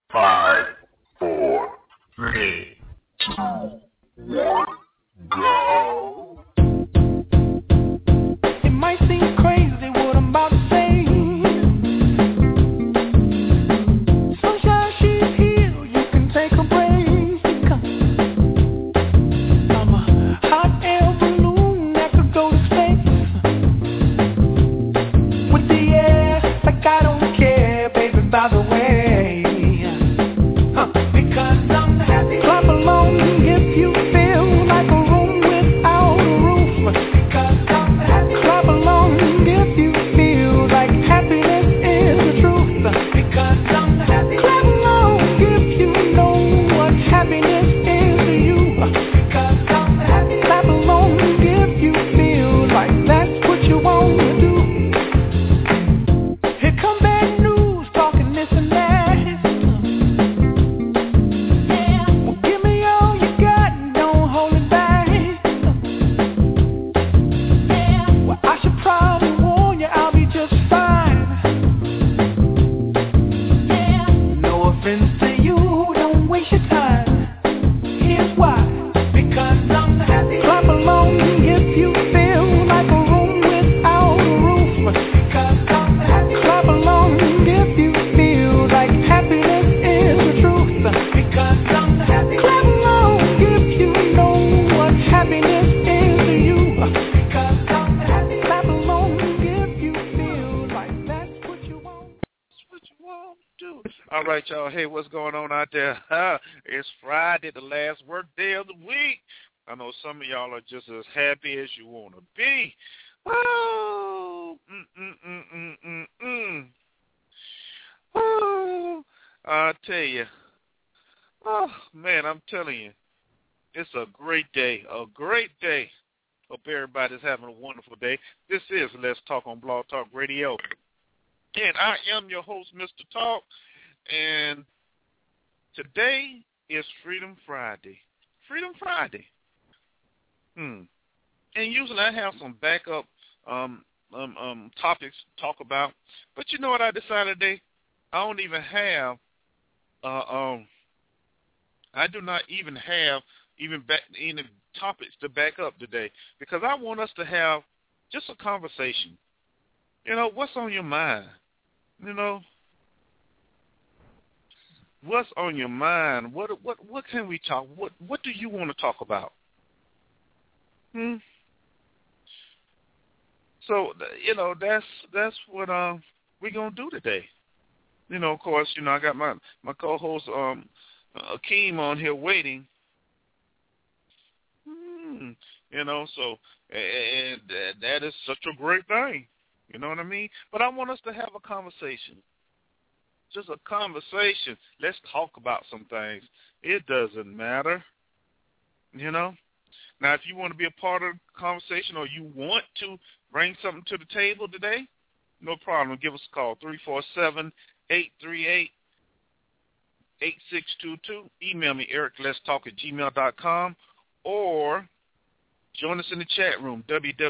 5, 4, 3, 2, 1, go. It might seem crazy what I'm about to say. Sunshine, she's here, you can take a break. I'm a hot air balloon that could go to space. With the air, like I don't care, baby, by the way. Because I'm happy. Clap along if you feel like a room without a roof. Because I'm happy. Clap along if you feel like happiness is the truth. Because I'm happy. Clap along if you know what happiness is to you. Because I'm happy. Clap along if you feel like that's what you want to do. Here come bad news, talking this and that. Well, give me all you got and don't hold it back. Well, I should probably warn you, I'll be just fine. No offense to you, don't waste your time. Here's why. Because I'm happy. Clap along if you feel like a room without a roof. Because I'm happy. Clap along if you feel like happiness is the truth. Because I'm happy. Clap along if you know what happiness is to you. Because I'm happy. Clap along if you feel like that's what you want. That's what you want to do. All right, y'all. Hey, what's going on out there? It's Friday, the last work day of the week. I know some of y'all are just as happy as you want to be. Oh, Oh, I tell you. Oh, man, I'm telling you. It's a great day, a great day. Hope everybody's having a wonderful day. This is Let's Talk on Blog Talk Radio. And I am your host, Mr. Talk. And today is Freedom Friday. Freedom Friday. And usually I have some backup topics to talk about. But you know what I decided today? I don't even have I do not even have any topics to back up today because I want us to have just a conversation. You know, what's on your mind? You know, what's on your mind? What can we talk? What do you want to talk about? So you know, that's what we're gonna do today. You know, of course, you know I got my co-host Akeem on here waiting. You know, so and that is such a great thing. You know what I mean? But I want us to have a conversation. Just a conversation. Let's talk about some things. It doesn't matter. You know? Now, if you want to be a part of the conversation or you want to bring something to the table today, no problem. Give us a call, 347-838-8622. Email me, ericletstalk@gmail.com, or join us in the chat room,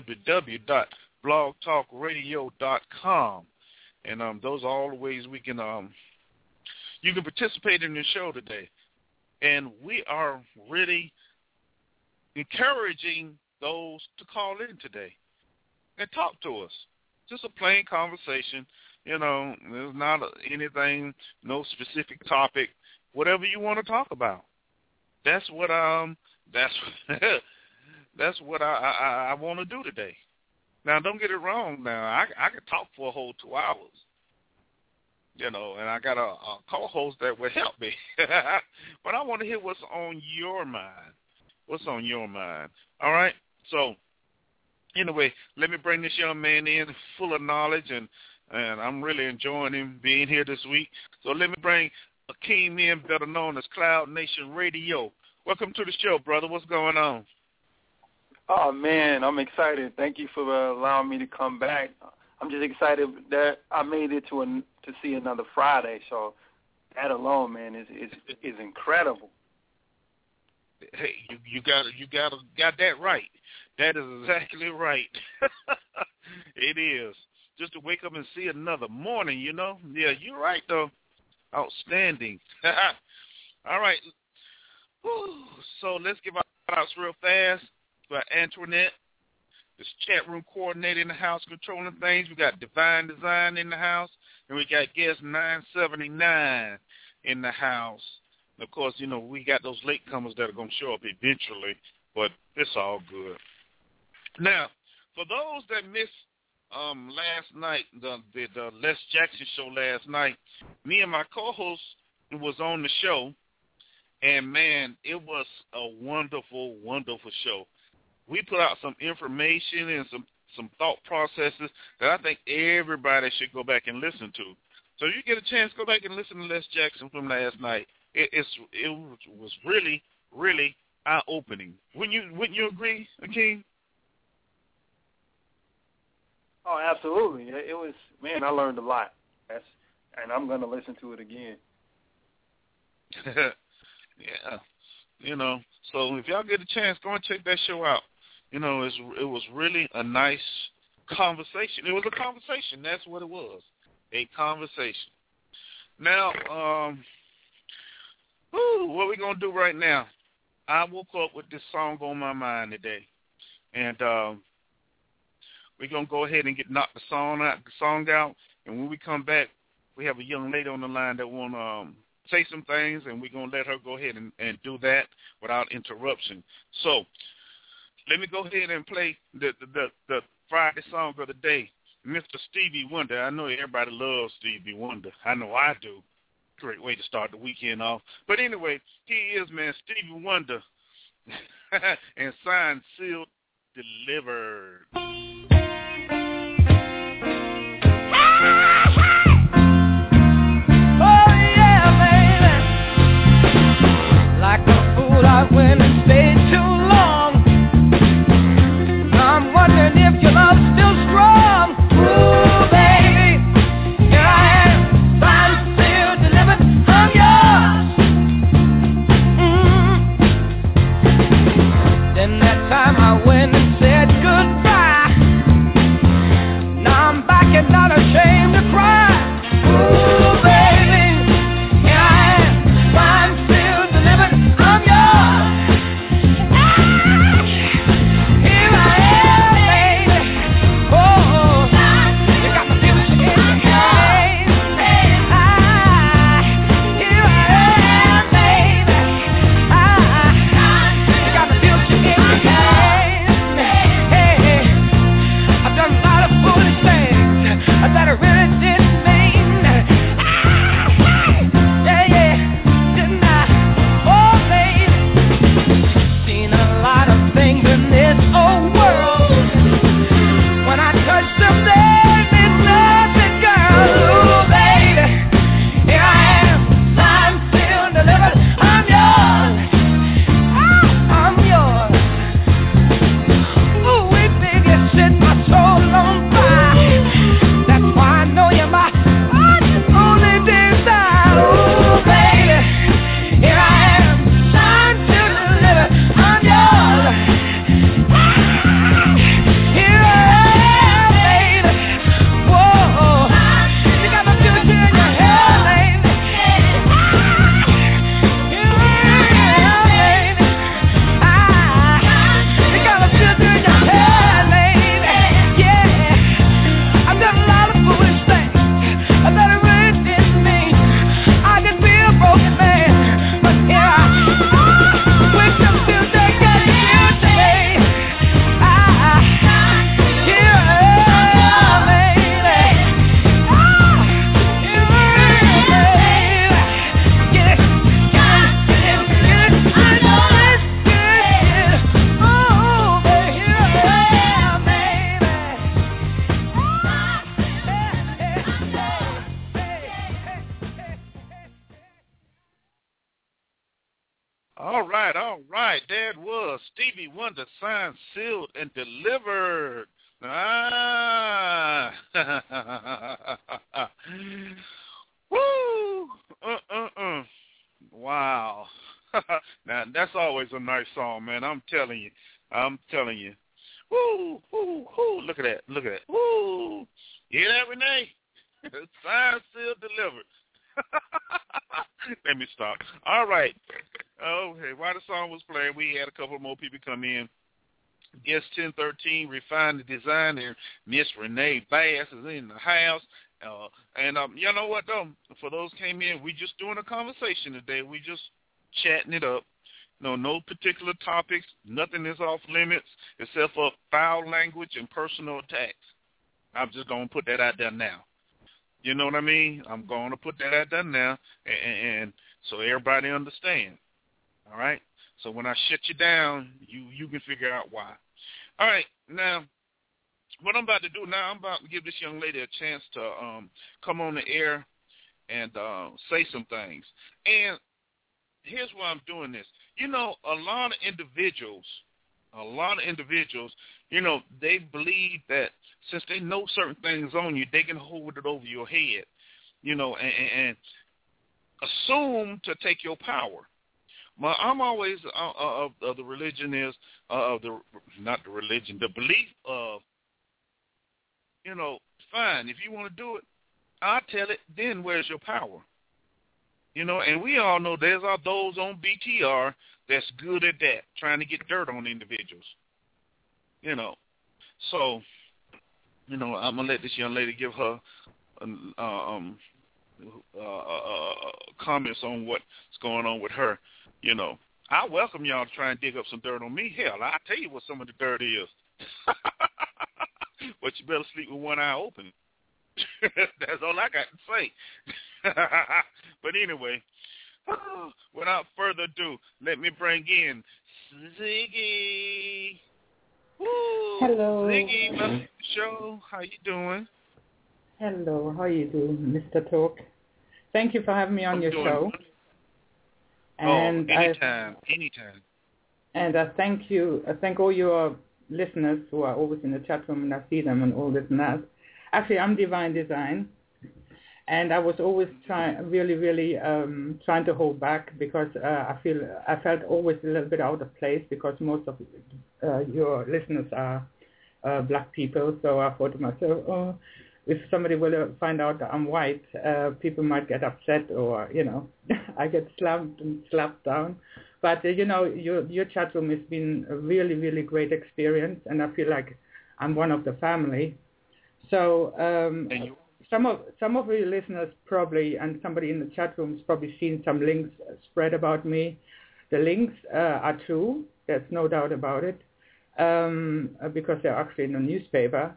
www.blogtalkradio.com. And those are all the ways we can you can participate in the show today. And we are really encouraging those to call in today and talk to us. Just a plain conversation. You know, there's not anything, no specific topic, whatever you want to talk about. That's what that's what I want to do today. Now, don't get it wrong. Now, I could talk for a whole 2 hours, you know, and I got a co-host that will help me. But I want to hear what's on your mind. What's on your mind? All right? So, anyway, let me bring this young man in full of knowledge, and I'm really enjoying him being here this week. So let me bring Akeem in, better known as Cloud Nation Radio. Welcome to the show, brother. What's going on? Oh, man, I'm excited. Thank you for allowing me to come back. I'm just excited that I made it to see another Friday. So that alone, man, is incredible. Hey, you got that right. That is exactly right. It is. Just to wake up and see another morning, you know. Yeah, you're right though. Outstanding. All right. Whew. So let's give our shout-outs real fast. We got Antoinette, this chat room coordinator in the house, controlling things. We got Divine Design in the house, and we got guest 979 in the house. And of course, you know, we got those latecomers that are going to show up eventually, but it's all good. Now, for those that missed last night, the Les Jackson show last night, me and my co-host was on the show, and, man, it was a wonderful, wonderful show. We put out some information and some thought processes that I think everybody should go back and listen to. So if you get a chance, go back and listen to Les Jackson from last night. It was really, really eye-opening. Wouldn't you agree, Akeem? Oh, absolutely. It was, man, I learned a lot. And I'm going to listen to it again. Yeah. You know, so if y'all get a chance, go and check that show out. You know, it was really a nice conversation. It was a conversation. That's what it was, a conversation. Now, what we going to do right now, I woke up with this song on my mind today. And we're going to go ahead and knock the song out. And when we come back, we have a young lady on the line that want to say some things, and we're going to let her go ahead and do that without interruption. So let me go ahead and play the Friday song of the day, Mr. Stevie Wonder. I know everybody loves Stevie Wonder. I know I do. Great way to start the weekend off. But anyway, he is, man, Stevie Wonder, and signed, sealed, delivered. Like a fool, I went and stayed too long. I'm wondering if your love's still strong. Ooh, baby, here I am, signed, sealed, delivered, I'm yours. Then that time I went and said goodbye. Now I'm back and not ashamed to cry. Ooh, baby, here I am, signed, sealed, delivered, I'm yours. Here I am, baby. Oh, you got the future in your hands. Here I am, baby. You got the future in your hands. Hey, I've done a lot of foolish things that I really didn't mean. Didn't I? Oh, baby, seen a lot of things in this old world. When I touch them, there means nothing, girl. Ooh, baby, here I am, signed, sealed, delivered, I'm yours. I'm yours. Ooh, we big, you set my soul on fire. That's why I know you're my only desire. Ooh, baby, here I am, signed, sealed, delivered, I'm yours. Here I am, baby. Whoa, you got the future in your hand, baby. Here I am, baby. You got the future in your hand, baby. Yeah, I've done a lot of foolish things that I really didn't mean. I could be a broken man, but here I am. With the future, got a future, baby. Here I am, baby. Here I am, baby. Get it, get it. I know it's good. Oh, baby, here I am, baby. All right. There it was. Stevie Wonder, signed, sealed, and delivered. Woo! Wow. Now, that's always a nice song, man. I'm telling you. Woo! Look at that. Woo! You hear that, Renee? Signed, sealed, delivered. Let me stop. All right. Okay, while the song was playing, we had a couple more people come in. Guest 1013, Refine the Designer, Miss Renee Bass is in the house. And you know what, though? For those who came in, we just doing a conversation today. We just chatting it up. No particular topics. Nothing is off limits except for foul language and personal attacks. I'm just going to put that out there now. You know what I mean? I'm going to put that out there now, and so everybody understand. All right? So when I shut you down, you can figure out why. All right, now, what I'm about to do now, I'm about to give this young lady a chance to come on the air and say some things. And here's why I'm doing this. You know, a lot of individuals, you know, they believe that since they know certain things on you, they can hold it over your head, you know, and assume to take your power. I'm always of the religion is the belief of, you know, fine, if you want to do it, I'll tell it, then where's your power? You know, and we all know there's those on BTR that's good at that, trying to get dirt on individuals. You know, so, you know, I'm going to let this young lady give her comments on what's going on with her. You know, I welcome y'all to try and dig up some dirt on me. Hell, I'll tell you what some of the dirt is. But you better sleep with one eye open. That's all I got to say. But anyway, without further ado, let me bring in Ziggy. Woo! Hello. Ziggy, welcome to the show. How you doing? Hello. How you doing, Mr. Talk? Thank you for having me on your show. And anytime. And I thank all your listeners who are always in the chat room, and I see them and all this and that. Actually, I'm Divine Design, and I was always trying to hold back because I felt always a little bit out of place because most of your listeners are black people. So I thought to myself, if somebody will find out that I'm white, people might get upset, or, you know, I get slammed and slapped down. But, you know, your chat room has been a really, really great experience, and I feel like I'm one of the family. So some of your listeners probably, and somebody in the chat room has probably seen some links spread about me. The links are true. There's no doubt about it, because they're actually in the newspaper.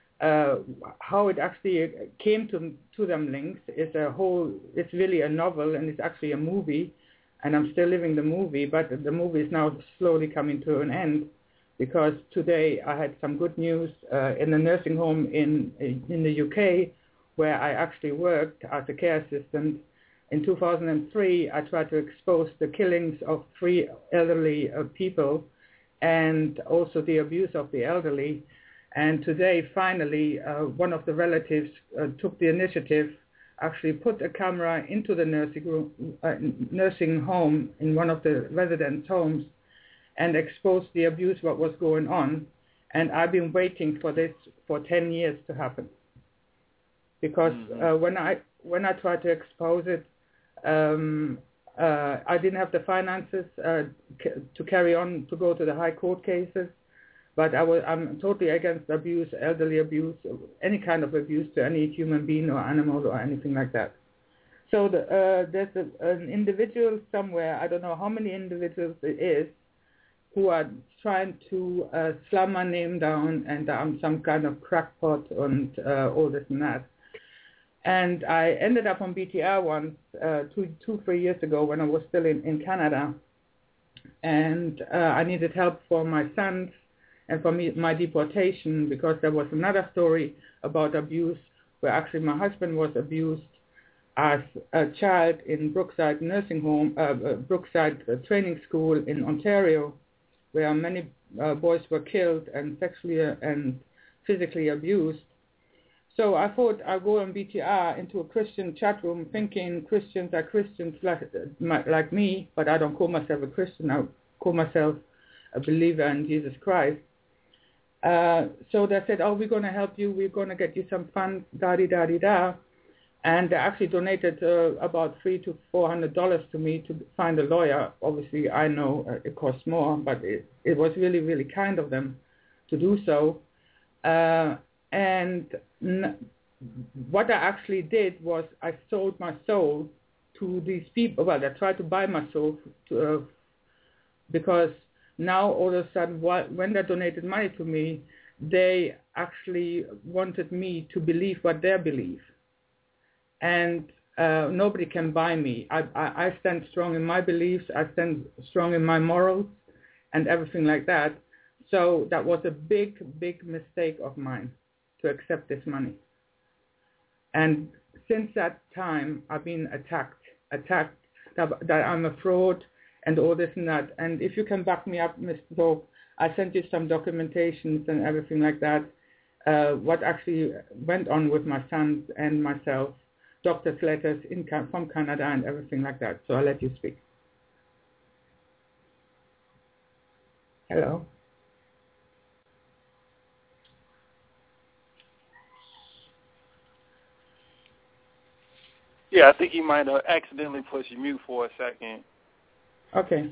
How it actually came to them links is it's really a novel, and it's actually a movie, and I'm still living the movie, but the movie is now slowly coming to an end, because today I had some good news in a nursing home in the UK, where I actually worked as a care assistant. In 2003, I tried to expose the killings of 3 elderly people, and also the abuse of the elderly. And today, finally, one of the relatives took the initiative, actually put a camera into the nursing home in one of the residents' homes, and exposed the abuse, what was going on. And I've been waiting for this for 10 years to happen. Because when I tried to expose it, I didn't have the finances to carry on, to go to the high court cases. But I'm totally against abuse, elderly abuse, any kind of abuse to any human being or animal or anything like that. So there's an individual somewhere, I don't know how many individuals it is, who are trying to slam my name down, and I'm some kind of crackpot and all this and that. And I ended up on BTR once, 3 years ago, when I was still in Canada. And I needed help for my sons and for my deportation, because there was another story about abuse, where actually my husband was abused as a child in Brookside Nursing Home, Brookside Training School in Ontario, where many boys were killed and sexually and physically abused. So I thought I'd go on BTR into a Christian chat room, thinking Christians are Christians like me, but I don't call myself a Christian. I call myself a believer in Jesus Christ. So they said, we're going to help you. We're going to get you some funds, da-di-da-di-da. And they actually donated about $300 to $400 to me to find a lawyer. Obviously, I know it costs more, but it was really, really kind of them to do so. What I actually did was I sold my soul to these people. Well, I tried to buy my soul because now all of a sudden, when they donated money to me, they actually wanted me to believe what they believe. And nobody can buy me. I stand strong in my beliefs. I stand strong in my morals and everything like that. So that was a big, big mistake of mine to accept this money. And since that time, I've been attacked that I'm a fraud and all this and that. And if you can back me up, Mr. Vogt, I sent you some documentations and everything like that, what actually went on with my sons and myself, doctor's letters from Canada and everything like that. So I'll let you speak. Hello? Yeah, I think he might have accidentally pushed mute for a second. Okay.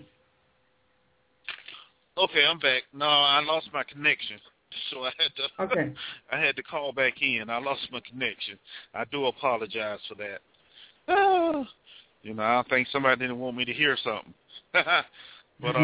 Okay, I'm back. No, I lost my connection, so I had to call back in. I lost my connection. I do apologize for that. I think somebody didn't want me to hear something. But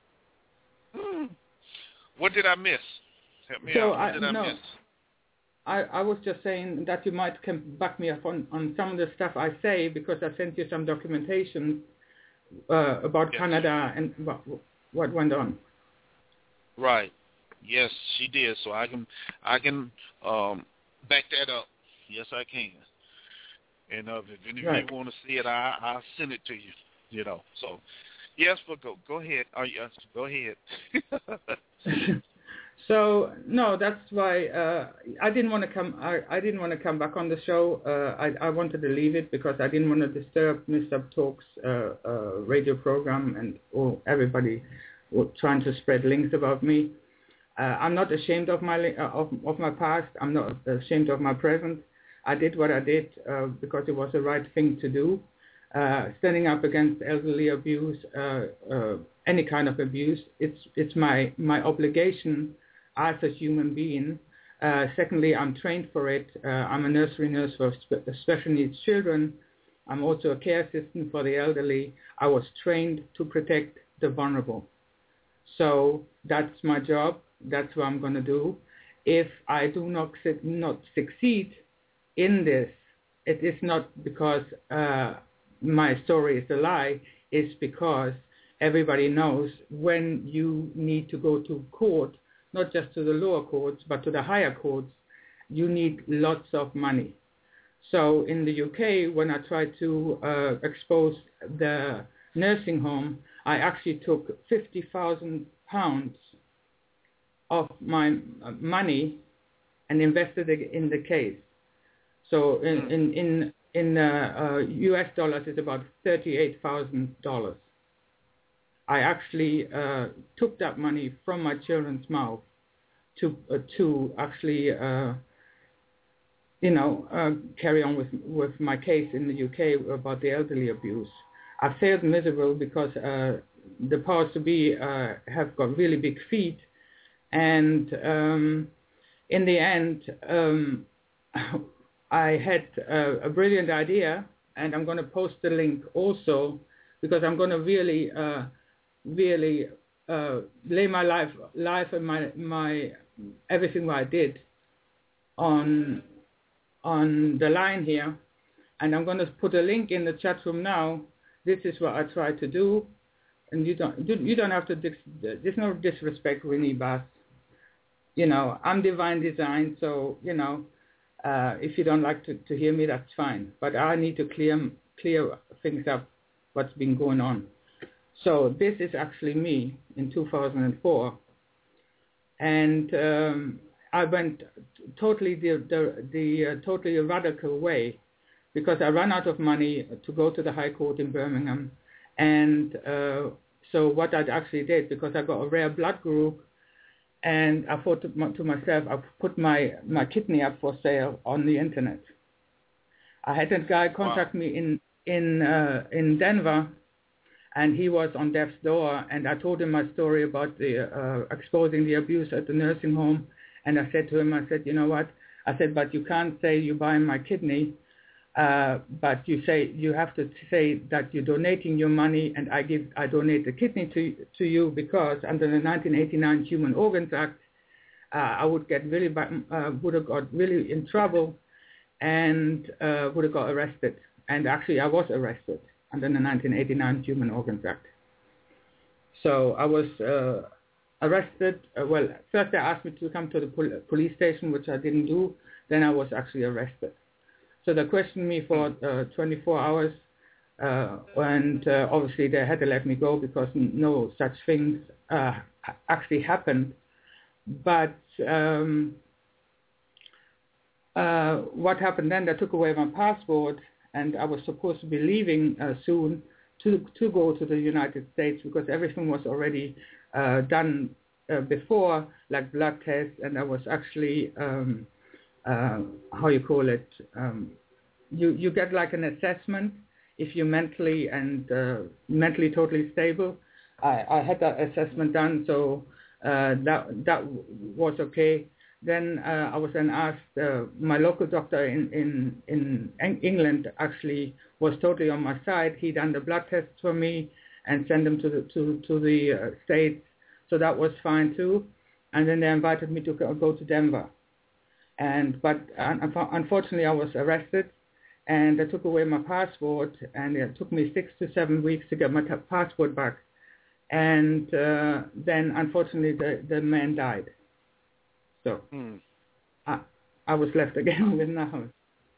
what did I miss? Help me out. What did I miss? I was just saying that you might can back me up on some of the stuff I say, because I sent you some documentation about Canada and what went on. Right. Yes, she did. So I can back that up. Yes, I can. And if any of you want to see it, I'll send it to you. So yes, but go ahead. Go ahead. So no, that's why I didn't want to come. I didn't want to come back on the show. I wanted to leave it because I didn't want to disturb Mr. Talk's radio program and everybody trying to spread links about me. I'm not ashamed of my past. I'm not ashamed of my present. I did what I did because it was the right thing to do. Standing up against elderly abuse, any kind of abuse, it's my obligation as a human being. Secondly, I'm trained for it. I'm a nursery nurse for special needs children. I'm also a care assistant for the elderly. I was trained to protect the vulnerable. So that's my job. That's what I'm going to do. If I do not succeed in this, it is not because my story is a lie. It's because everybody knows when you need to go to court, not just to the lower courts, but to the higher courts, you need lots of money. So in the UK, when I tried to expose the nursing home, I actually took £50,000 of my money and invested it in the case. So in US dollars, it's about $38,000. I actually took that money from my children's mouth to actually, carry on with my case in the UK about the elderly abuse. I failed miserable because the powers to be have got really big feet, and in the end, I had a brilliant idea, and I'm going to post the link also, because I'm going to really lay my life and my everything what I did on the line here, and I'm going to put a link in the chat room now. This is what I try to do, and you don't have to. There's no disrespect, Winnie Bass. I'm Divine Design, so if you don't like to hear me, that's fine. But I need to clear things up, what's been going on. So this is actually me in 2004, and I went totally the totally radical way, because I ran out of money to go to the High Court in Birmingham, and so what I actually did, because I got a rare blood group, and I thought to myself, I put my kidney up for sale on the internet. I had a guy contact me in Denver, and he was on death's door, and I told him my story about the exposing the abuse at the nursing home, and I said to him, I said, you know what? I said, but you can't say you buy my kidney, but you have to say that you're donating your money, and I donate the kidney to you because under the 1989 Human Organs Act, I would have got really in trouble and would have got arrested. And actually, I was arrested under the 1989 Human Organs Act. So I was arrested. First they asked me to come to the police station, which I didn't do. Then I was actually arrested. So they questioned me for 24 hours, and obviously they had to let me go because no such things actually happened. But what happened then, they took away my passport, and I was supposed to be leaving soon to go to the United States because everything was already done before, like blood tests, and I was actually, how you call it, you get like an assessment if you're mentally totally stable. I had that assessment done, so that was okay. Then I was then asked, my local doctor in England actually was totally on my side. He done the blood tests for me and sent them to the States, so that was fine too. And then they invited me to go to Denver, but unfortunately I was arrested, and they took away my passport, and it took me 6 to 7 weeks to get my passport back. And then unfortunately the man died. So I was left again with nothing.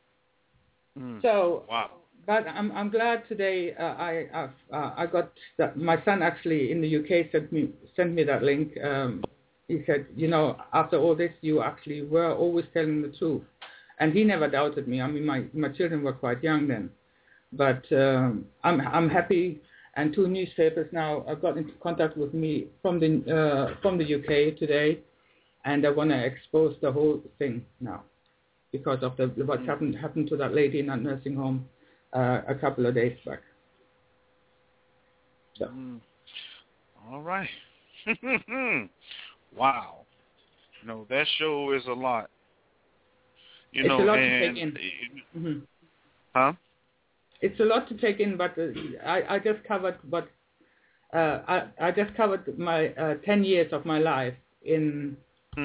So, wow. But I'm glad today. I got that. My son actually in the UK sent me that link. He said, you know, after all this, you actually were always telling the truth, and he never doubted me. I mean, my children were quite young then, but I'm happy. And 2 newspapers now have got into contact with me from the UK today, and I want to expose the whole thing now because of what happened to that lady in that nursing home a couple of days back. So. All right. Wow. You know, that show is a lot. It's a lot to take in. Huh? It's a lot to take in, but I just covered I just covered my 10 years of my life in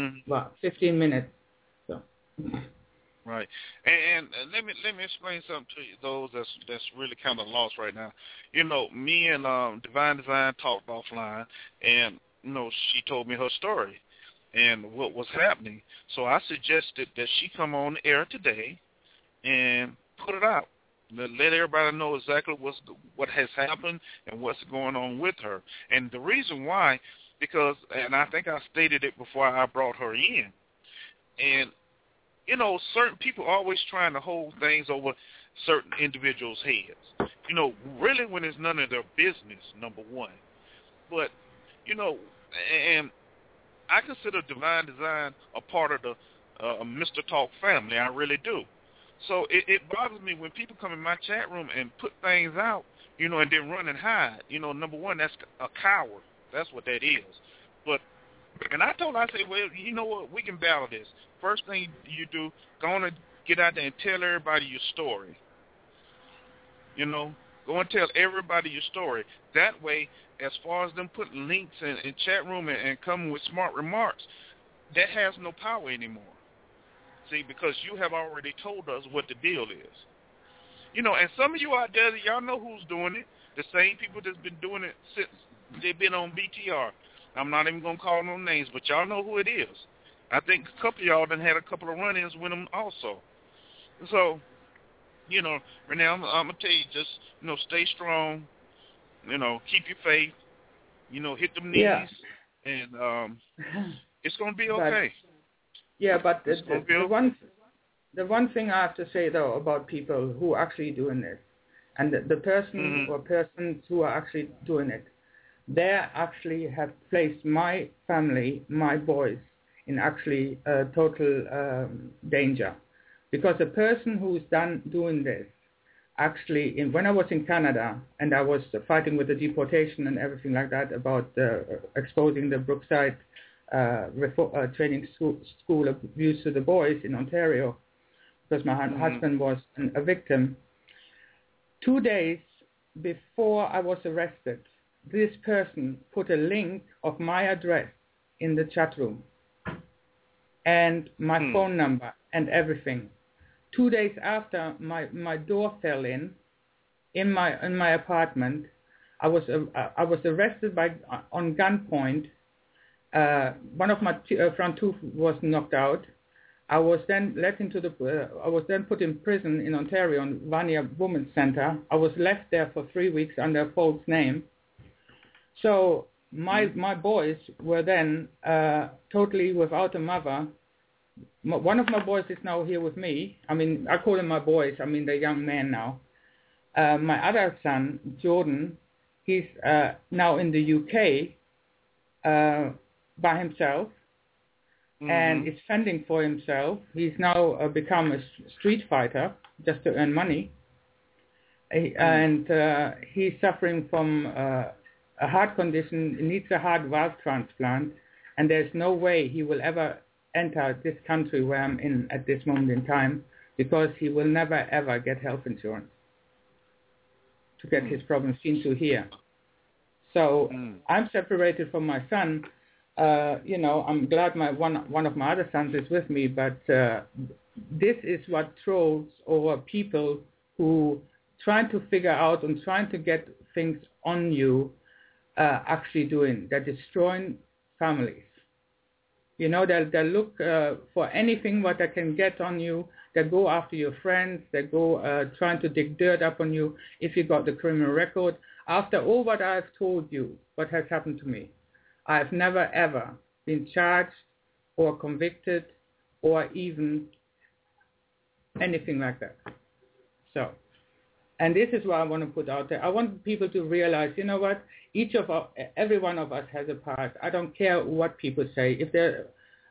15 minutes. So. Right, and let me explain something to you, those that's really kind of lost right now. You know, me and Divine Design talked offline, and you know, she told me her story and what was happening. So I suggested that she come on the air today and put it out. Let everybody know exactly what has happened and what's going on with her. And the reason why, because, and I think I stated it before I brought her in, and, you know, certain people are always trying to hold things over certain individuals' heads. You know, really when it's none of their business, number one. But, you know, and I consider Divine Design a part of the Mr. Talk family. I really do. So it bothers me when people come in my chat room and put things out, you know, and then run and hide. You know, number one, that's a coward. That's what that is. But, and I told her, I said, well, you know what, we can battle this. First thing you do, go on and get out there and tell everybody your story. You know, go and tell everybody your story. That way, as far as them putting links in chat room and coming with smart remarks, that has no power anymore. See, because you have already told us what the deal is. You know, and some of you out there, y'all know who's doing it. The same people that's been doing it since they've been on BTR. I'm not even going to call no names, but y'all know who it is. I think a couple of y'all done had a couple of run-ins with them also. So, you know, Renee, I'm going to tell you, just, you know, stay strong. You know, keep your faith. You know, hit them knees. Yeah. And it's going to be okay. But the one thing I have to say, though, about people who are actually doing this, and the person or persons who are actually doing it, they actually have placed my family, my boys, in actually total danger. because the person who's doing this, actually, when I was in Canada and I was fighting with the deportation and everything like that about exposing the Brookside training school abuse to the boys in Ontario, because my husband was a victim. 2 days before I was arrested, this person put a link of my address in the chat room and my phone number and everything. 2 days after, my door fell in my apartment. I was arrested on gunpoint. One of my front tooth was knocked out. I was then put in prison in Ontario on Vania Women's Center. I was left there for 3 weeks under a false name. So my boys were then totally without a mother. One of my boys is now here with me. I mean, I call them my boys. I mean, they're young men now. My other son, Jordan, he's now in the UK by himself and is fending for himself. He's now become a street fighter just to earn money. And he's suffering from a heart condition. He needs a heart valve transplant. And there's no way he will ever enter this country where I'm in at this moment in time, because he will never ever get health insurance to get his problems seen to here. So I'm separated from my son. I'm glad one of my other sons is with me, but this is what trolls or people who trying to figure out and trying to get things on you actually doing. They're destroying families. They'll look for anything what they can get on you. They go after your friends. They go trying to dig dirt up on you if you got the criminal record. After all what I've told you, what has happened to me, I've never ever been charged or convicted or even anything like that. So, and this is what I want to put out there. I want people to realize, you know what? Every one of us has a part. I don't care what people say. If they're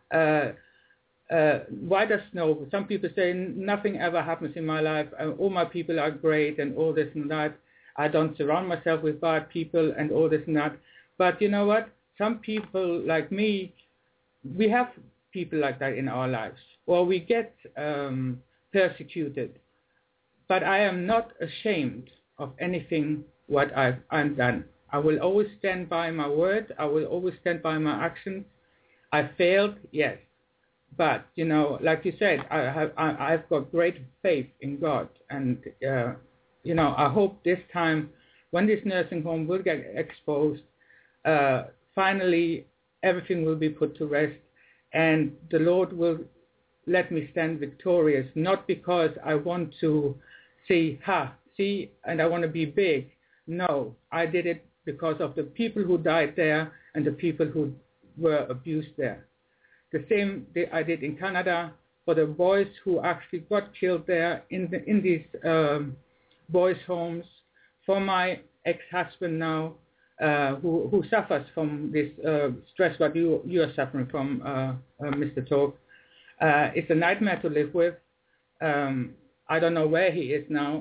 white as snow, some people say nothing ever happens in my life. All my people are great and all this and that. I don't surround myself with bad people and all this and that. But you know what? Some people like me, we have people like that in our lives, or we get persecuted. But I am not ashamed of anything what I've done. I will always stand by my word. I will always stand by my actions. I failed, yes. But, like you said, I've got great faith in God. And, I hope this time when this nursing home will get exposed, finally everything will be put to rest. And the Lord will let me stand victorious, not because I want to see, and I want to be big. No, I did it because of the people who died there and the people who were abused there. The same I did in Canada for the boys who actually got killed there in these boys' homes, for my ex-husband now, who suffers from this stress what you are suffering from, Mr. Talk. It's a nightmare to live with. I don't know where he is now.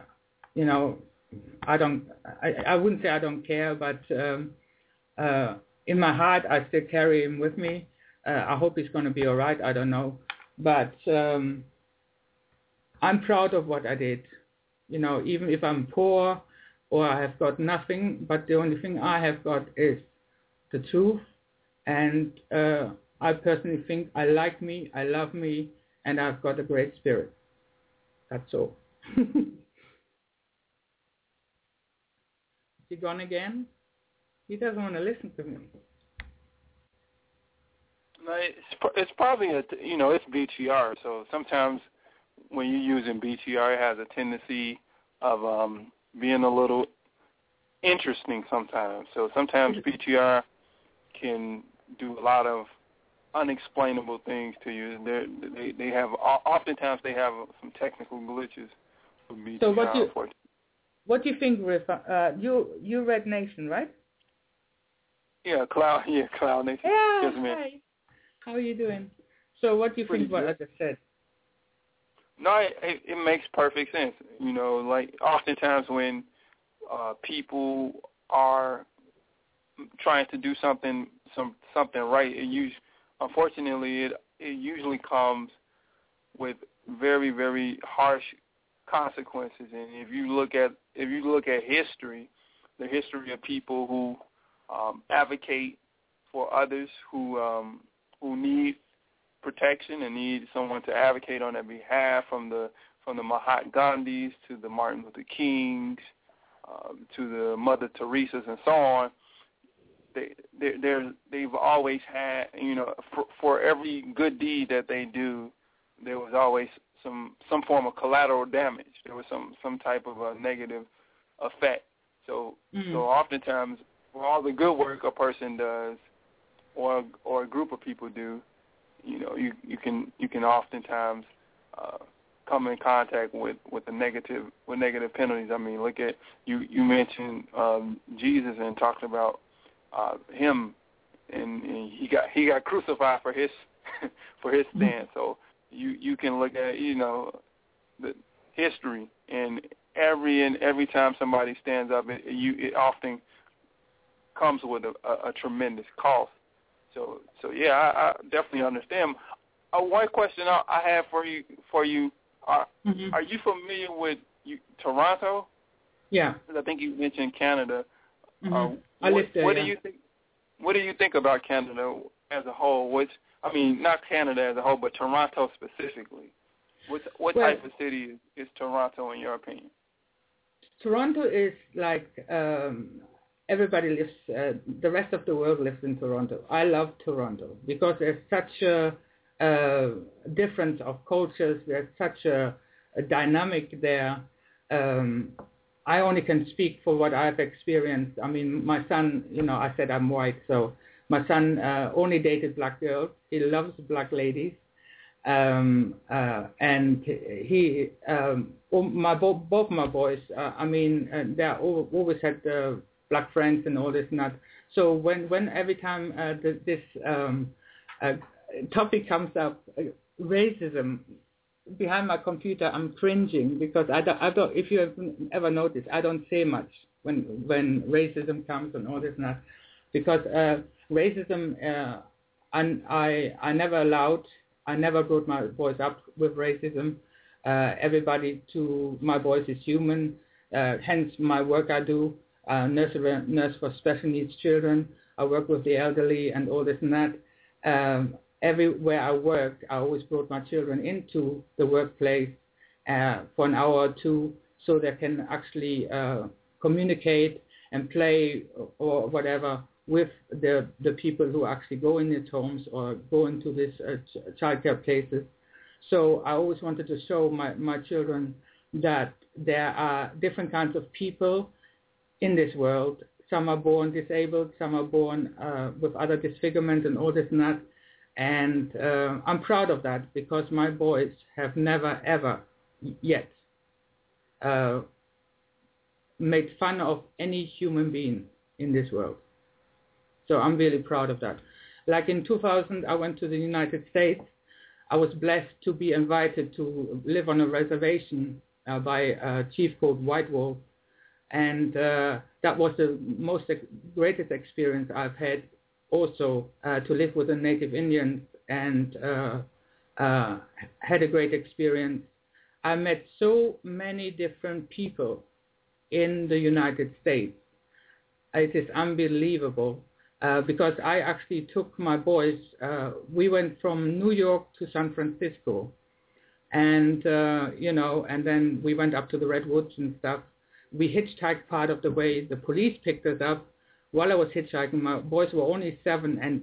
I wouldn't say I don't care, but in my heart I still carry him with me. I hope he's going to be all right. I don't know, but I'm proud of what I did. Even if I'm poor or I have got nothing, but the only thing I have got is the truth, and I personally think I like me, I love me, and I've got a great spirit. That's all. Is he gone again? He doesn't want to listen to me. No, it's probably it's BTR. So sometimes when you're using BTR, it has a tendency of being a little interesting sometimes. So sometimes BTR can do a lot of unexplainable things to you. They have oftentimes they have some technical glitches with BTR. So what do you think, Riff? You Red Nation, right? Yeah, Cloud Nation. Yeah, yes, hi. How are you doing? So what do you think about what I just said? No, it makes perfect sense. You know, like oftentimes when people are trying to do something right, unfortunately, it usually comes with very, very harsh consequences. And if you look at history, the history of people who advocate for others who need protection and need someone to advocate on their behalf, from the Mahatma Gandhis to the Martin Luther Kings to the Mother Teresa's and so on. They've always had, you know, for every good deed that they do, there was always some form of collateral damage. There was some type of a negative effect. So oftentimes, for all the good work a person does, or a group of people do, you know, you can oftentimes come in contact with negative penalties. I mean, look at you mentioned Jesus and talked about him, and he got crucified for his stand. So you can look at, you know, the history, and every time somebody stands up, it often comes with a tremendous cost. So yeah, I definitely understand. One question I have for you, are you familiar with Toronto? Yeah. I think you mentioned Canada. I lived there. What do you think? What do you think about Canada as a whole? Not Canada as a whole, but Toronto specifically. What type of city is Toronto in your opinion? Toronto is like everybody lives. The rest of the world lives in Toronto. I love Toronto because there's such a difference of cultures. There's such a dynamic there. I only can speak for what I've experienced. I mean, my son, you know, I said I'm white, so my son only dated black girls. He loves black ladies. And he, both my boys, they always had black friends and all this and that. So when every time this topic comes up, racism, behind my computer, I'm cringing because I don't. If you have ever noticed, I don't say much when racism comes and all this and that, because racism, I never allowed. I never brought my boys up with racism. Everybody to my boys is human. Hence my work I do. Nurse for special needs children. I work with the elderly and all this and that. Everywhere I worked, I always brought my children into the workplace for an hour or two so they can actually communicate and play or whatever with the people who actually go in these homes or go into these childcare places. So I always wanted to show my children that there are different kinds of people in this world. Some are born disabled, some are born with other disfigurements and all this and that. And I'm proud of that because my boys have never, ever yet made fun of any human being in this world. So I'm really proud of that. Like in 2000, I went to the United States. I was blessed to be invited to live on a reservation by a chief called White Wolf. And that was the greatest experience I've had. Also to live with the Native Indians and had a great experience. I met so many different people in the United States. It is unbelievable because I actually took my boys. We went from New York to San Francisco, and and then we went up to the Redwoods and stuff. We hitchhiked part of the way. The police picked us up. While I was hitchhiking, my boys were only 7 and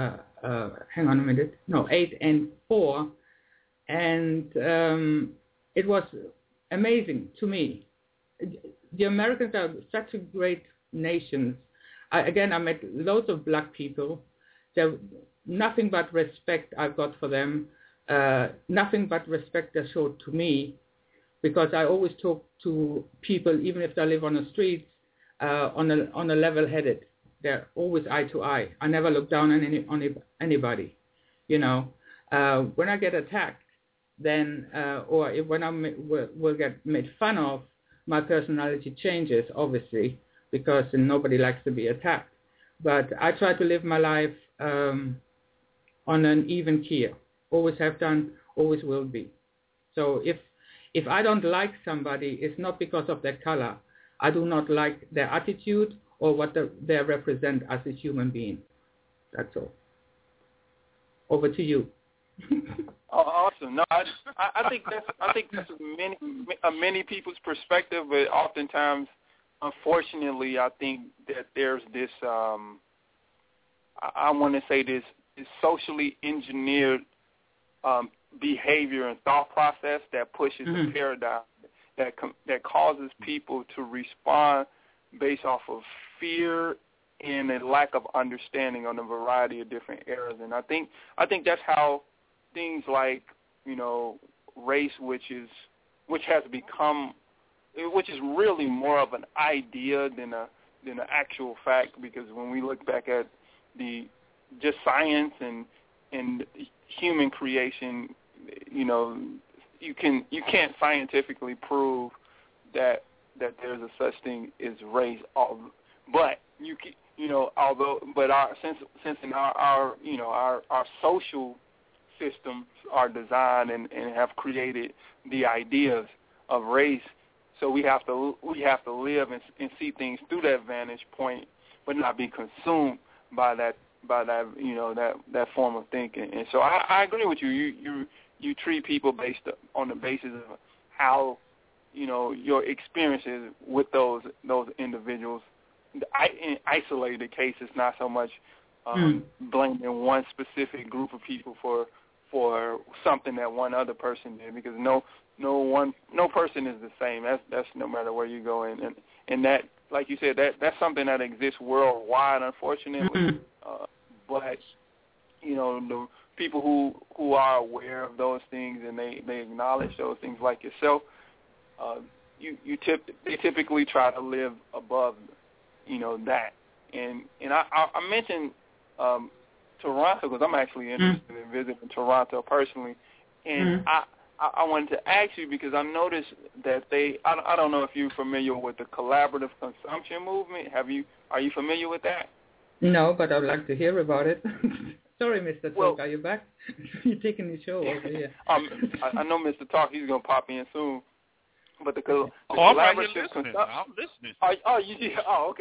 8 and 4, and it was amazing to me. The Americans are such a great nation. I met loads of black people. There nothing but respect I've got for them. Nothing but respect they showed to me, because I always talk to people, even if they live on the streets. On a level-headed, they're always eye to eye. I never look down on anybody, you know. When I get attacked, then, or if when I will get made fun of, my personality changes, obviously, because nobody likes to be attacked. But I try to live my life on an even keel. Always have done, always will be. So if I don't like somebody, it's not because of their color. I do not like their attitude or what they represent as a human being. That's all. Over to you. Oh, awesome! No, I think that's many people's perspective, but oftentimes, unfortunately, I think that there's this I want to say this socially engineered behavior and thought process that pushes a paradigm that causes people to respond based off of fear and a lack of understanding on a variety of different areas. And I think that's how things like, race, which is really more of an idea than an actual fact, because when we look back at the just science and human creation, you can't scientifically prove that there's a such thing as race, but since in our social systems are designed and have created the ideas of race, so we have to live and see things through that vantage point, but not be consumed by that form of thinking. And so I agree with you. You treat people based on the basis of how your experiences with those individuals. In isolated cases, not so much blaming one specific group of people for something that one other person did, because no person is the same. That's no matter where you go, and that, like you said, that's something that exists worldwide, unfortunately. But the people who are aware of those things and they acknowledge those things, like yourself, they typically try to live above that. And I mentioned Toronto because I'm actually interested in visiting Toronto personally, and I wanted to ask you because I noticed that I don't know if you're familiar with the collaborative consumption movement. Are you familiar with that? No, but I'd like to hear about it. Sorry, Mr. Talk, are you back? You're taking the show over here. I know Mr. Talk, he's going to pop in soon. But the collaborative I'm right here listening. I'm listening. Okay.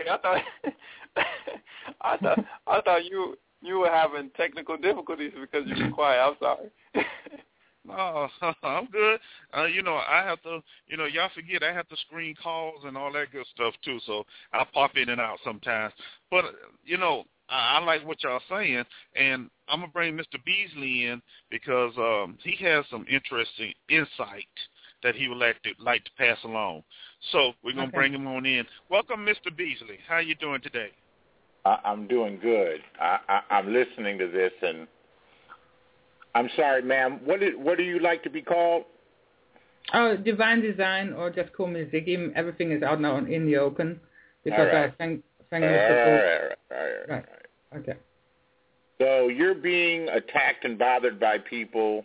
I thought you were having technical difficulties because you were quiet. I'm sorry. No, I'm good. I have to, y'all forget I have to screen calls and all that good stuff too, so I pop in and out sometimes. But, I like what y'all saying, and I'm going to bring Mr. Beasley in because he has some interesting insight that he would like to pass along. So we're going to bring him on in. Welcome, Mr. Beasley. How are you doing today? I'm doing good. I'm listening to this, and I'm sorry, ma'am. What do you like to be called? Oh, Divine Design, or just call me Ziggy. Everything is out now in the open because I thank Mr. Right. Okay. So you're being attacked and bothered by people,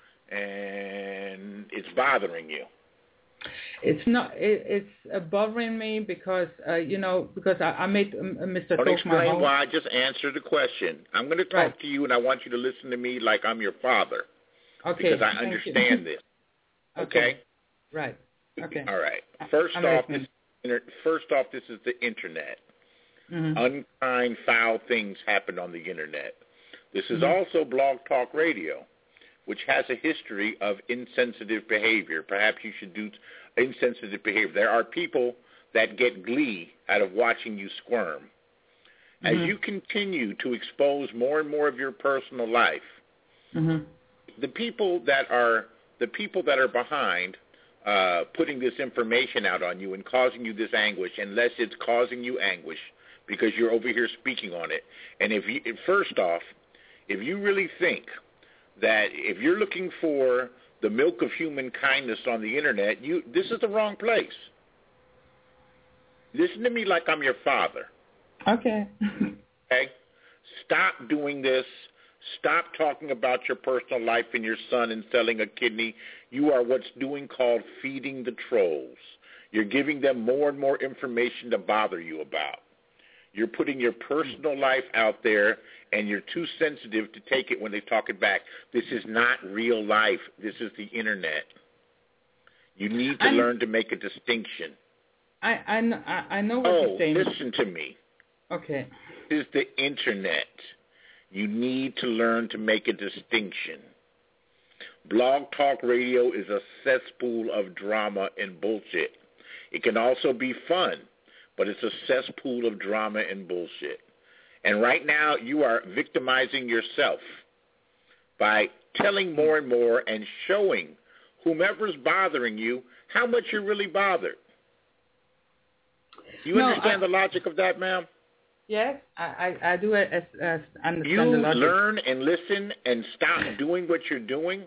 and it's bothering you. It's not. It's bothering me because because I made Mr. Don't explain my home. why. Just answer the question. I'm going to talk to you, and I want you to listen to me like I'm your father. Okay. Because I understand this. Okay. Right. Okay. All right. First off, this is the internet. Unkind, foul things happen on the internet. This is also Blog Talk Radio, which has a history of insensitive behavior. Perhaps you should do insensitive behavior. There are people that get glee out of watching you squirm. As you continue to expose more and more of your personal life, the people that are behind putting this information out on you and causing you this anguish, unless it's causing you anguish because you're over here speaking on it. And if you really think that if you're looking for the milk of human kindness on the internet, this is the wrong place. Listen to me like I'm your father. Okay. Okay? Stop doing this. Stop talking about your personal life and your son and selling a kidney. You are what's doing called feeding the trolls. You're giving them more and more information to bother you about. You're putting your personal life out there, and you're too sensitive to take it when they talk it back. This is not real life. This is the Internet. You need to learn to make a distinction. I know what you're saying. Listen to me. Okay. This is the Internet. You need to learn to make a distinction. Blog Talk Radio is a cesspool of drama and bullshit. It can also be fun, but it's a cesspool of drama and bullshit. And right now you are victimizing yourself by telling more and more and showing whomever's bothering you how much you're really bothered. Do you understand the logic of that, ma'am? Yes, I do understand you the logic. You learn and listen and stop doing what you're doing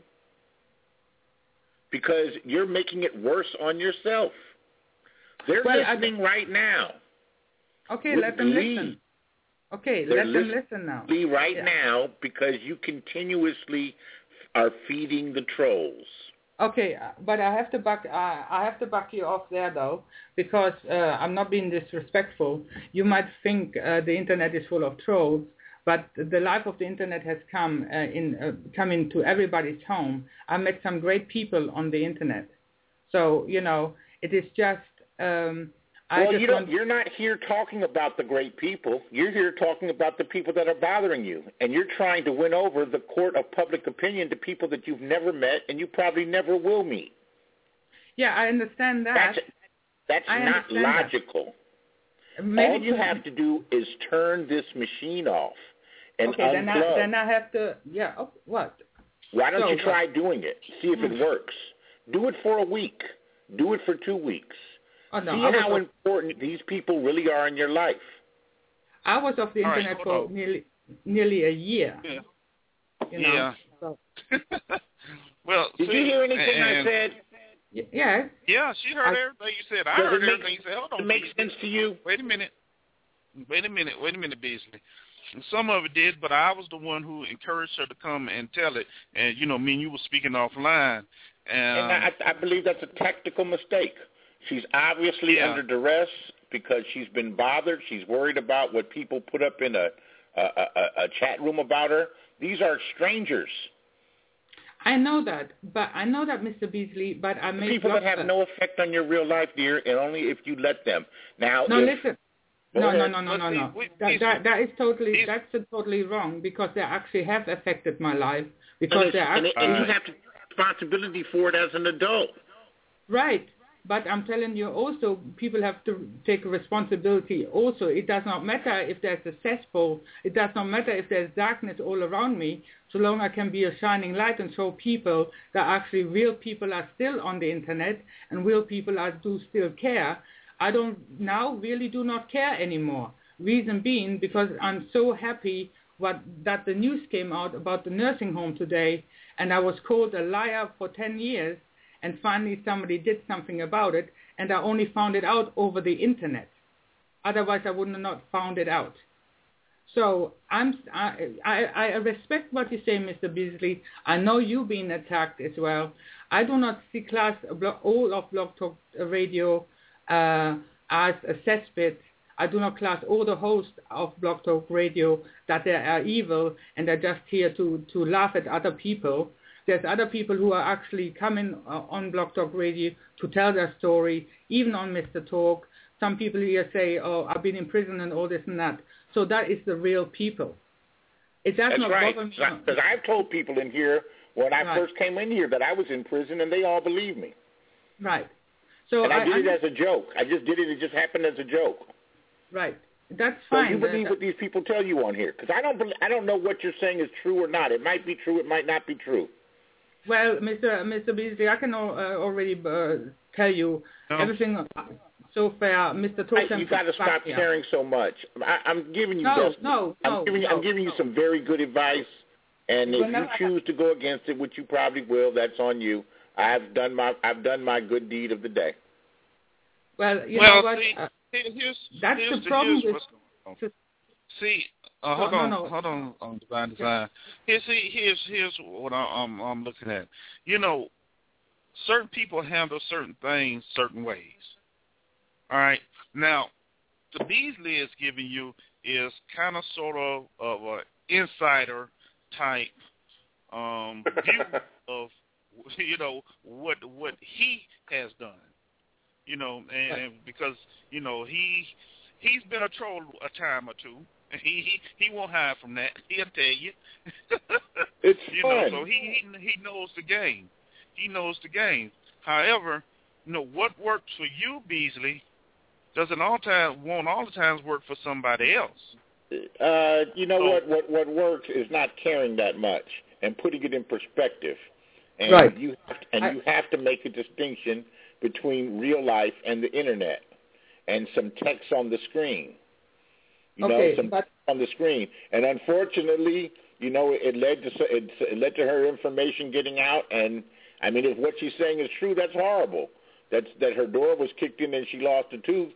because you're making it worse on yourself. They're listening right now. Okay, let them listen. Okay, let them listen now. Right now because you continuously are feeding the trolls. Okay, but I have to back you off there though, because I'm not being disrespectful. You might think the internet is full of trolls, but the life of the internet has come into everybody's home. I met some great people on the internet, so it is just. You're not here talking about the great people. You're here talking about the people that are bothering you. And you're trying to win over the court of public opinion to people that you've never met and you probably never will meet. Yeah, I understand that. That's not logical. All you have to do is turn this machine off and unplug. Then I have to, what? Why don't you try doing it? See if it works. Do it for a week. Do it for 2 weeks. See how important these people really are in your life. I was off the internet for nearly a year. Yeah. So. Well, did you hear anything I said? Yes. Yeah, she heard everything you said. I heard everything you said. Hold on. Does it make sense to you? Wait a minute, Beasley. And some of it did, but I was the one who encouraged her to come and tell it. And, me and you were speaking offline. And I believe that's a tactical mistake. She's obviously under duress because she's been bothered. She's worried about what people put up in a chat room about her. These are strangers. I know that, Mr. Beasley, but I may people that have no effect on your real life, dear, and only if you let them. Now, listen. No. That is totally wrong because they actually have affected my life because and you have to take responsibility for it as an adult. Right. But I'm telling you also, people have to take responsibility also. It does not matter if there's a cesspool. It does not matter if there's darkness all around me, so long I can be a shining light and show people that actually real people are still on the internet and real people do still care. I really do not care anymore. Reason being, because I'm so happy that the news came out about the nursing home today, and I was called a liar for 10 years. And finally somebody did something about it, and I only found it out over the internet. Otherwise I would not found it out. So I respect what you say, Mr. Beasley. I know you've been attacked as well. I do not see all of Blog Talk Radio as a cesspit. I do not class all the hosts of Blog Talk Radio that they are evil and they're just here to laugh at other people. There's other people who are actually coming on Blog Talk Radio to tell their story, even on Mr. Talk. Some people here say, I've been in prison and all this and that. So that is the real people. It does not bother me. Because I've told people in here when I first came in here that I was in prison, and they all believe me. Right. So and I did it as a joke. I just did it. It just happened as a joke. Right. That's fine. So you believe what these people tell you on here? Because I don't know what you're saying is true or not. It might be true. It might not be true. Well, Mr. Beasley, I can already tell you everything so far. Mr. Talk. You got to stop sharing so much. I'm giving you I'm giving you some very good advice, and if you choose to go against it, which you probably will, that's on you. I've done my good deed of the day. Well, you know what? Here's that's the problem. See, hold on, Divine Design. Here's what I'm looking at. You know, certain people handle certain things certain ways. All right. Now, the Beasley is giving you is kind of sort of an insider type view of, you know, what he has done. You know, and because, you know, he's been a troll a time or two. He won't hide from that. He'll tell you. It's you fun. know, so he knows the game. He knows the game. However, you know, what works for you, Beasley, won't all the times work for somebody else. You know what works is not caring that much and putting it in perspective. And right. you have to make a distinction between real life and the internet and some text on the screen. You know, some text on the screen. And unfortunately, you know, it led to her information getting out. And I mean, if what she's saying is true, that's horrible. That her door was kicked in and she lost a tooth.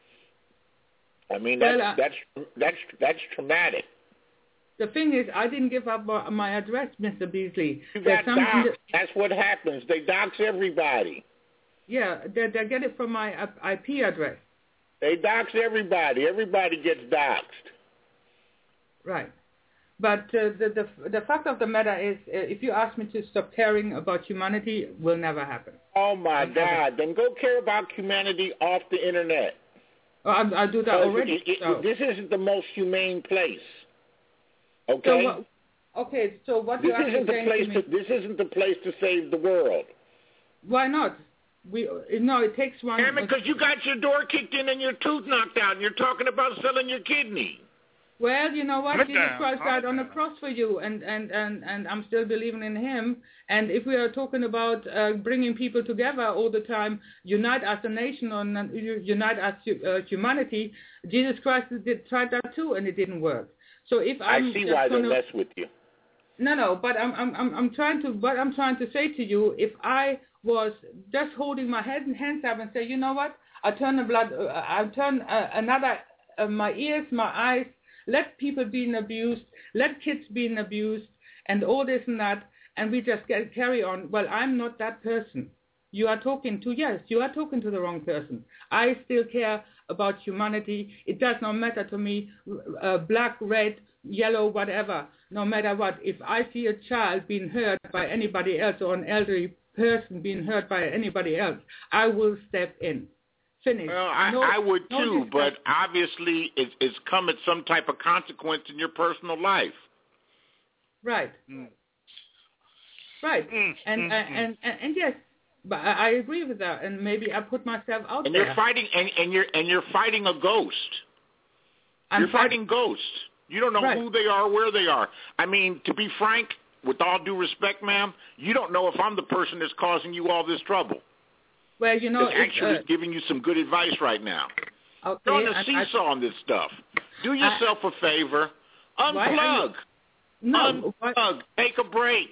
I mean, that's traumatic. The thing is, I didn't give up my address, Mr. Beasley. You got doxxed. That's what happens. They dox everybody. Yeah, they get it from my IP address. They dox everybody. Everybody gets doxed. Right. But the fact of the matter is, if you ask me to stop caring about humanity, it will never happen. Oh, my God. Then go care about humanity off the internet. Oh, I do that already. This isn't the most humane place. Okay? So what this isn't the place to save the world. Why not? It takes one. Damn it, because you got your door kicked in and your tooth knocked out, and you're talking about selling your kidney. Well, you know what? Jesus Christ died on the cross for you, and I'm still believing in him. And if we are talking about bringing people together all the time, unite as a nation or unite as humanity, Jesus Christ tried that too, and it didn't work. So if I see why they mess with you. No, but I'm trying to say to you, if I was just holding my hands up and say, you know what? I turn my ears, my eyes. Let people being abused, let kids being abused, and all this and that, and we just carry on. Well, I'm not that person. You are talking to the wrong person. I still care about humanity. It does not matter to me, black, red, yellow, whatever, no matter what. If I see a child being hurt by anybody else or an elderly person being hurt by anybody else, I will step in. Finish. Well, I would too, but obviously it's come at some type of consequence in your personal life. Right. Right. And yes, but I agree with that, and maybe I put myself out there. You're fighting, and you're fighting a ghost. You're fighting ghosts. You don't know who they are, where they are. I mean, to be frank, with all due respect, ma'am, you don't know if I'm the person that's causing you all this trouble. Well, you know, it's actually giving you some good advice right now. Okay, you're on the seesaw on this stuff. Do yourself a favor. Unplug. Unplug. Take a break.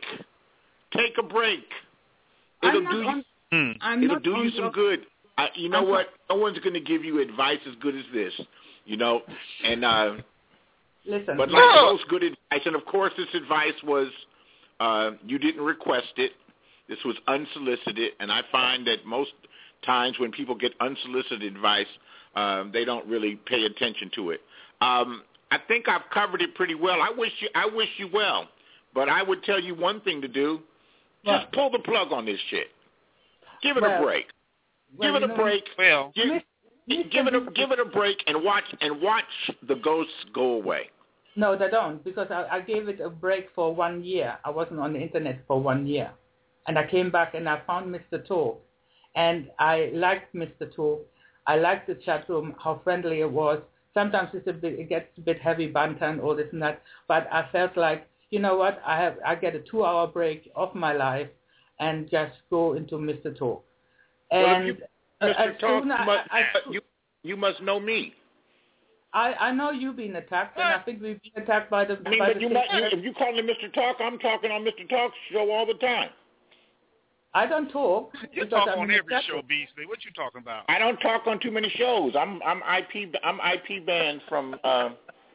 It'll do you some good. You know what? No one's going to give you advice as good as this. You know, and listen. But like most good advice, and of course, this advice was you didn't request it. This was unsolicited, and I find that most times when people get unsolicited advice, they don't really pay attention to it. I think I've covered it pretty well. I wish you well, but I would tell you one thing to do: just pull the plug on this shit. Give it a break. Give it a break. Well, give it a break and watch the ghosts go away. No, they don't, because I gave it a break for 1 year. I wasn't on the internet for 1 year. And I came back and I found Mr. Talk. And I liked Mr. Talk. I liked the chat room, how friendly it was. Sometimes it gets a bit heavy banter and all this and that. But I felt like, you know what, I get a 2-hour break off my life and just go into Mr. Talk. And Mr. Talk, you must know me. I know you've been attacked, and I think we've been attacked by the... if you call me Mr. Talk, I'm talking on Mr. Talk's show all the time. I don't talk. You talk on every show, Beasley. What you talking about? I don't talk on too many shows. I'm IP banned from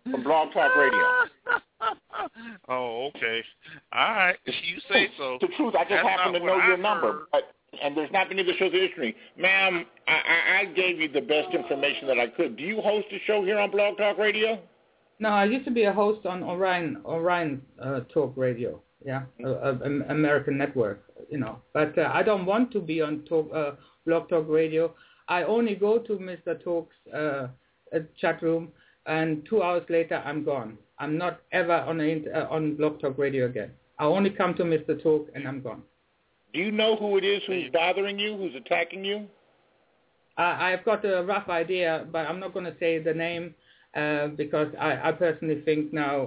from Blog Talk Radio. Oh, okay. All right. You say so. The truth, I just happen to know your number. And there's not many other shows in history. Ma'am, I gave you the best information that I could. Do you host a show here on Blog Talk Radio? No, I used to be a host on Orion Talk Radio, American network, But I don't want to be on Blog Talk Radio. I only go to Mr. Talk's chat room, and 2 hours later I'm gone. I'm not ever on Blog Talk Radio again. I only come to Mr. Talk and I'm gone. Do you know who it is who's bothering you, who's attacking you? I've got a rough idea, but I'm not going to say the name because I personally think now,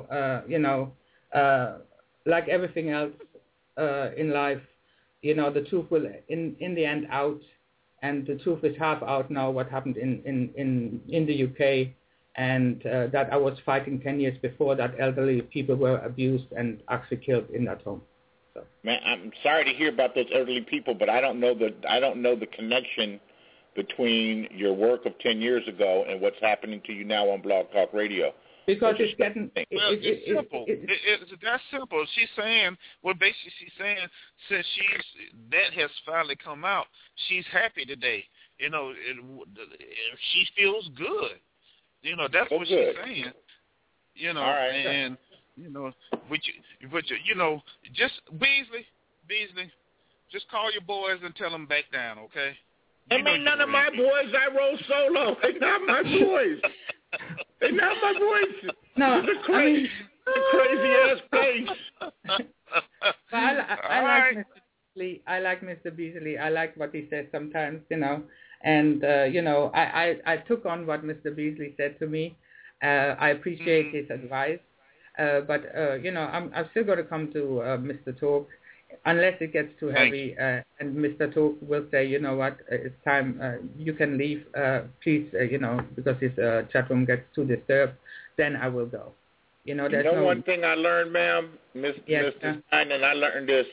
like everything else in life, the truth will in the end out, and the truth is half out now. What happened in the UK, and that I was fighting 10 years before that elderly people were abused and actually killed in that home. Man, I'm sorry to hear about those elderly people, but I don't know the connection between your work of 10 years ago and what's happening to you now on Blog Talk Radio. Because it's getting... It's simple. It's that simple. She's saying, basically she's saying, since that has finally come out, she's happy today. She feels good. That's what she's saying. All right. And... just Beasley, just call your boys and tell them back down, okay? They ain't none of my boys. I roll solo. They're not my boys. They're not my boys. No, it's a crazy ass place. I like Mr. Beasley. I like what he says sometimes, and I took on what Mr. Beasley said to me. I appreciate his advice. But I'm still going to come to Mr. Talk unless it gets too heavy. And Mr. Talk will say, you know what, it's time, you can leave, please, because his chat room gets too disturbed, then I will go. One thing I learned, ma'am, Mr. Stein, and I learned this,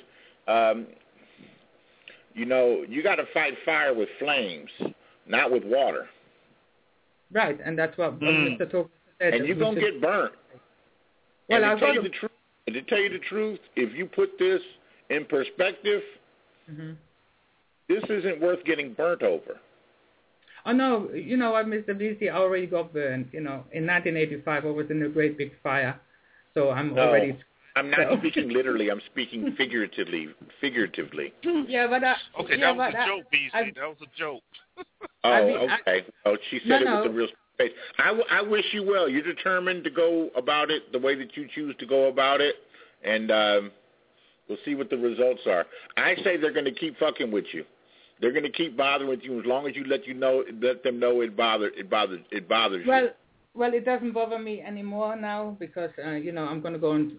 you got to fight fire with flames, not with water. Right, and that's what Mr. Talk said. And you're going to get burnt. Well, to tell you the truth, if you put this in perspective, this isn't worth getting burnt over. Oh, no. You know what, Mr. Beasley already got burned. In 1985, I was in a great big fire. So I'm already... I'm not speaking literally. I'm speaking figuratively. Yeah, but... okay, that was a joke, Beasley. That was a joke. Okay. She said it with a real... I wish you well. You're determined to go about it the way that you choose to go about it, and we'll see what the results are. I say they're going to keep fucking with you. They're going to keep bothering with you as long as you let them know it bothers you. Well, it doesn't bother me anymore now because I'm going to go on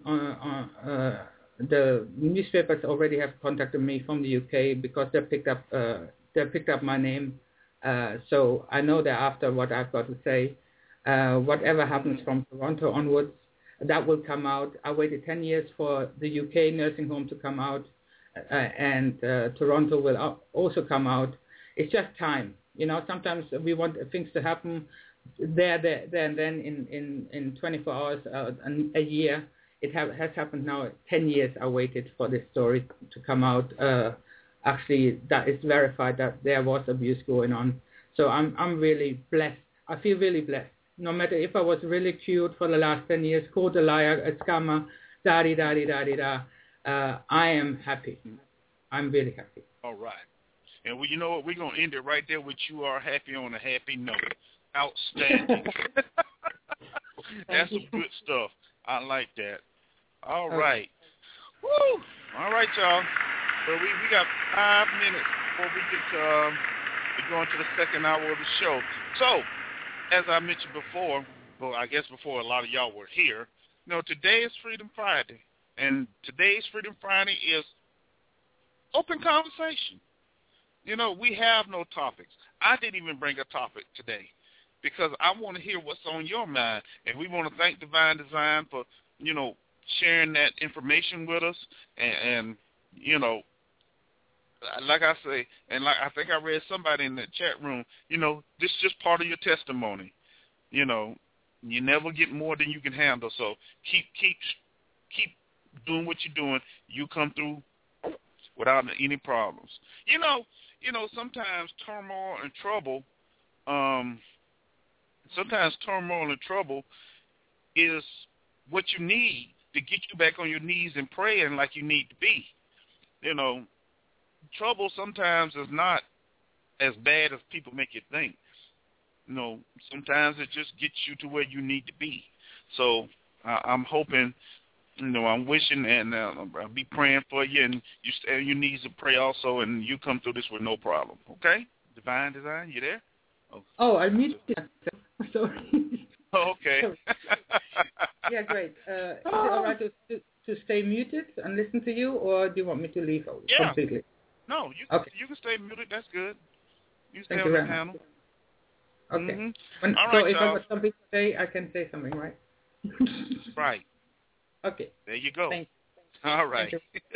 the newspapers already have contacted me from the UK because they picked up my name. So I know that after what I've got to say, whatever happens from Toronto onwards, that will come out. I waited 10 years for the UK nursing home to come out, and Toronto will also come out. It's just time. Sometimes we want things to happen there, and then in 24 hours, a year. It has happened now. 10 years I waited for this story to come out. Actually, that is verified that there was abuse going on. So I'm really blessed. I feel really blessed. No matter if I was ridiculed for the last 10 years, called a liar, a scammer, da-di-da-di-da-di-da, I am happy. I'm really happy. All right. And you know what? We're going to end it right there with you are happy on a happy note. Outstanding. That's some good stuff. I like that. All right. Woo! All right, y'all. Well, we got 5 minutes before we get to go into the second hour of the show. So, as I mentioned before, well, I guess before a lot of y'all were here, today is Freedom Friday. And today's Freedom Friday is open conversation. We have no topics. I didn't even bring a topic today because I want to hear what's on your mind. And we want to thank Divine Design for, sharing that information with us. And like I say, and like I think I read somebody in the chat room, this is just part of your testimony. You never get more than you can handle. So keep doing what you're doing. You come through without any problems. You know, sometimes turmoil and trouble. Sometimes turmoil and trouble is what you need to get you back on your knees and praying like you need to be. You know, trouble sometimes is not as bad as people make you think. You know, sometimes it just gets you to where you need to be. So I'm hoping, I'm wishing, and I'll be praying for you, and you stay on your knees and pray also, and you come through this with no problem. Okay? Divine Design, you there? Oh, I muted myself. Sorry. Oh, okay. Yeah, great. Is it all right to stay muted and listen to you, or do you want me to leave completely? No, you can stay muted. That's good. You stay Thank on you the very panel. much. Okay. All right, so if y'all. I got something to say, I can say something, right? Right. Okay. There you go. Thanks. All right.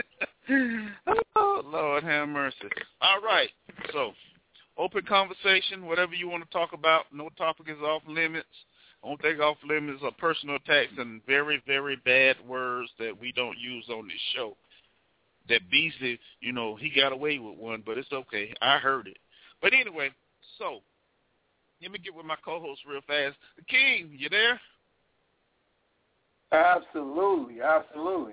Oh, Lord have mercy. All right. So, open conversation, whatever you want to talk about. No topic is off limits. Only thing off limits are personal attacks and very, very bad words that we don't use on this show. That Beasley, he got away with one, but it's okay. I heard it. But anyway, so let me get with my co-host real fast. The King, you there? Absolutely, absolutely.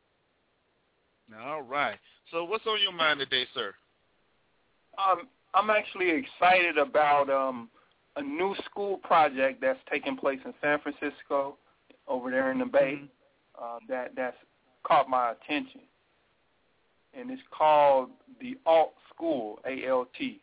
All right. So what's on your mind today, sir? I'm actually excited about a new school project that's taking place in San Francisco, over there in the Bay, that's caught my attention. And it's called the Alt School, ALT.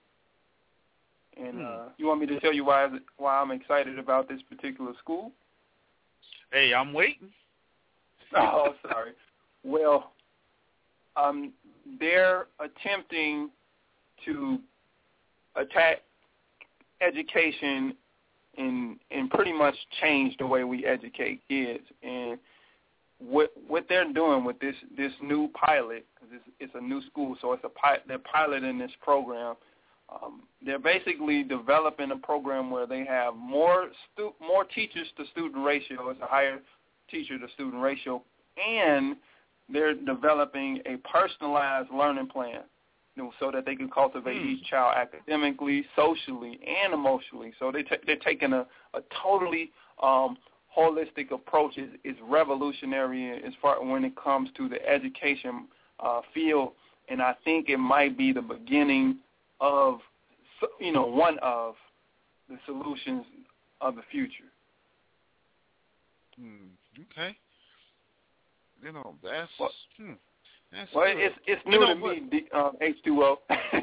And you want me to tell you why I'm excited about this particular school? Hey, I'm waiting. Oh, sorry. Well, they're attempting to attack education and pretty much change the way we educate kids. And what they're doing with this new pilot, because it's a new school, so they're piloting this program. They're basically developing a program where they have more teachers to student ratio. It's a higher teacher to student ratio, and they're developing a personalized learning plan, so that they can cultivate each child academically, socially, and emotionally. So they're taking a totally holistic approach. Is revolutionary as far when it comes to the education field, and I think it might be the beginning of one of the solutions of the future. Okay. That's that's well, good. it's new to me, H2O.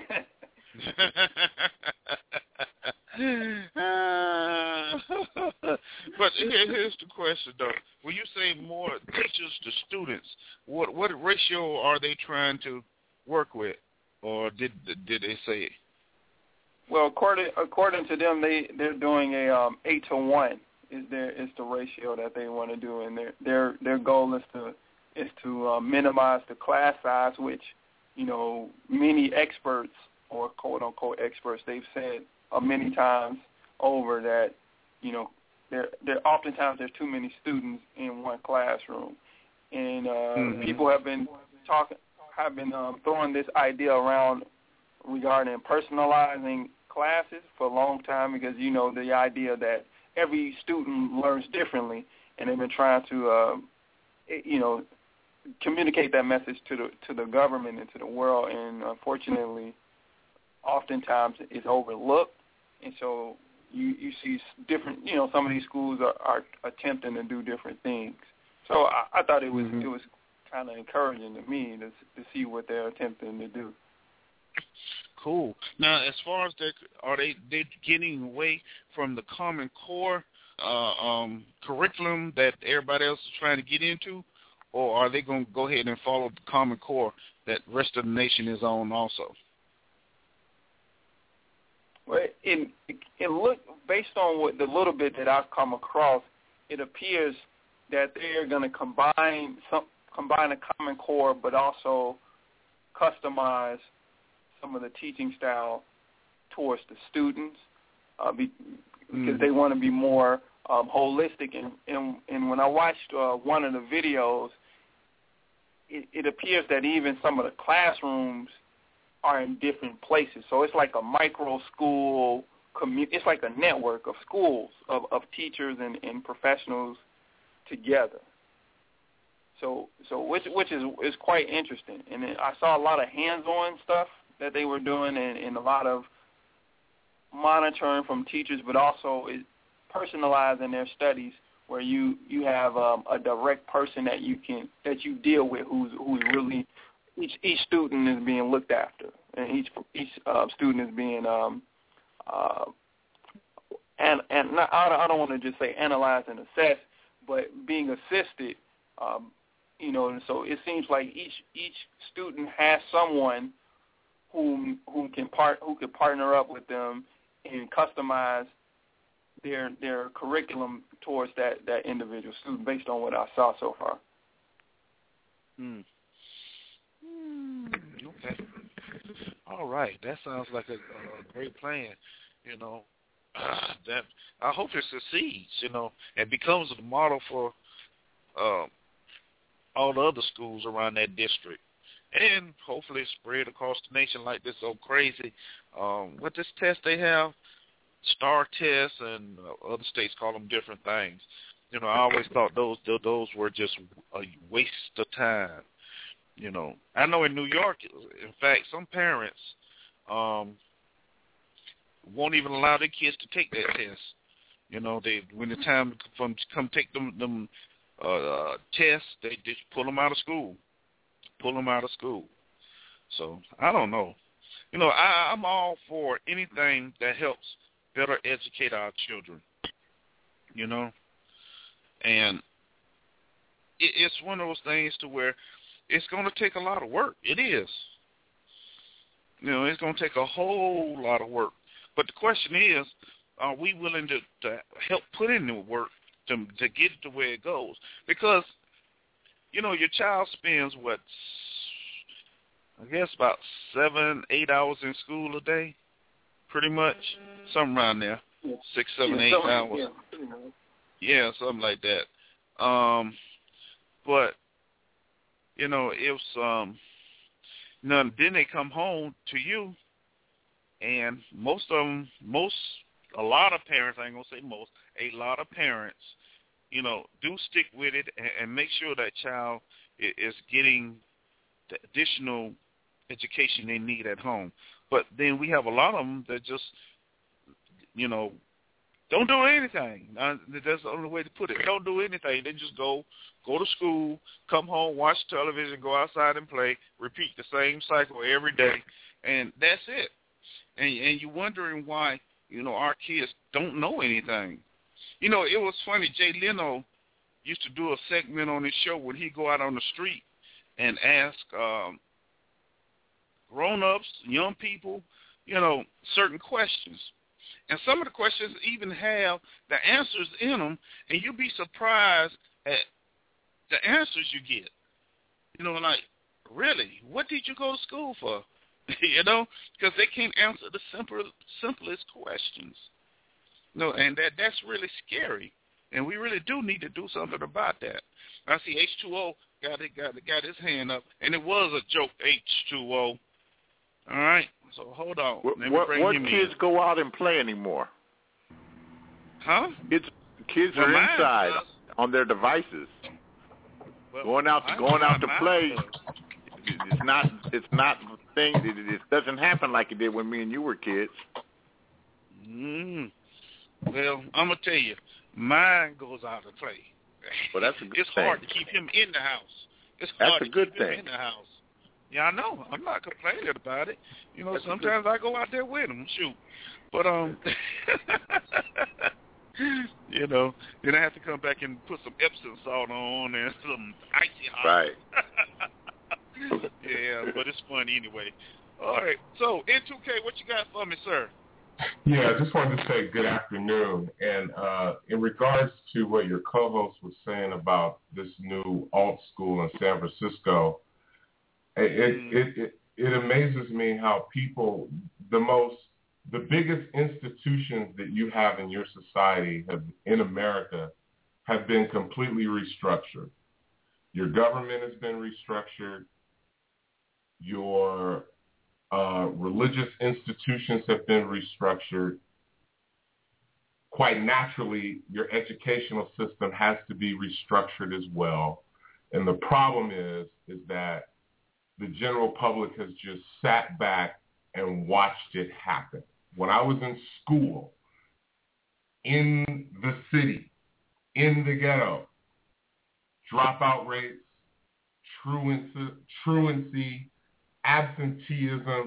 But here's the question, though. When you say more teachers to students, what ratio are they trying to work with, or did they say it? Well, according to them, they're doing a 8-to-1 is the ratio that they want to do, and their goal is to minimize the class size, which many experts or quote unquote experts, they've said many times over that there oftentimes there's too many students in one classroom, and people have been throwing this idea around regarding personalizing classes for a long time, because the idea that every student learns differently, and they've been trying to communicate that message to the government and to the world, and unfortunately oftentimes it's overlooked. And so you see different, some of these schools are attempting to do different things. So I thought it was kind of encouraging to me to see what they're attempting to do. Cool. Now, as far as are they getting away from the Common Core curriculum that everybody else is trying to get into, or are they going to go ahead and follow the Common Core that the rest of the nation is on also? Well, it looked, based on the little bit that I've come across, it appears that they're going to combine a Common Core, but also customize some of the teaching style towards the students, because they want to be more holistic. And when I watched one of the videos, it appears that even some of the classrooms are in different places. So it's like a micro school. It's like a network of schools of teachers and professionals together. So which is quite interesting. And then I saw a lot of hands-on stuff that they were doing, and a lot of monitoring from teachers, but also personalizing their studies, where you have a direct person that you deal with who's really each student is being looked after, and each student is being and I don't want to just say analyzed and assessed, but being assisted. And so it seems like each student has someone who can partner up with them and customize their curriculum towards that individual student based on what I saw so far. Okay. All right. That sounds like a great plan. That I hope it succeeds. And becomes a model for all the other schools around that district, and hopefully spread across the nation like this so crazy. What this test they have, STAR tests, and other states call them different things. I always thought those were just a waste of time. I know in New York, in fact, some parents won't even allow their kids to take that test. When the time come take them tests, they just pull them out of school. So I don't know. I'm all for anything that helps better educate our children. And it's one of those things to where it's going to take a lot of work. It is. It's going to take a whole lot of work. But the question is, are we willing to help put in the work to get it to where it goes? Because, your child spends, about 7-8 hours in school a day, pretty much. Something around there. 6, 7, 8 hours. Yeah, something like that. But, it's, then they come home to you, and a lot of parents, I ain't going to say most, a lot of parents, do stick with it and make sure that child is getting the additional education they need at home. But then we have a lot of them that just, don't do anything. That's the only way to put it. Don't do anything. They just go to school, come home, watch television, go outside and play, repeat the same cycle every day, and that's it. And you're wondering why, our kids don't know anything. It was funny. Jay Leno used to do a segment on his show when he'd go out on the street and ask grown-ups, young people, certain questions. And some of the questions even have the answers in them, and you'll be surprised at the answers you get. Like, really, what did you go to school for? Because they can't answer the simplest questions. And that's really scary. And we really do need to do something about that. I see H2O got his hand up, and it was a joke, H2O. All right, so hold on. What kids go out and play anymore? Huh? Kids are inside on their devices. Going out to play. It's not the thing. It doesn't happen like it did when me and you were kids. Well, I'm gonna tell you, mine goes out to play. Well, that's a good thing. It's hard to keep him in the house. That's a good thing. Him in the house. Yeah, I know. I'm not complaining about it. Sometimes I go out there with him, shoot. But then I have to come back and put some Epsom salt on and some icy hot. Right. Yeah, but it's fun anyway. All right. So, N2K, what you got for me, sir? Yeah, I just wanted to say good afternoon. And in regards to what your co-host was saying about this new alt school in San Francisco, it amazes me how people, the most the biggest institutions that you have in your society in America have been completely restructured. Your government has been restructured. Your religious institutions have been restructured. Quite naturally, your educational system has to be restructured as well. And the problem is that the general public has just sat back and watched it happen. When I was in school, in the city, in the ghetto, dropout rates, truancy, absenteeism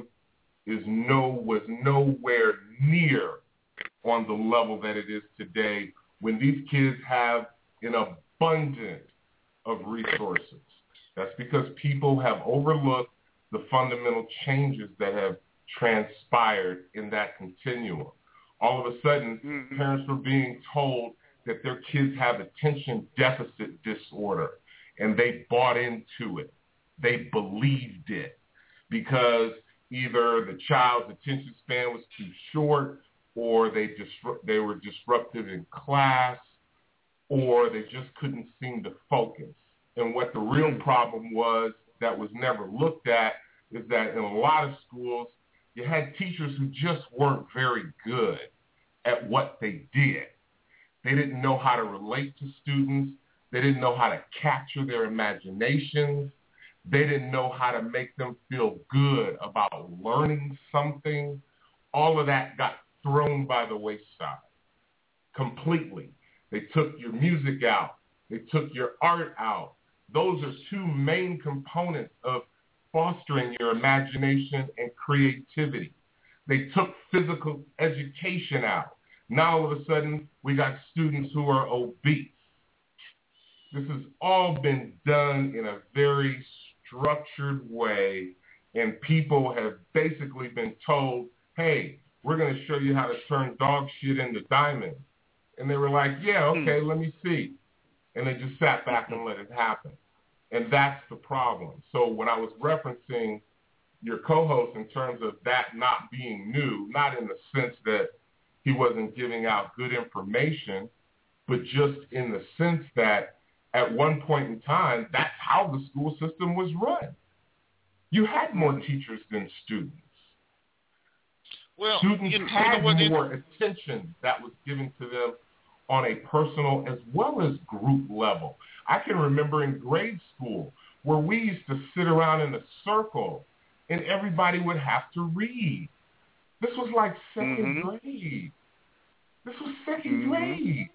was nowhere near on the level that it is today when these kids have an abundance of resources. That's because people have overlooked the fundamental changes that have transpired in that continuum. All of a sudden, parents were being told that their kids have attention deficit disorder, and they bought into it. They believed it because either the child's attention span was too short, or they were disruptive in class, or they just couldn't seem to focus. And what the real problem was that was never looked at is that in a lot of schools, you had teachers who just weren't very good at what they did. They didn't know how to relate to students. They didn't know how to capture their imaginations. They didn't know how to make them feel good about learning something. All of that got thrown by the wayside completely. They took your music out. They took your art out. Those are two main components of fostering your imagination and creativity. They took physical education out. Now all of a sudden, we got students who are obese. This has all been done in a very structured way, and people have basically been told, hey, we're going to show you how to turn dog shit into diamonds. And they were like, yeah, okay, let me see. And they just sat back and let it happen. And that's the problem. So when I was referencing your co-host in terms of that not being new, not in the sense that he wasn't giving out good information, but just in the sense that at one point in time, that's how the school system was run. You had more teachers than students. Well, students had more attention that was given to them on a personal as well as group level. I can remember in grade school where we used to sit around in a circle and everybody would have to read. This was like second grade. This was second grade.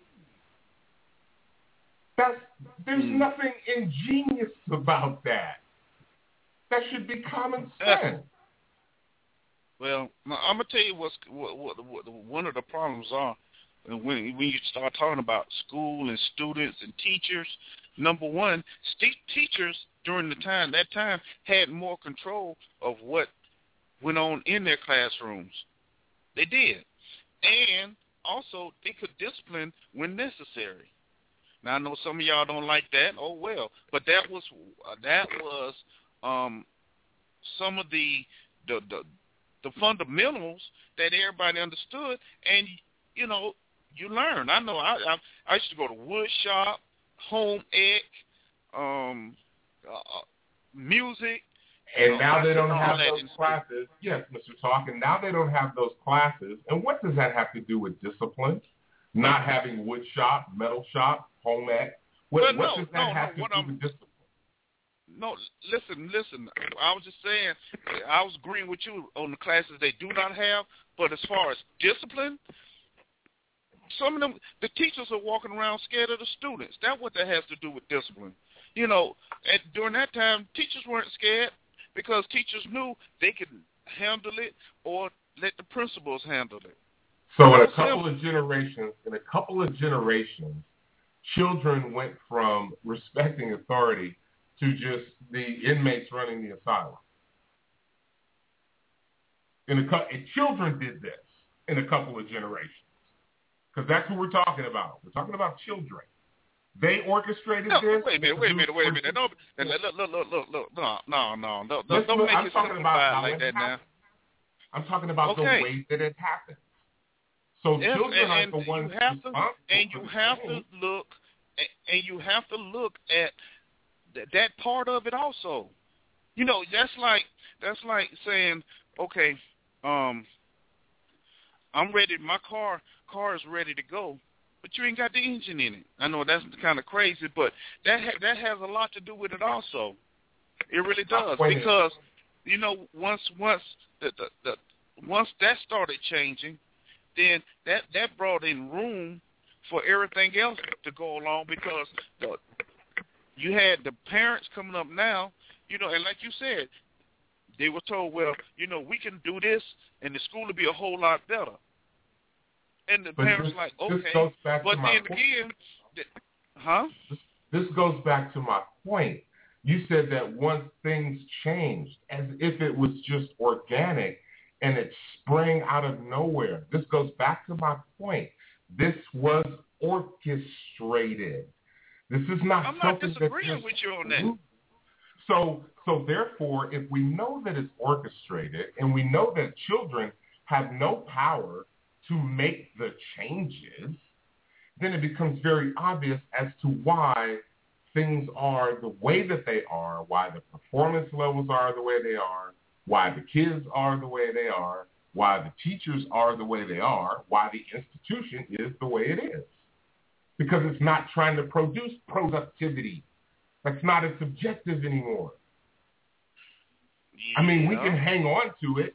There's nothing ingenious about that. That should be common sense. Well, I'm gonna tell you what one of the problems are when you start talking about school and students and teachers. Number one, teachers during that time had more control of what went on in their classrooms. They did, and also they could discipline when necessary. Now I know some of y'all don't like that. Oh well, but that was some of the fundamentals that everybody understood, and you know you learn. I know I used to go to wood shop, home ec, music. And now they don't have those classes. Yes, Mr. Talk, and now they don't have those classes. And what does that have to do with discipline? Not having wood shop, metal shop, home ec. What does that have to do with discipline? No, listen. I was just saying, I was agreeing with you on the classes they do not have, but as far as discipline, some of them, the teachers are walking around scared of the students. That's what that has to do with discipline. You know, during that time, teachers weren't scared because teachers knew they could handle it or let the principals handle it. So in a couple of generations, children went from respecting authority to just the inmates running the asylum. Children did this in a couple of generations because that's who we're talking about. We're talking about children. They orchestrated this. Wait a minute. No, look. Don't make it simplified like that now. I'm talking about the way that it happens. So children are the ones responsible. And you have to look at that part of it also. You know, that's like saying, okay, I'm ready. My car is ready to go, but you ain't got the engine in it. I know that's kind of crazy, but that has a lot to do with it also. It really does, because you know once that started changing, then that brought in room for everything else to go along, because you had the parents coming up now, you know, and like you said, they were told, well, you know, we can do this, and the school will be a whole lot better. And the parents like, okay, but then again, This goes back to my point. You said that once things changed, as if it was just organic, and it sprang out of nowhere. This goes back to my point. This was orchestrated. This is not I'm something not disagreeing with you on that. So therefore, if we know that it's orchestrated, and we know that children have no power to make the changes, then it becomes very obvious as to why things are the way that they are, why the performance levels are the way they are, why the kids are the way they are, why the teachers are the way they are, why the institution is the way it is. Because it's not trying to produce productivity. That's not its objective anymore. I mean, we can hang on to it.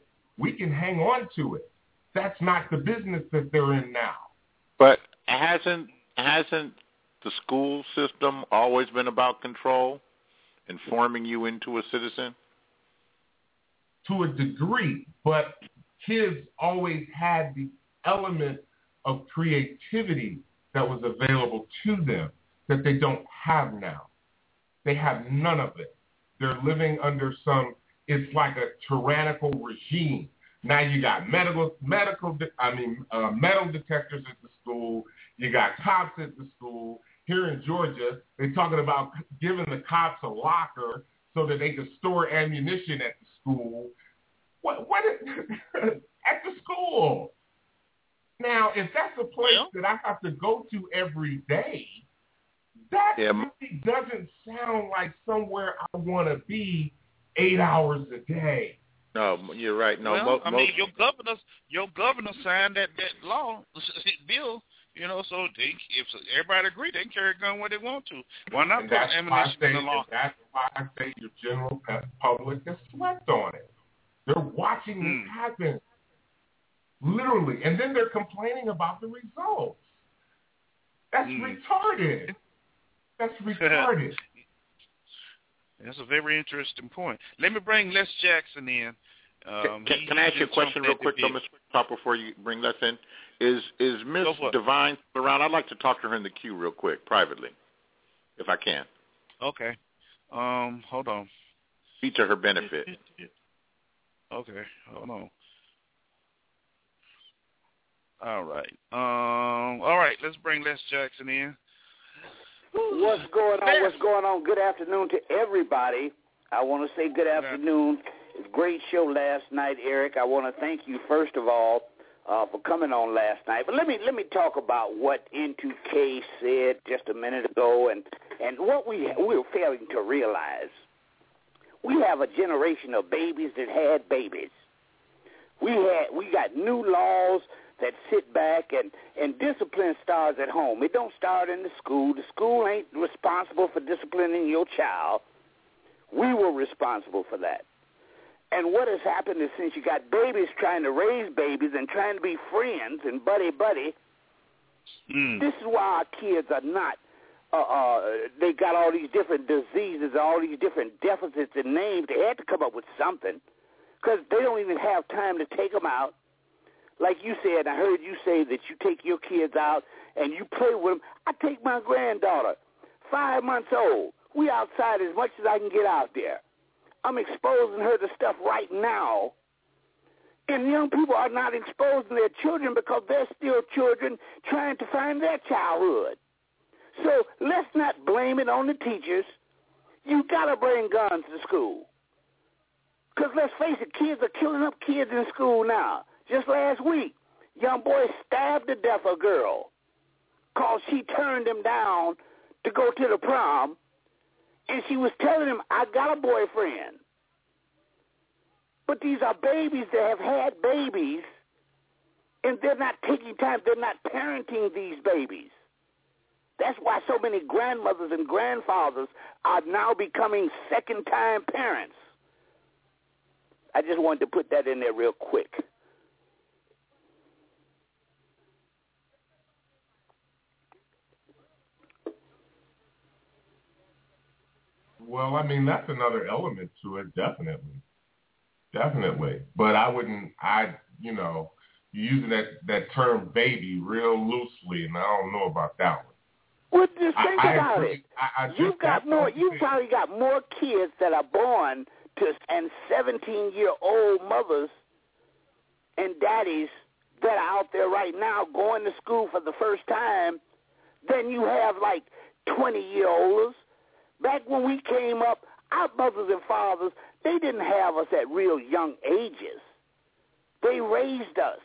That's not the business that they're in now. But hasn't the school system always been about control and forming you into a citizen? To a degree, but kids always had the element of creativity that was available to them that they don't have now. They have none of it. They're living under it's like a tyrannical regime. Now you got metal detectors at the school. You got cops at the school. Here in Georgia, they're talking about giving the cops a locker so that they can store ammunition at the school. What at the school? Now, if that's a place that I have to go to every day, that really doesn't sound like somewhere I want to be 8 hours a day. No, you're right. No, well, your governor signed that law bill. You know, so if everybody agree, they can carry a gun where they want to. Why not put ammunition in the law? That's why I say your general public has slept on it. They're watching this happen, literally, and then they're complaining about the results. That's retarded. That's retarded. That's a very interesting point. Let me bring Les Jackson in. Can I ask you a question real quick, though, Mr. Top, before you bring Les in? Is Miss Divine around? I'd like to talk to her in the queue real quick, privately, if I can. Okay. Hold on. Be to her benefit. Okay, hold on. All right, let's bring Les Jackson in. What's going on? Good afternoon to everybody. I want to say good afternoon. It's a great show last night, Eric. I want to thank you, first of all, for coming on last night. But let me talk about what N2K said just a minute ago and what we're failing to realize. We have a generation of babies that had babies. We got new laws that sit back and discipline starts at home. It don't start in the school. The school ain't responsible for disciplining your child. We were responsible for that. And what has happened is since you got babies trying to raise babies and trying to be friends and buddy, this is why our kids are not, they got all these different diseases, all these different deficits and names. They had to come up with something because they don't even have time to take them out. Like you said, I heard you say that you take your kids out and you play with them. I take my granddaughter, 5 months old. We outside as much as I can get out there. I'm exposing her to stuff right now. And young people are not exposing their children because they're still children trying to find their childhood. So let's not blame it on the teachers. You got to bring guns to school. Because let's face it, kids are killing up kids in school now. Just last week, young boy stabbed to death a girl because she turned him down to go to the prom, and she was telling him, I got a boyfriend. But these are babies that have had babies, and they're not taking time. They're not parenting these babies. That's why so many grandmothers and grandfathers are now becoming second-time parents. I just wanted to put that in there real quick. Well, I mean, that's another element to it, definitely. Definitely. But you're using that term baby real loosely, and I don't know about that one. Well, just think about it. You've probably got more kids that are born to and 17-year-old mothers and daddies that are out there right now going to school for the first time than you have like 20-year-olds. Back when we came up, our mothers and fathers, they didn't have us at real young ages. They raised us.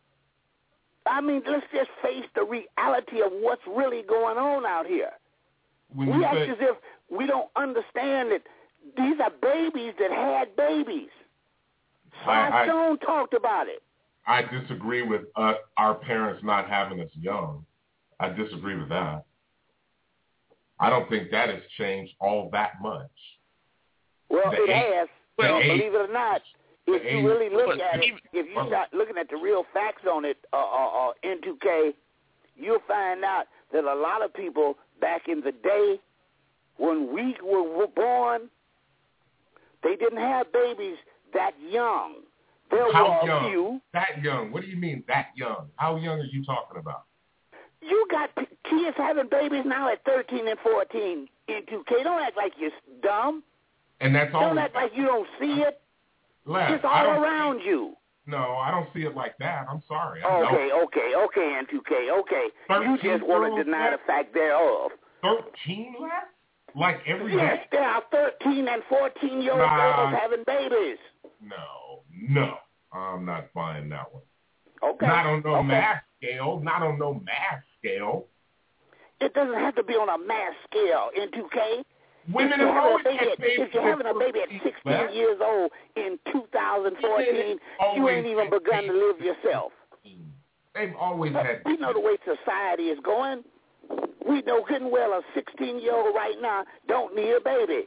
I mean, let's just face the reality of what's really going on out here. We act as if we don't understand that these are babies that had babies. Sly Stone talked about it. I disagree with our parents not having us young. I disagree with that. I don't think that has changed all that much. Well, it has. Believe it or not, if you really look at it, if you start looking at the real facts on it, N2K, you'll find out that a lot of people back in the day when we were born, they didn't have babies that young. How young? Few. That young? What do you mean that young? How young are you talking about? You got kids having babies now at 13 and 14 N2K. Don't act like you're dumb. And that's all. Don't act like you don't see it. It's all around you. No, I don't see it like that. I'm sorry. Okay, N2K, okay. You just want to deny the fact thereof. 13 less? Like every day? Yes, there are 13 and 14-year-old girls having babies. No. I'm not buying that one. Okay. Not on no mass scale. It doesn't have to be on a mass scale, N2K. Women have always had babies. If you're having a baby at 16 years old in 2014, you ain't even begun to live yourself. They've always had babies. We know the way society is going. We know good and well a 16-year-old right now don't need a baby.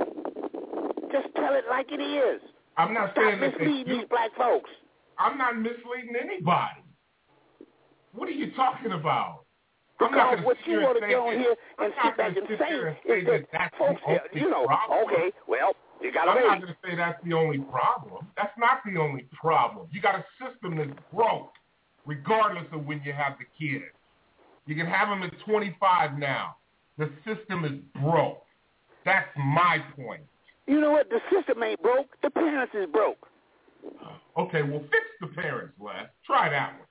Just tell it like it is. I'm not saying that misleading these black folks. I'm not misleading anybody. What are you talking about? Because what you want to go here and sit back and say is that folks, okay, well, you got to I'm not going to say that's the only problem. That's not the only problem. You got a system that's broke, regardless of when you have the kids. You can have them at 25 now. The system is broke. That's my point. You know what? The system ain't broke. The parents is broke. Okay, well, fix the parents, Les. Try that one.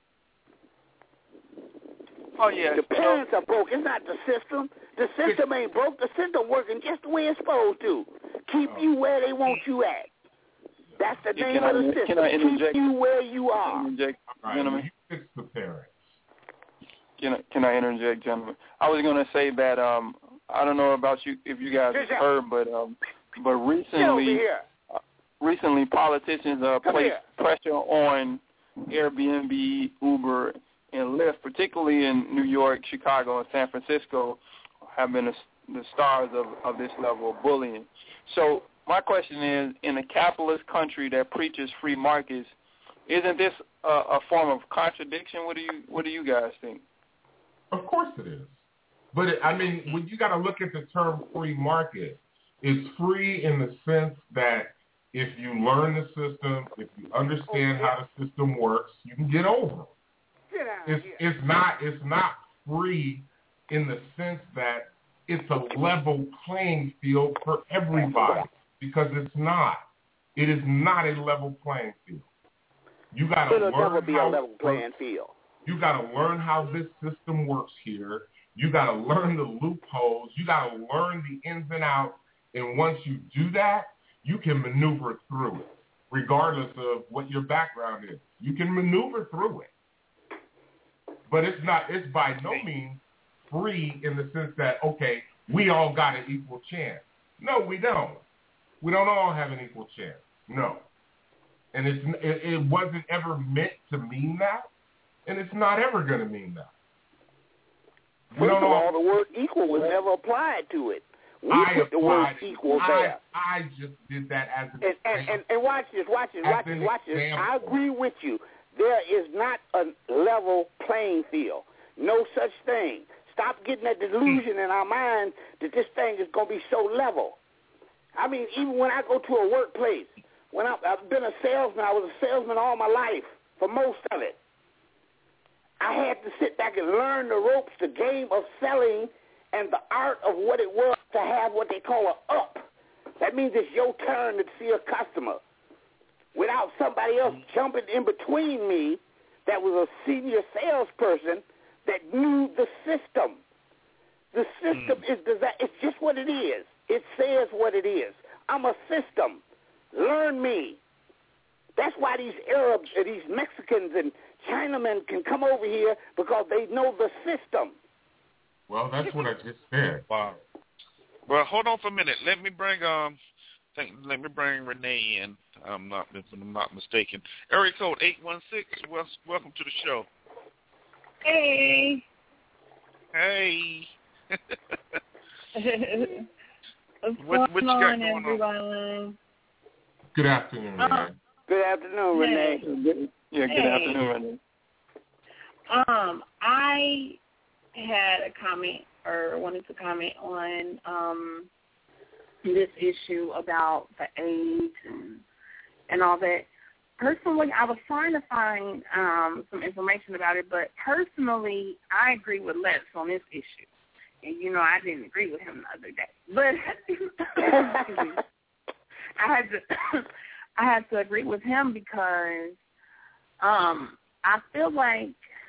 Oh, yeah. The parents are broke. It's not the system. The system ain't broke. The system working just the way it's supposed to. Keep you where they want you at. That's the name of the system. Can I interject? Keep you where you are. Right, gentlemen. You fix the parents. Can I interject, gentlemen? I was going to say that I don't know about you if you guys have heard, but recently politicians placed pressure on Airbnb, Uber, and Lyft, particularly in New York, Chicago, and San Francisco, have been the stars of this level of bullying. So my question is, in a capitalist country that preaches free markets, isn't this a form of contradiction? What do you guys think? Of course it is. But, when you got to look at the term free market, it's free in the sense that if you learn the system, if you understand how the system works, you can get over it. It's not free in the sense that it's a level playing field for everybody, because it's not. It is not a level playing field. You got to learn never be a level playing field. You got to learn how this system works here. You got to learn the loopholes. You got to learn the ins and outs. And once you do that, you can maneuver through it. regardless of what your background is. You can maneuver through it. But it's by no means free in the sense that, okay, we all got an equal chance. No, we don't. We don't all have an equal chance. No. And it wasn't ever meant to mean that, and it's not ever going to mean that. First of all, the word equal was never applied to it. We put the word equal there. I just did that as an example. And watch this. I agree with you. There is not a level playing field. No such thing. Stop getting that delusion in our mind that this thing is going to be so level. I mean, even when I go to a workplace, when I've been a salesman, I was a salesman all my life, for most of it. I had to sit back and learn the ropes, the game of selling, and the art of what it was to have what they call an up. That means it's your turn to see a customer without somebody else jumping in between me that was a senior salesperson that knew the system. The system is designed. It's just what it is. It says what it is. I'm a system. Learn me. That's why these Arabs, these Mexicans and Chinamen can come over here because they know the system. Well, that's what I just said. Wow. Well, hold on for a minute. Let me bring Renee in. If I'm not mistaken. Area code 816. Welcome to the show. Hey. Hey. What's what you going got on, going everyone? on? Good afternoon, Renee. Good afternoon, Renee. Good afternoon, Renee. I had a comment or wanted to comment on this issue about the age and all that. Personally, I was trying to find some information about it, but personally, I agree with Les on this issue. And, I didn't agree with him the other day. But I had to agree with him because I feel like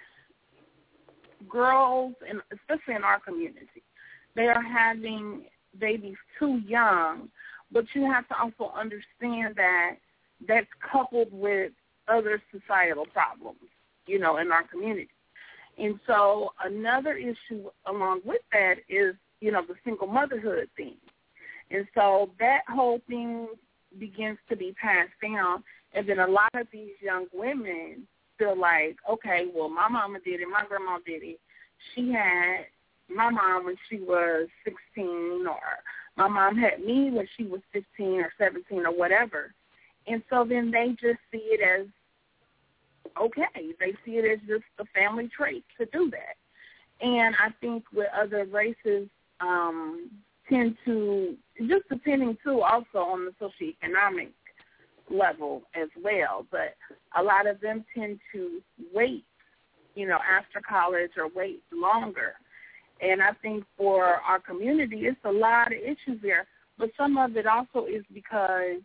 girls, and especially in our community, they are having babies too young, but you have to also understand that that's coupled with other societal problems, in our community. And so another issue along with that is, the single motherhood thing. And so that whole thing begins to be passed down, and then a lot of these young women feel like, okay, well, my mama did it, my grandma did it. She had my mom when she was 16, or my mom had me when she was 15 or 17 or whatever. And so then they just see it as okay. They see it as just a family trait to do that. And I think with other races tend to, just depending too also on the socioeconomic level as well, but a lot of them tend to wait, after college or wait longer. And I think for our community, it's a lot of issues there, but some of it also is because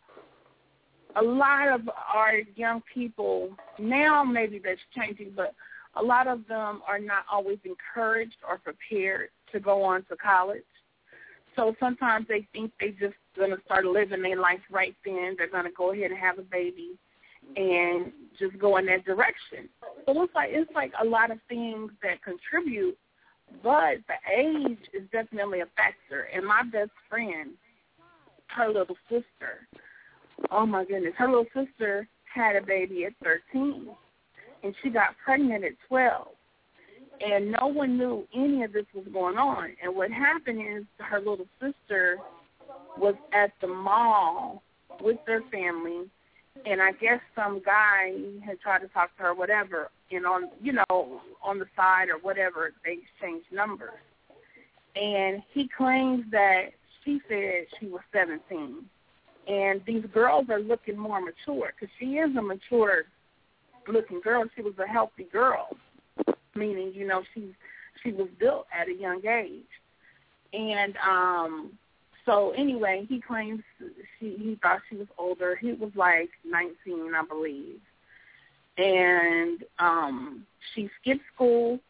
a lot of our young people, now maybe that's changing, but a lot of them are not always encouraged or prepared to go on to college. So sometimes they think they're just going to start living their life right then. They're going to go ahead and have a baby and just go in that direction. So it's like a lot of things that contribute, but the age is definitely a factor. And my best friend, her little sister, oh, my goodness, her little sister had a baby at 13, and she got pregnant at 12. And no one knew any of this was going on. And what happened is her little sister was at the mall with their family, and I guess some guy had tried to talk to her, whatever, and on the side or whatever, they exchanged numbers. And he claims that she said she was 17. And these girls are looking more mature because she is a mature-looking girl. She was a healthy girl, meaning, she was built at a young age. And so anyway, he claims he thought she was older. He was like 19, I believe. And she skipped school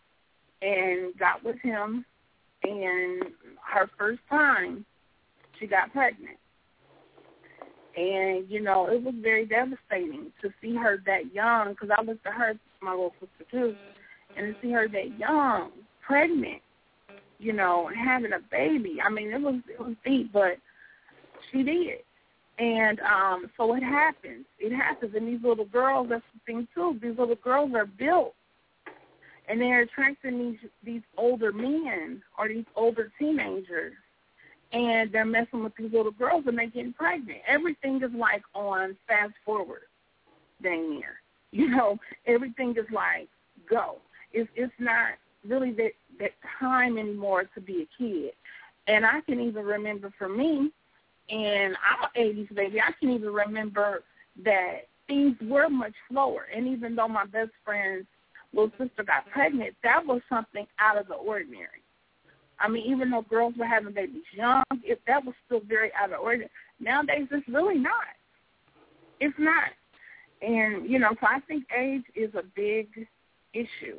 and got with him. And her first time, she got pregnant. And, you know, it was very devastating to see her that young, because I looked at her, my little sister too, and to see her that young, pregnant, you know, and having a baby. I mean, it was deep, but she did. And so it happens. It happens. And these little girls, that's the thing too, these little girls are built. And they're attracting these older men or these older teenagers. And they're messing with these little girls and they're getting pregnant. Everything is like on fast forward, dang near. You know, everything is like go. It's not really that time anymore to be a kid. And I can even remember for me, and I'm an 80s baby, I can even remember that things were much slower. And even though my best friend's little sister got pregnant, that was something out of the ordinary. I mean, even though girls were having babies young, that was still very out of the ordinary. Nowadays, it's really not. It's not. And, you know, so I think age is a big issue.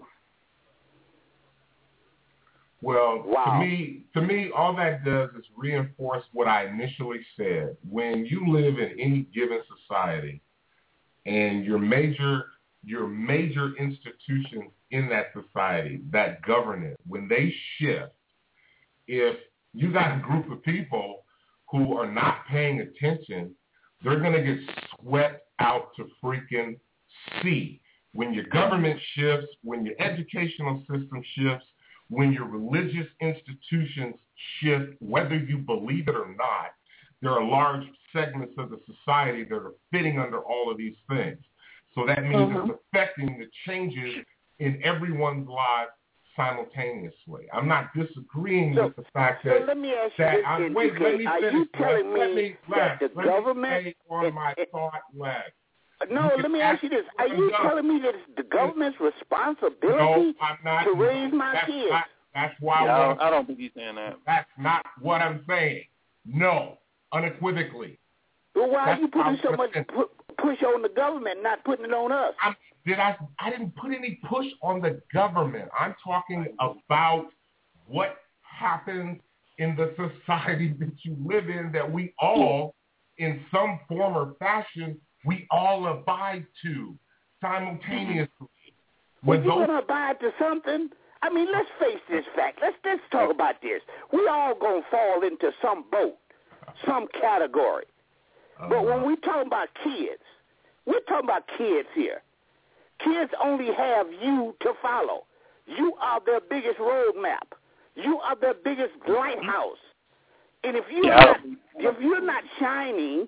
Well, to me, all that does is reinforce what I initially said. When you live in any given society and your major institutions in that society that govern it, when they shift, if you got a group of people who are not paying attention, they're going to get swept out to freaking sea. When your government shifts, when your educational system shifts, when your religious institutions shift, whether you believe it or not, there are large segments of the society that are fitting under all of these things. So that means it's affecting the changes in everyone's lives simultaneously. I'm not disagreeing with the fact that. So let me ask you this: are you telling me that the government? Stay on my thought leg. No, let me ask you this: are you telling me that it's the government's responsibility to raise my kids? That's why I don't think he's saying that. That's not what I'm saying. No, unequivocally. Well, why are you putting so much push on the government, not putting it on us? I didn't put any push on the government. I'm talking about what happens in the society that you live in, that we all, in some form or fashion, we all abide to simultaneously. Well, you're going to abide to something? I mean, let's face this fact. Let's talk about this. We all going to fall into some boat, some category. But when we talk about kids, we're talking about kids here. Kids only have you to follow. You are their biggest roadmap. You are their biggest lighthouse. And if you're not shining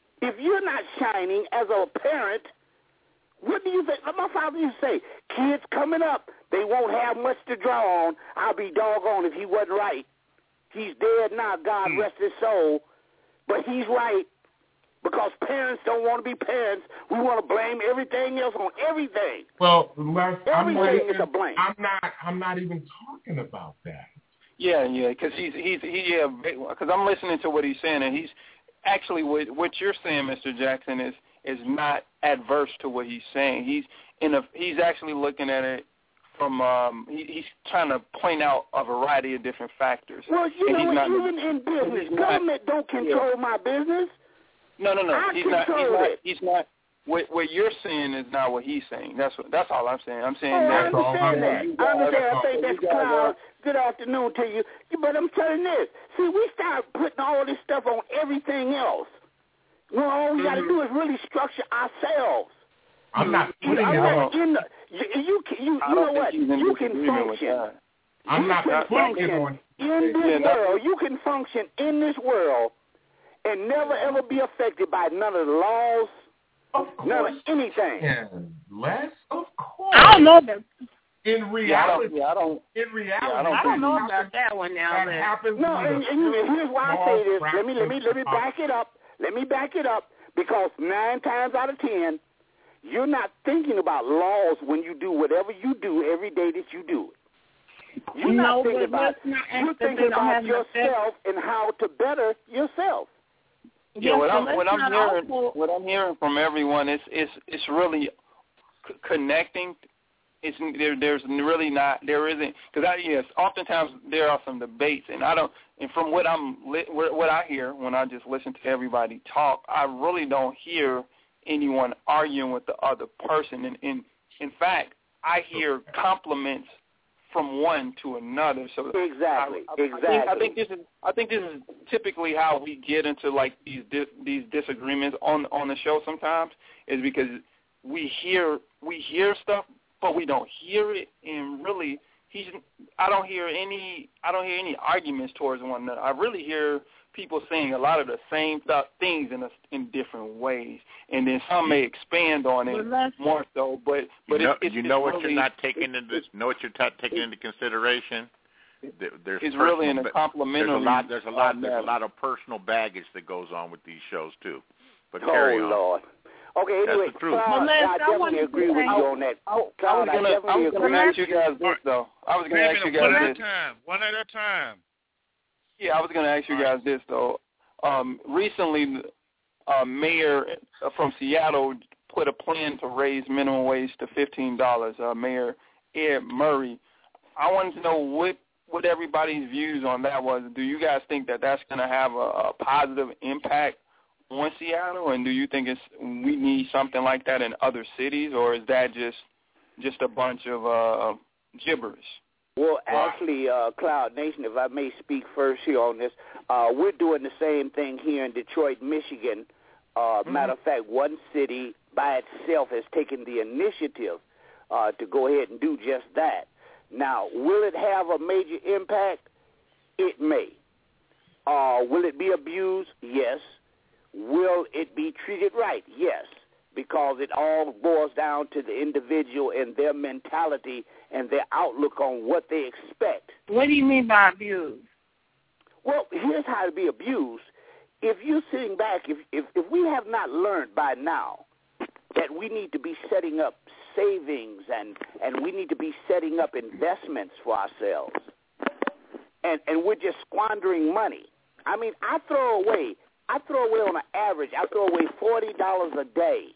as a parent, what do you think? My father used to say, kids coming up, they won't have much to draw on. I'll be doggone if he wasn't right. He's dead now, God rest his soul. But he's right. Because parents don't want to be parents. We want to blame everything else on everything. Well, Les, everything is a blame. I'm not even talking about that. Yeah, because because I'm listening to what he's saying, and he's actually what you're saying, Mr. Jackson, is not adverse to what he's saying. He's actually looking at it from he's trying to point out a variety of different factors. Well, you know what? Even in business, government don't control my business. No. He's not. What you're saying is not what he's saying. That's all I'm saying. I'm saying I understand that. I think that's Cloud. Good afternoon to you. But I'm telling this. See, we start putting all this stuff on everything else. Well, all we got to do is really structure ourselves. I'm not putting it on. You know what? You can function. I'm not putting it on. In this world, you can function in this world and never, ever be affected by none of the laws, none of anything. And Les, of course. I don't know that. In reality, I don't know about that one now. That happens. No, and here's why I say this. Let me back it up. Let me back it up, because 9 times out of 10, you're not thinking about laws when you do whatever you do every day that you do it. You're not thinking about. You're thinking about yourself and how to better yourself. Yeah, what I'm hearing from everyone is really connecting there's really not, there isn't, because yes, oftentimes there are some debates, and from what I hear when I just listen to everybody talk, I really don't hear anyone arguing with the other person, and in fact, I hear compliments from one to another. So exactly. I think this is typically how we get into like these disagreements on the show sometimes, is because we hear stuff, but we don't hear it, and really I don't hear any arguments towards one another. I really hear people saying a lot of the same things in different ways, and then some may expand on it more so. But you know what you're not taking into consideration. It's really in a complimentary. There's a lot of personal baggage that goes on with these shows too. But carry on. Lord. Okay, anyway, Cloud, I definitely agree with you on that. I was going to ask you guys this, though. One at a time. Yeah, I was going to ask you guys this, though. Recently, Mayor from Seattle put a plan to raise minimum wage to $15. Mayor Ed Murray. I wanted to know what everybody's views on that was. Do you guys think that that's going to have a positive impact on Seattle, and do you think we need something like that in other cities, or is that just a bunch of gibberish? Well, actually, Cloud Nation, if I may speak first here on this, we're doing the same thing here in Detroit, Michigan. Matter of fact, one city by itself has taken the initiative to go ahead and do just that. Now, will it have a major impact? It may. Will it be abused? Yes. Will it be treated right? Yes, because it all boils down to the individual and their mentality and their outlook on what they expect. What do you mean by abuse? Well, here's how to be abused. If you're sitting back, if we have not learned by now that we need to be setting up savings and we need to be setting up investments for ourselves, and we're just squandering money. I mean, I throw away on an average, $40 a day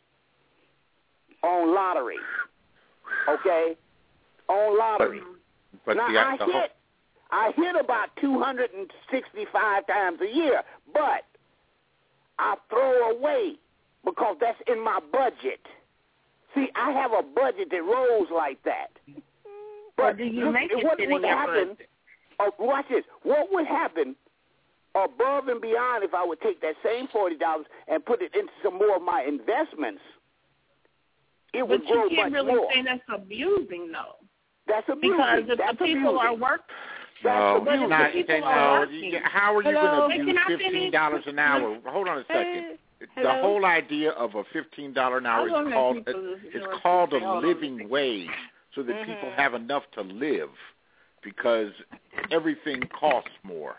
on lottery, okay? On lottery. But now, I hit about 265 times a year, but I throw away because that's in my budget. See, I have a budget that rolls like that. But do you make it what in would your happen? budget? Watch this. What would happen above and beyond if I would take that same $40 and put it into some more of my investments? It would grow much more. But you can't really say that's abusing, though. That's abusing. Because if that's the people abusing. are working. How are you Hello? going to use $15 an hour? Hold on a second. The whole idea of a $15 an hour is called a living wage, so that people have enough to live, because everything costs more.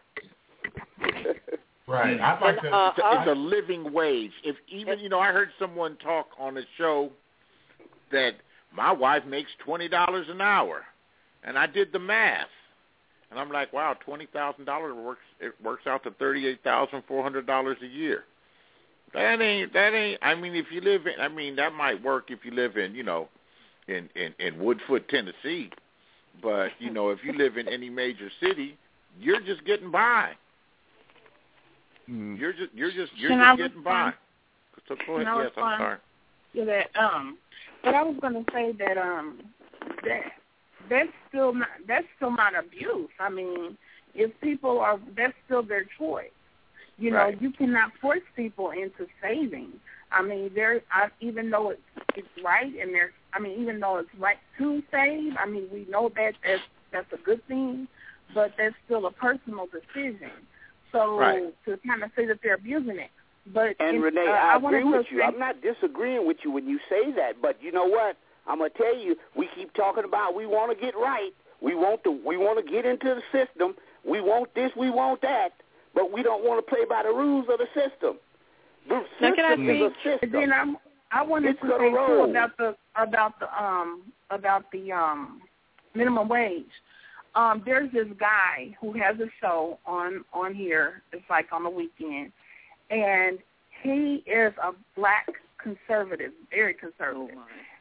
Right. I'd like to. It's a living wage. If even I heard someone talk on the show that my wife makes $20 an hour, and I did the math, and I'm like, wow, $20,000 works out to $38,400 a year. That ain't. I mean, if you live in, that might work if you live in, in Woodfoot, Tennessee. But if you live in any major city, you're just getting by. You're just getting by. So go ahead. Yes, I'm sorry. Yeah, but I was going to say that that's still not abuse. I mean, if people are, that's still their choice. You know, you cannot force people into saving. I mean, even though it's right, and even though it's right to save, I mean, we know that that's a good thing, but that's still a personal decision. So to kind of say that they're abusing it. And Renee, I agree with you. I'm not disagreeing with you when you say that, but you know what? I'm going to tell you, we keep talking about we want to get right. We want to get into the system. We want this, we want that, but we don't want to play by the rules of the system. The system is a system. Then I wanted to say too about the minimum wage. There's this guy who has a show on here. It's like on the weekend, and he is a black conservative, very conservative.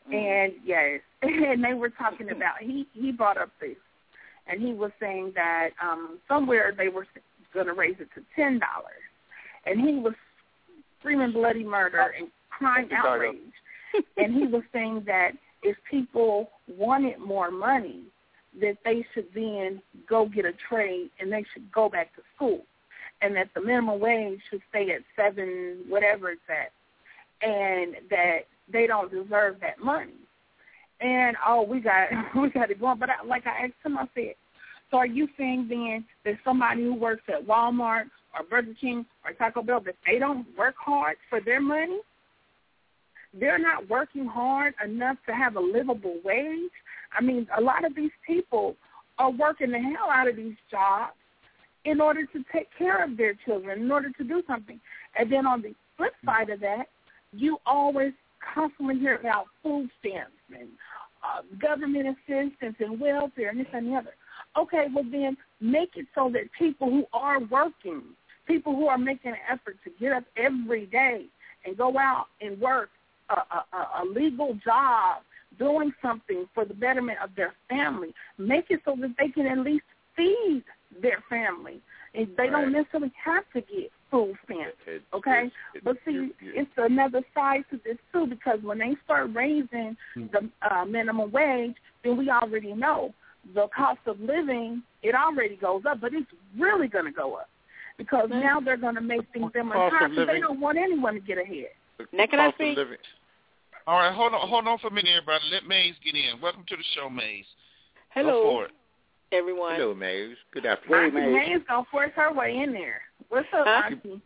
And yes, and they were talking about, he brought up this, and he was saying that somewhere they were going to raise it to $10. And he was screaming bloody murder and crying outrage. And he was saying that if people wanted more money, that they should then go get a trade and they should go back to school. And that the minimum wage should stay at $7, whatever it's at. And that they don't deserve that money. And, we got it going. But like I asked him, I said, so are you saying then that somebody who works at Walmart or Burger King or Taco Bell, that they don't work hard for their money? They're not working hard enough to have a livable wage? I mean, a lot of these people are working the hell out of these jobs in order to take care of their children, in order to do something. And then on the flip side of that, you always constantly hear about food stamps and government assistance and welfare and this and the other. Okay, well then make it so that people who are working, people who are making an effort to get up every day and go out and work a legal job, doing something for the betterment of their family, make it so that they can at least feed their family. And they don't necessarily have to get food stamps, okay? But see, it's another side to this, too, because when they start raising the minimum wage, then we already know the cost of living, it already goes up, but it's really going to go up because now they're going to make things them high because they don't want anyone to get ahead. Now, can I speak? All right, hold on for a minute, everybody. Let Maze get in. Welcome to the show, Maze. Hello. Go for it. Everyone. Hello, Maze. Good afternoon. Maze gonna force her way in there. What's up, Auntie?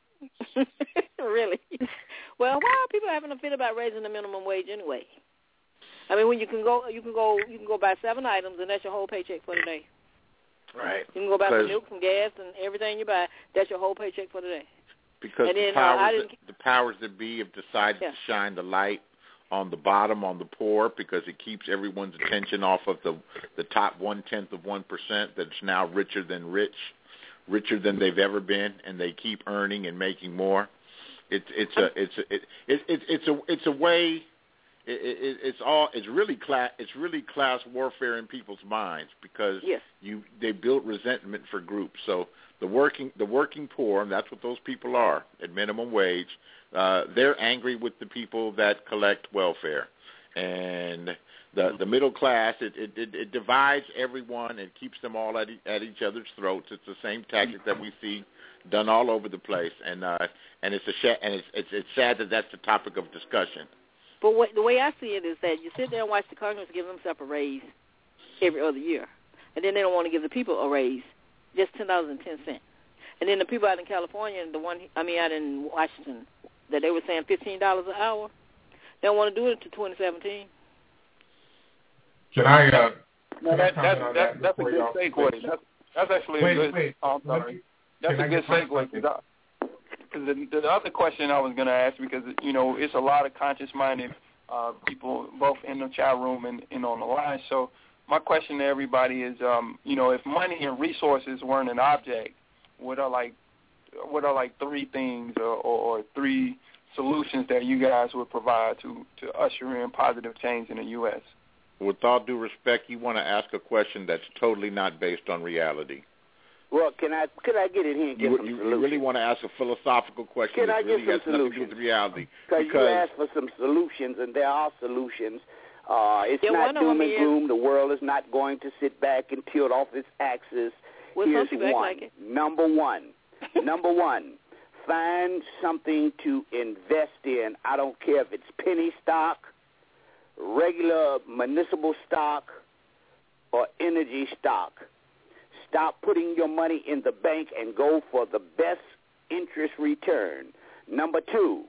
Really? Well, why are people having a fit about raising the minimum wage anyway? I mean, when you can go buy 7 items and that's your whole paycheck for the day. Right. You can go buy some milk, some gas, and everything you buy. That's your whole paycheck for the day. Because the powers that be have decided to shine the light on the bottom, on the poor, because it keeps everyone's attention off of the top 1/10 of 1% that's now richer than richer than they've ever been, and they keep earning and making more. It's a way. It's really class warfare in people's minds because they build resentment for groups. So the working poor, and that's what those people are at minimum wage. They're angry with the people that collect welfare, and the middle class. It divides everyone and keeps them all at each other's throats. It's the same tactic that we see done all over the place, and it's sad that that's the topic of discussion. But the way I see it is that you sit there and watch the Congress give themselves a raise every other year, and then they don't want to give the people a raise, just $10.10. And then the people out in California, out in Washington, that they were saying $15 an hour, they don't want to do it to 2017. Can I? That's a good segue. That's actually a good. That's a good segue. Because the other question I was going to ask, because it's a lot of conscious-minded people, both in the chat room and on the line. So my question to everybody is, if money and resources weren't an object, what are like 3 things or 3 solutions that you guys would provide to usher in positive change in the U.S.? With all due respect, you want to ask a question that's totally not based on reality. Well, could I get in here and get some solutions? You really want to ask a philosophical question that really has nothing to do with reality. Because you asked for some solutions, and there are solutions. It's not doom and gloom. The world is not going to sit back and tilt off its axis. Here's one. Number one, find something to invest in. I don't care if it's penny stock, regular municipal stock, or energy stock. Stop putting your money in the bank and go for the best interest return. Number two,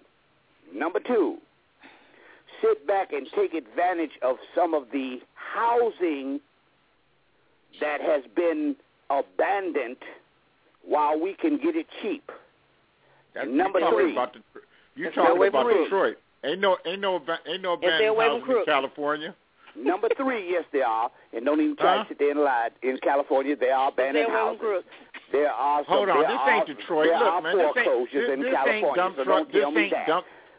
sit back and take advantage of some of the housing that has been abandoned while we can get it cheap. Number 3. You're talking about Detroit. Ain't no abandoned housing in California. Number 3, yes, there are. And don't even try to sit there and lie. In California, there are abandoned houses. There are some. Hold on, this ain't Detroit. There are foreclosures in California, so don't tell me that. This ain't Okay, dump and truck number to horse three, where you can buy 10 houses for $1,000.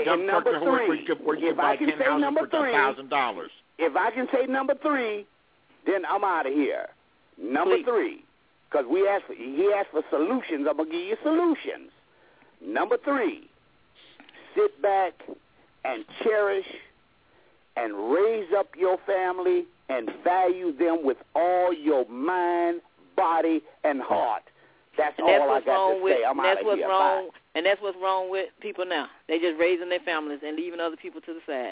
If I can say number three, then I'm out of here. Number three, because he asked for solutions. I'm gonna give you solutions. Number three, sit back and cherish and raise up your family and value them with all your mind, body, and heart. That's all I got to say. I'm out of here. Bye. And that's what's wrong with people now. They just raising their families and leaving other people to the side.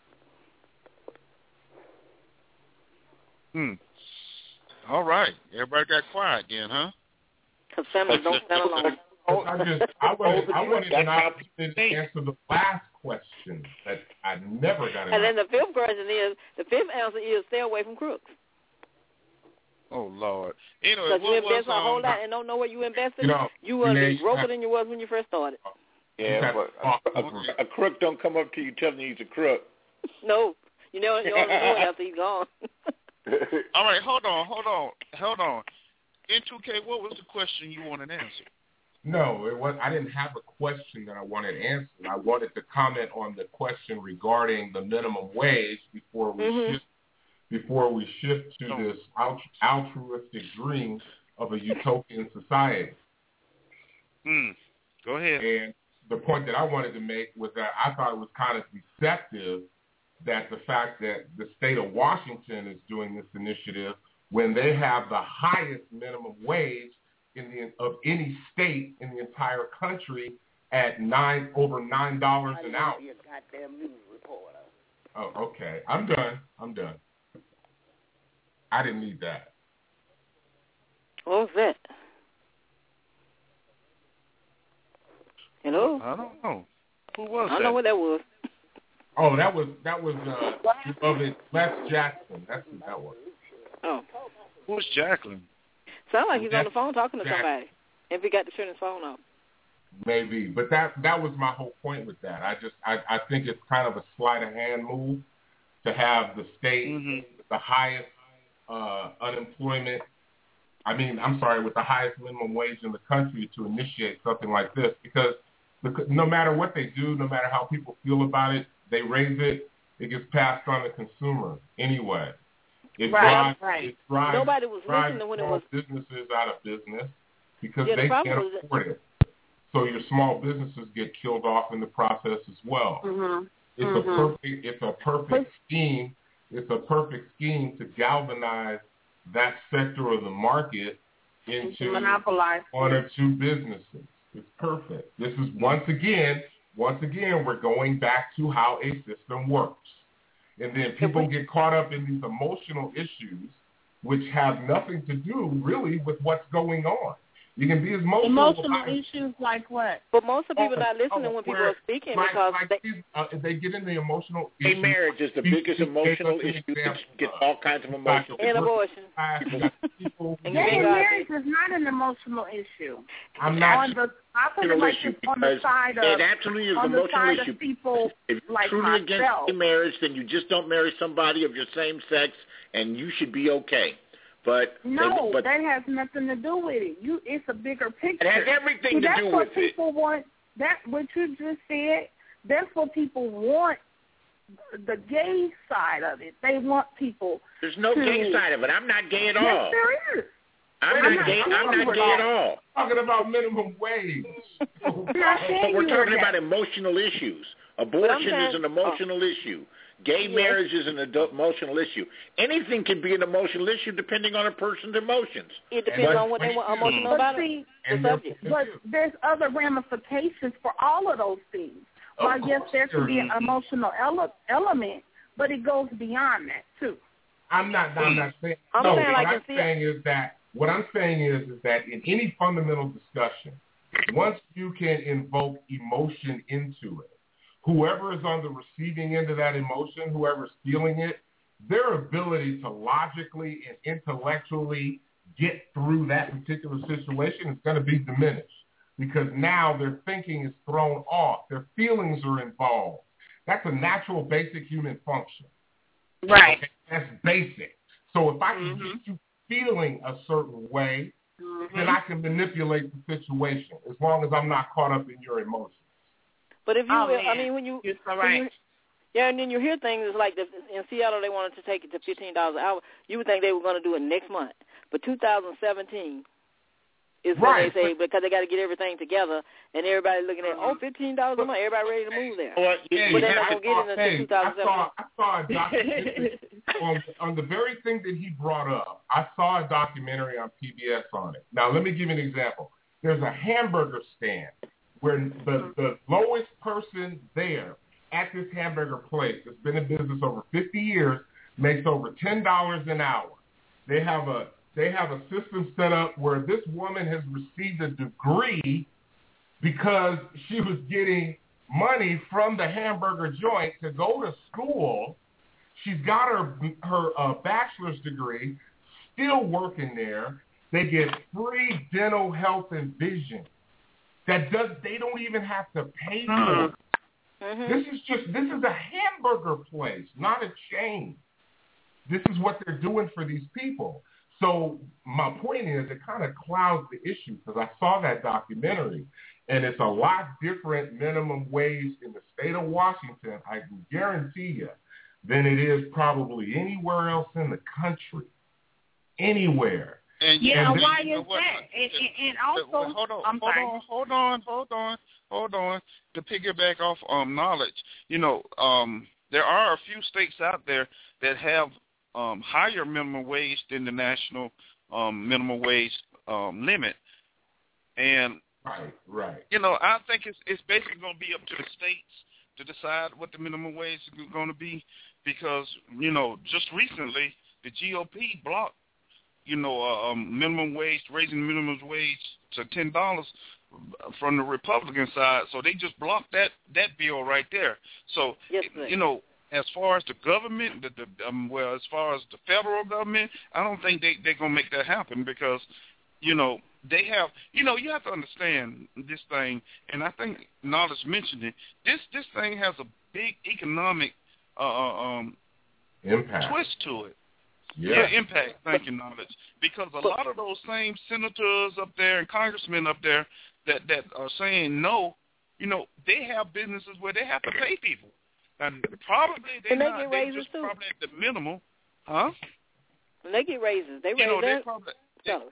All right. Everybody got quiet again, huh? Because families don't stand alone. I wanted an opportunity to answer the last question that I never got. And then the fifth answer is stay away from crooks. Oh, Lord. Anyway, because you invest a whole lot and don't know what you invested in, you will be broker than you was when you first started. Yeah, but a crook don't come up to you telling you he's a crook. No. You only know it after he's gone. All right, hold on. N2K, what was the question you wanted answered? No, I didn't have a question that I wanted answered. I wanted to comment on the question regarding the minimum wage before we shift to this altruistic dream of a utopian society. Go ahead. And the point that I wanted to make was that I thought it was kind of deceptive that the fact that the state of Washington is doing this initiative when they have the highest minimum wage of any state in the entire country at over $9 an hour. Oh, okay. I'm done. I didn't need that. What was that? Hello? I don't know. Who was that? I don't know what that was. Oh, that was Les Jackson. That's who that was. Oh. Who's Jacqueline? Sounds like he's on the phone talking to somebody. If he got to turn his phone off. Maybe, but that was my whole point with that. I think it's kind of a sleight of hand move to have the state with the highest unemployment. With the highest minimum wage in the country to initiate something like this, because no matter what they do, no matter how people feel about it, they raise it, it gets passed on to consumer anyway. It drives Nobody was listening when it was businesses out of business because they can't afford it. So your small businesses get killed off in the process as well. It's a perfect scheme. It's a perfect scheme to galvanize that sector of the market into monopolize one or two businesses. It's perfect. This is once again, we're going back to how a system works. And then people get caught up in these emotional issues, which have nothing to do really with what's going on. You can be as emotional issues like what? But most of people not listening when people are speaking because they get in the emotional issues. Gay marriage is the biggest emotional issue. It gets all kinds of emotions. And abortion. Gay marriage is not an emotional issue. I'm not. I feel like it's on the side of it absolutely is an emotional issue. People if you're like truly myself. Against gay marriage, then you just don't marry somebody of your same sex, and you should be okay. But that has nothing to do with it. It's a bigger picture. It has everything to do with it. That's what people want. That what you just said. That's what people want. The gay side of it. They want people. There's no gay side of it. I'm not gay at all. Yes, there is. I'm not gay at all. Talking about minimum wage. But we're talking about emotional issues. Abortion is an emotional issue. Gay marriage is an emotional issue. Anything can be an emotional issue depending on a person's emotions. It depends on what they want emotional about the subject. But there's other ramifications for all of those things. Well, yes, there can be an emotional element, but it goes beyond that too. I'm not saying. What I'm saying is that in any fundamental discussion, once you can invoke emotion into it, whoever is on the receiving end of that emotion, whoever's feeling it, their ability to logically and intellectually get through that particular situation is going to be diminished because now their thinking is thrown off. Their feelings are involved. That's a natural, basic human function. Right. Okay? That's basic. So if I can get you feeling a certain way, then I can manipulate the situation as long as I'm not caught up in your emotions. But if you, I mean, when you, you're so right. And then you hear things like in Seattle they wanted to take it to $15 an hour. You would think they were going to do it next month, but 2017 is when they say because they got to get everything together, and everybody looking at $15 a month. Everybody ready to move there, but they're not going to get it until 2017. I saw a documentary on the very thing that he brought up. I saw a documentary on PBS on it. Now let me give you an example. There's a hamburger stand where the lowest person there at this hamburger place that's been in business over 50 years makes over $10 an hour. They have a system set up where this woman has received a degree because she was getting money from the hamburger joint to go to school. She's got her bachelor's degree, still working there. They get free dental, health, and vision. They don't even have to pay for it. Mm-hmm. This is a hamburger place, not a chain. This is what they're doing for these people. So my point is it kind of clouds the issue because I saw that documentary, and it's a lot different minimum wage in the state of Washington, I can guarantee you, than it is probably anywhere else in the country. Anywhere. And why is that? And also, hold on. To piggyback off knowledge, there are a few states out there that have higher minimum wage than the national minimum wage limit, and right. I think it's basically going to be up to the states to decide what the minimum wage is going to be because just recently the GOP blocked. Minimum wage, raising minimum wage to $10 from the Republican side. So they just blocked that bill right there. So, as far as the government, as far as the federal government, I don't think they're going to make that happen because, they have, you have to understand this thing, and I think Knowledge mentioned it. This thing has a big economic impact twist to it. Yeah, impact. Thank you, Knowledge. Because a lot of those same senators up there and congressmen up there that are saying no, they have businesses where they have to pay people, and probably they're just probably at the minimal, huh? When they get raises, they raise their salary.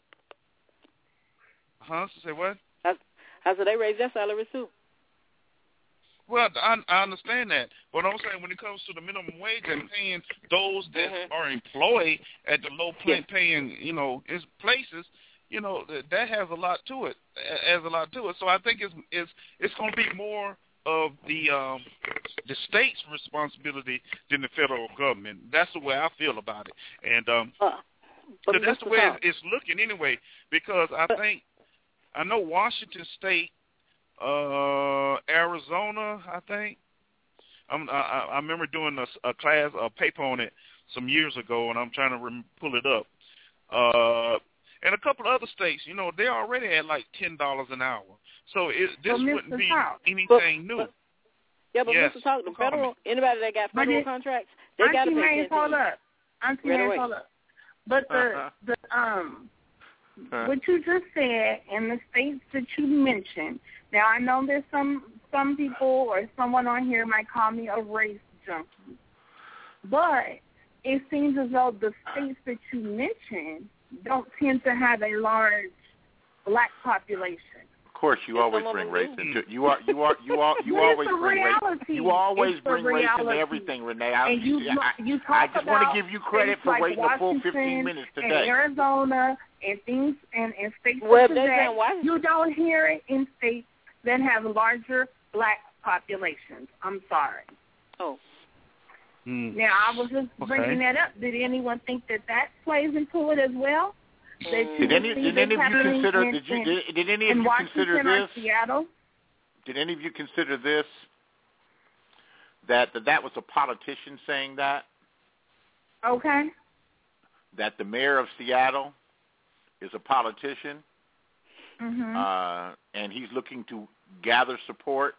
Huh? Say what? I said they raise their salary too. Well, I understand that, but I'm saying when it comes to the minimum wage and paying those that are employed at the low paying, places, that has a lot to it. So I think it's going to be more of the state's responsibility than the federal government. That's the way I feel about it, and that's the way it's looking anyway. Because I know Washington State. Arizona, I think. I remember doing a class, a paper on it some years ago, and I'm trying to pull it up. And a couple of other states, they're already at like $10 an hour. So this wouldn't be anything new. Mr. Talk, the federal, anybody that got federal contracts, they got to pay $10. Hold up. But what you just said and the states that you mentioned. Now, I know there's some people or someone on here might call me a race junkie, but it seems as though the states that you mentioned don't tend to have a large black population. Of course, you always bring race into it. You always bring race into everything, Renee. I just want to give you credit for waiting a full 15 minutes today. And Arizona and things and states such as that, you don't hear it in states that have larger black populations. I'm sorry. Oh. Now, I was just bringing that up. Did anyone think that plays into it as well? Did any of you consider this? Seattle? Did any of you consider this? That was a politician saying that? Okay. That the mayor of Seattle is a politician, and he's looking to gather support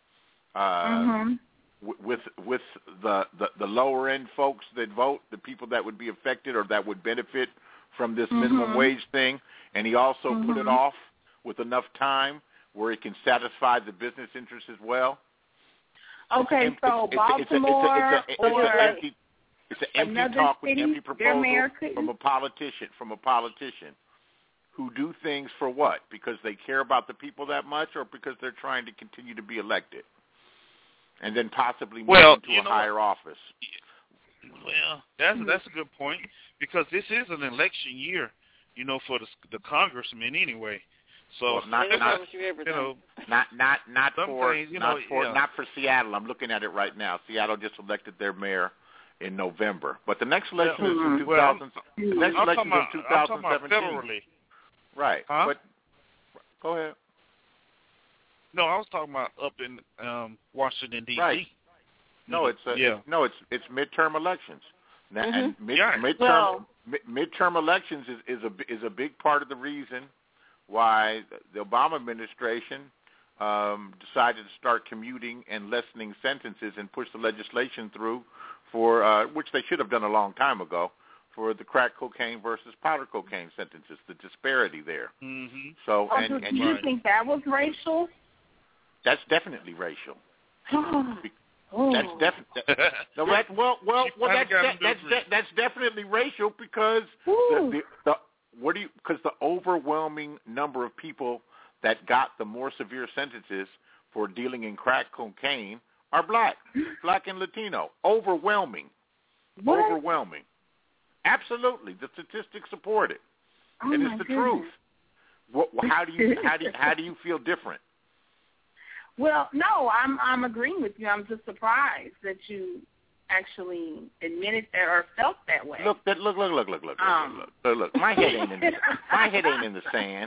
with the lower end folks that vote, the people that would be affected or that would benefit from this minimum wage thing, and he also put it off with enough time where it can satisfy the business interests as well. Okay, so Baltimore it's an empty talk with empty proposal from a politician who do things for what? Because they care about the people that much, or because they're trying to continue to be elected and then possibly move into a higher office? Well, that's a good point, because this is an election year, for the congressmen anyway. So not for Seattle. I'm looking at it right now. Seattle just elected their mayor in November, but the next election is in 2017. I'm talking about federally. Right. Huh? But go ahead. No, I was talking about up in Washington D.C. Right. No, it's midterm elections. Now, and midterm elections is a big part of the reason why the Obama administration decided to start commuting and lessening sentences and push the legislation through for which they should have done a long time ago, for the crack cocaine versus powder cocaine sentences, the disparity there. Mm-hmm. So, do you think that was racial? That's definitely racial. That's definitely that's definitely racial, because because the overwhelming number of people that got the more severe sentences for dealing in crack cocaine are black and Latino. Overwhelming. Absolutely, the statistics support it, and it's the truth. How do you feel different? Well, no, I'm agreeing with you. I'm just surprised that you actually admitted that or felt that way. Look! My head ain't in the sand.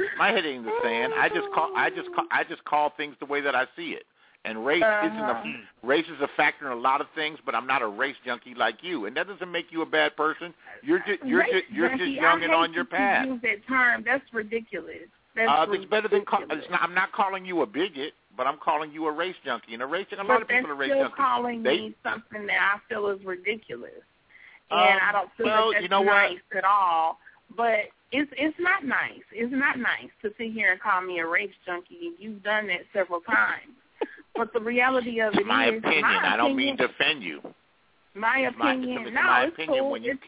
I just call things the way that I see it. And race is a factor in a lot of things, but I'm not a race junkie like you, and that doesn't make you a bad person. You're just young and on your path. Use that term. That's ridiculous. It's better than I'm not calling you a bigot, but I'm calling you a race junkie. And a lot of people are race junkies. But still calling me something that I feel is ridiculous, and I don't feel that's nice at all. But it's not nice. It's not nice to sit here and call me a race junkie. You've done that several times. But the reality of it is, my opinion. I don't mean to offend you. My opinion. It's cool. When you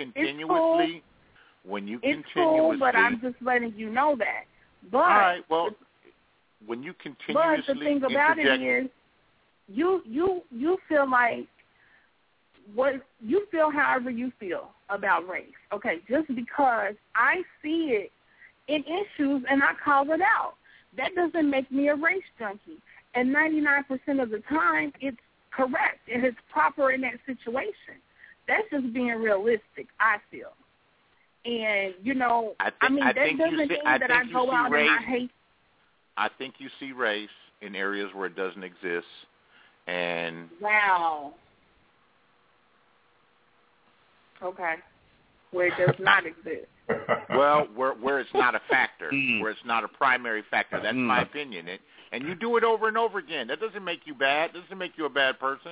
it's cool, but I'm just letting you know that. But all right. Well, when you continuously but the thing about it is, you feel like you feel however you feel about race. Okay, just because I see it in issues and I call it out, that doesn't make me a race junkie. And 99% of the time, it's correct and it's proper in that situation. That's just being realistic, I feel. And, that doesn't mean that I go out and I hate. I think you see race in areas where it doesn't exist. And wow. Okay. Where it does not exist. Well, where it's not a factor, where it's not a primary factor. That's my opinion. And you do it over and over again. That doesn't make you bad. That doesn't make you a bad person.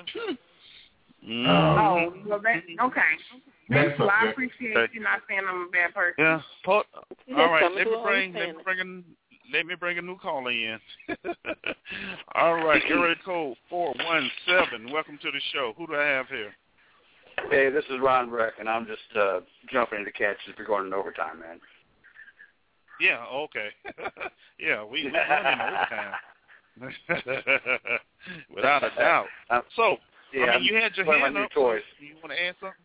Oh, well, okay. Thank you. I appreciate you not saying I'm a bad person. Yeah. All right. Let me bring a new caller in. All right. Area code 417. Welcome to the show. Who do I have here? Hey, this is Ron Breck, and I'm just jumping into catch if you're going in overtime, man. Yeah, okay. Yeah, we went in overtime. Without a doubt. So, yeah, you had your hand up. Toys. You want to add something?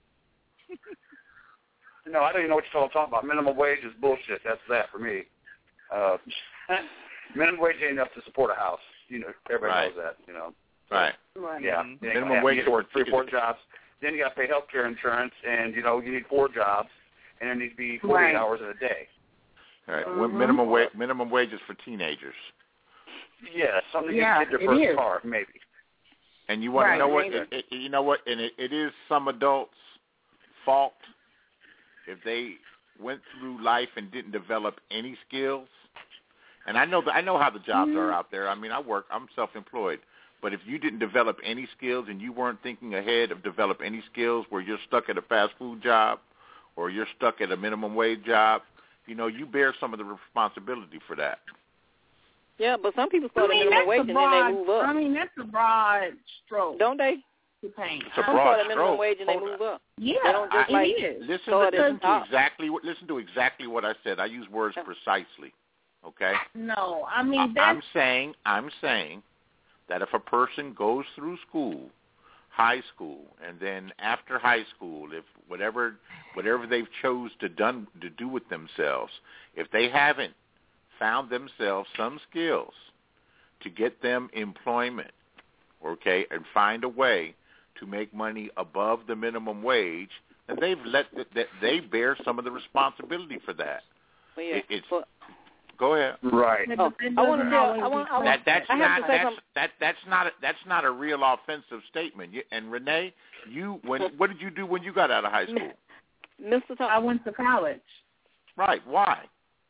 No, I don't even know what you're talking about. Minimum wage is bullshit. That's that for me. Minimum wage ain't enough to support a house. Everybody knows that. Right. Yeah. Mm-hmm. Minimum wage to work 3-4 jobs. Then you got to pay health care insurance, and you need 4 jobs, and there needs to be 48 hours in a day. All right. Minimum wage is for teenagers. Yeah, something you can get your first car, maybe. And you want to know what? You know what? And it is some adults' fault if they went through life and didn't develop any skills. And I know how the jobs are out there. I mean, I'm self-employed. But if you didn't develop any skills and you weren't thinking ahead of develop any skills where you're stuck at a fast food job or you're stuck at a minimum wage job, you bear some of the responsibility for that. Yeah, but some people start at minimum wage and then they move up. I mean, that's a broad stroke. Don't they? It's a broad stroke. Minimum wage and they move up. Yeah, they don't just listen to exactly what I said. I use words precisely. Okay? No, I mean I'm saying that if a person goes through school, high school, and then after high school, if whatever they've chose to do with themselves, if they haven't found themselves some skills to get them employment, okay, and find a way to make money above the minimum wage, and they bear some of the responsibility for that. Well, yeah. Go ahead. Right. That's not a real offensive statement. And Renee, what did you do when you got out of high school? Mr. Tom, I went to college. Right. Why?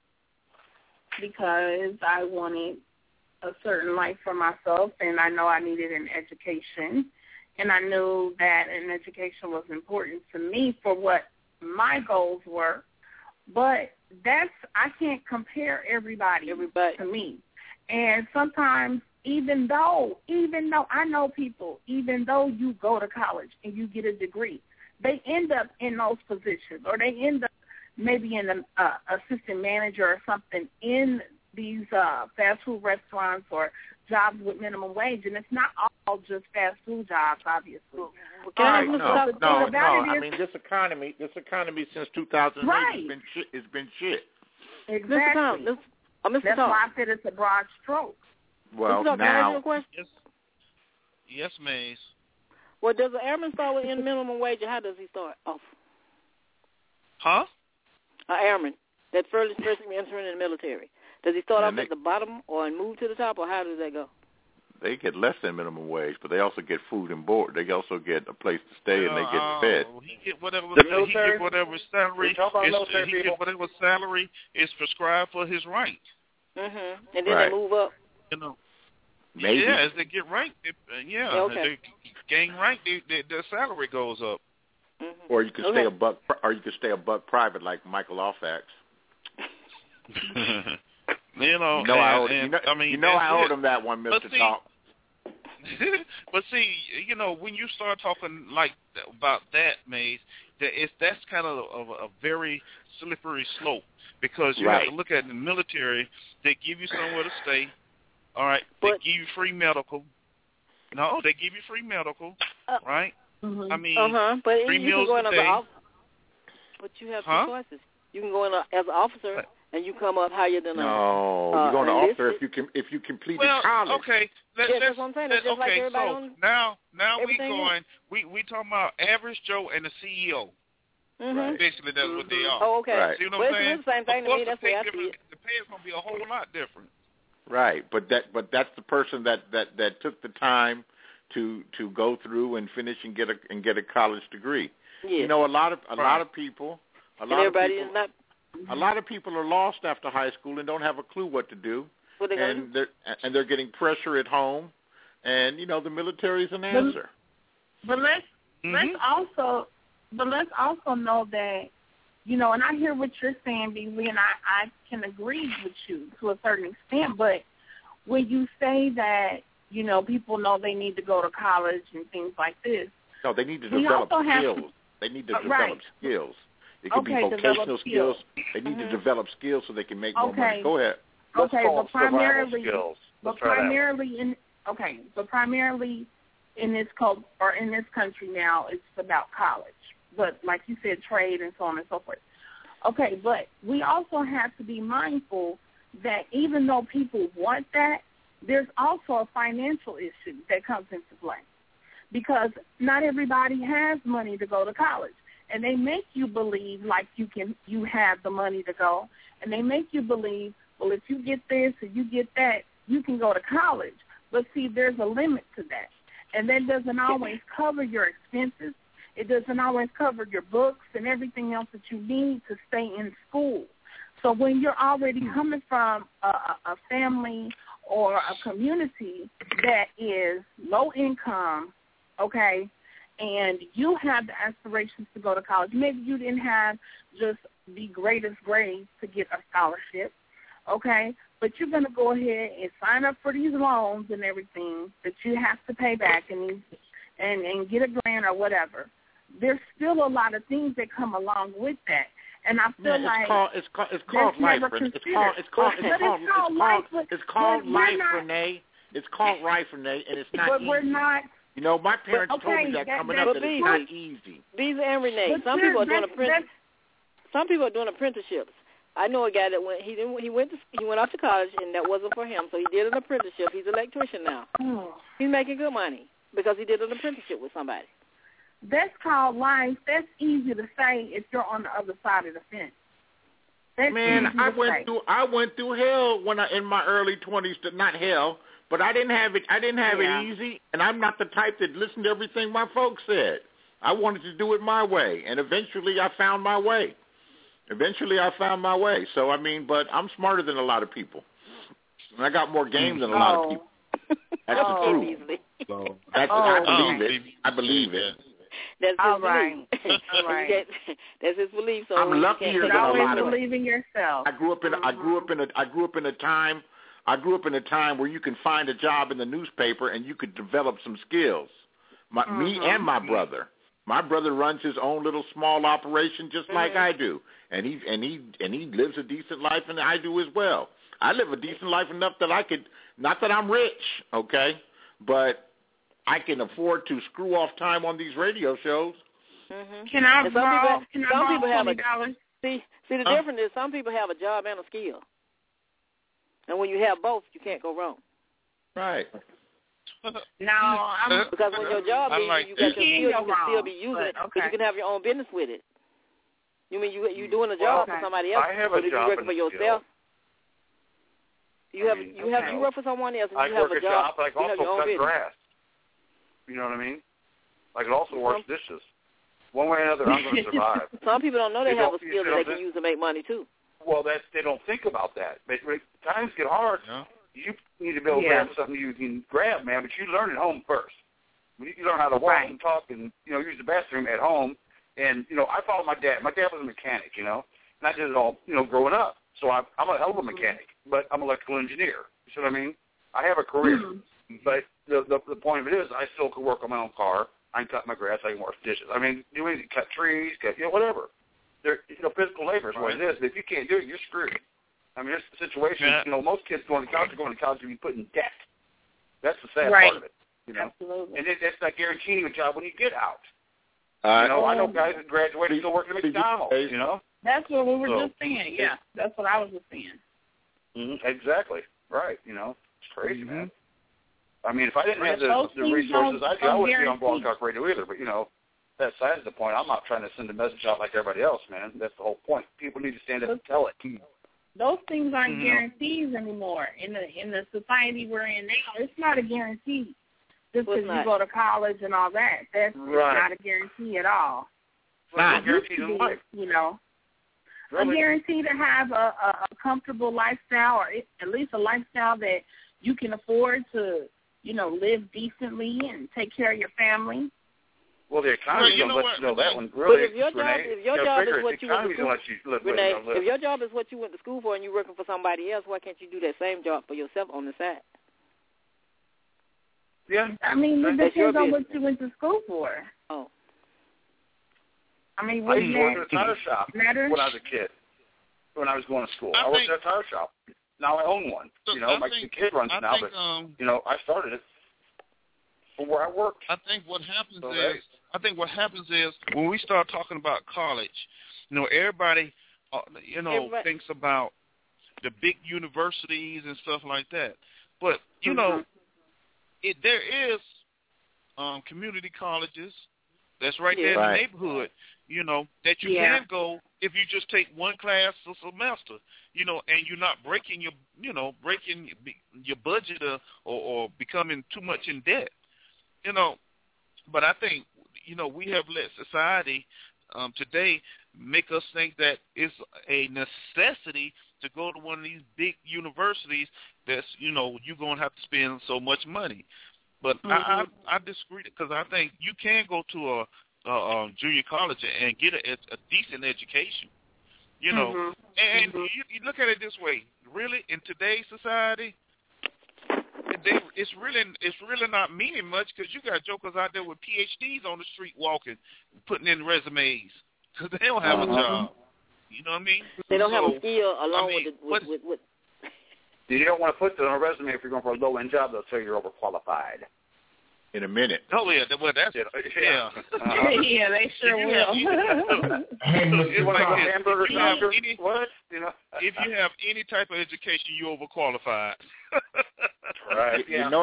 Because I wanted a certain life for myself, and I know I needed an education, and I knew that an education was important to me for what my goals were. But I can't compare everybody to me. And sometimes even though I know people, even though you go to college and you get a degree, they end up in those positions, or they end up maybe in an assistant manager or something in these fast food restaurants or jobs with minimum wage. And it's not all just fast food jobs, obviously. No. I mean, this economy since 2008 has been shit. Exactly. That's why I said it's a broad stroke. Well, now. Can I ask you a question? Yes, Maze. Well, does an airman start with minimum wage, or how does he start off? Huh? An airman, that first person entering in the military. Does he start off at the bottom or move to the top, or how does that go? They get less than minimum wage, but they also get food and board. They also get a place to stay, and they get fed. He get whatever salary. He get whatever salary is prescribed for his rank. And then they move up. You know. Maybe. Yeah, as they get rank, they gain rank, their salary goes up. Or you could stay a buck private like Michael Alfax. I owed him that one, Mr. Talk. But see, when you start talking like about that, Maze, that's kind of a very slippery slope, because you have to look at the military. They give you somewhere to stay. All right, they give you free medical. No, they give you free medical, right? I mean, but free meals a day. But you have two choices. You can go in as an officer, and you come up higher than you're going to officer if you complete college. Okay, that's what I'm saying. Just like everybody on now we talking about average Joe and the CEO. Basically, that's what they are. Oh, okay. Right. See what I'm saying? It's the same thing to me. That's the way I see it. The pay is going to be a whole lot different. Right, but that's the person that took the time to go through and finish and get a college degree. Yeah. A lot of people are lost after high school and don't have a clue what to do. And they're getting pressure at home, and the military is an answer. But let's also know that, and I hear what you're saying, Beasley, and I can agree with you to a certain extent. But when you say that, people know they need to go to college and things like this. No, they need to develop skills. They need to develop skills. It could be vocational skills. They need to develop skills so they can make more money. Go ahead. But primarily in this country now, it's about college. But like you said, trade and so on and so forth. Okay, but we also have to be mindful that even though people want that, there's also a financial issue that comes into play, because not everybody has money to go to college, and they make you believe like you have the money to go, and they make you believe, well, if you get this or you get that, you can go to college. But see, there's a limit to that, and that doesn't always cover your expenses. It doesn't always cover your books and everything else that you need to stay in school. So when you're already coming from a family or a community that is low income, okay, and you have the aspirations to go to college, maybe you didn't have just the greatest grades to get a scholarship, okay, but you're going to go ahead and sign up for these loans and everything that you have to pay back and get a grant or whatever. There's still a lot of things that come along with that. And I feel it's called life, Renee. It's called life, Renee. It's called life, Renee, and it's not but easy. We're not. You know, my parents told me that coming up that it's not easy. These and Renee, some people are doing apprenticeships. I know a guy that he went off to college and that wasn't for him, so he did an apprenticeship. He's an electrician now. He's making good money because he did an apprenticeship with somebody. That's called life. That's easy to say if you're on the other side of the fence. That's I went through hell in my early 20s. Not hell, but I didn't have it. It easy, and I'm not the type that listened to everything my folks said. I wanted to do it my way, and eventually I found my way. So, I mean, but I'm smarter than a lot of people. And I got more game than a lot of people. That's the truth. So I believe it. That's his belief. All right. That's his belief. So I'm luckier than a lot of believe in yourself. I grew up in a time where you can find a job in the newspaper and you could develop some skills. Me and my brother. My brother runs his own little small operation just like I do, and he lives a decent life, and I do as well. I live a decent life enough that I could, not that I'm rich, okay, but I can afford to screw off time on these radio shows. Can I borrow $20? See, the difference is some people have a job and a skill, and when you have both, you can't go wrong. Right. No, because when your job is, you got your skill, you can still be using it, because you can have your own business with it. You mean you doing a job for somebody else? I have but a if job you working for yourself, you work for someone else, and you have a job. I can also cut grass. You know what I mean? I can also wash dishes. One way or another, I'm going to survive. Some people don't know they have a skill that they can use to make money too. Well, they don't think about that. But when times get hard. Yeah. You need to be able to grab something you can grab, man, but you learn at home first. When you learn how to walk and talk and, use the bathroom at home. And, I followed my dad. My dad was a mechanic, and I did it all, growing up. So I'm a hell of a mechanic, but I'm an electrical engineer. You see what I mean? I have a career. But the point of it is I still could work on my own car. I can cut my grass. I can wash dishes. I mean, do anything, cut trees, whatever. Physical labor is what it is. But if you can't do it, you're screwed. I mean, there's situations, most kids going to college to be put in debt. That's the sad part of it, Absolutely. And that's not guaranteeing a job when you get out. I know guys that graduated still working at McDonald's, That's what we were just saying, yeah. That's what I was just saying. Exactly. Right, it's crazy, man. I mean, if I didn't have the resources I do, I wouldn't be on Blog Talk Radio either, but, that's besides the point. I'm not trying to send a message out like everybody else, man. That's the whole point. People need to stand up and tell it. Those things aren't guarantees anymore in the society we're in now. It's not a guarantee just because you go to college and all that. That's not a guarantee at all. Not a guarantee in life. A guarantee to have a comfortable lifestyle, or at least a lifestyle that you can afford to, live decently and take care of your family. Well, the economy don't let you know that one, really. But if your job is what you went to school, Renee, if your job is what you went to school for and you're working for somebody else, why can't you do that same job for yourself on the side? Yeah. I mean, it depends on what you went to school for. Oh. I mean, I used to work at a tire shop when I was a kid, when I was going to school. I worked at a tire shop. Now I own one. My kid runs it now, but, I started it from where I worked. I think what happens is when we start talking about college, everybody, thinks about the big universities and stuff like that. But, there is community colleges that's right there in the neighborhood, that you can go if you just take one class a semester, and you're not breaking your budget or becoming too much in debt. But I think, we have let society today make us think that it's a necessity to go to one of these big universities that's, you're going to have to spend so much money. But I disagree, because I think you can go to a junior college and get a decent education, and you look at it this way, really in today's society, it's really not meaning much because you got jokers out there with PhDs on the street walking, putting in resumes because they don't have a job. You know what I mean? They don't have a skill along with you don't want to put that on a resume if you're going for a low-end job. They'll tell you you're overqualified. In a minute. Oh, yeah. Well, that's it. Yeah. Yeah, they sure will. You want to go hamburger sandwich? What? You know? If you have any type of education, you're overqualified. Right. You know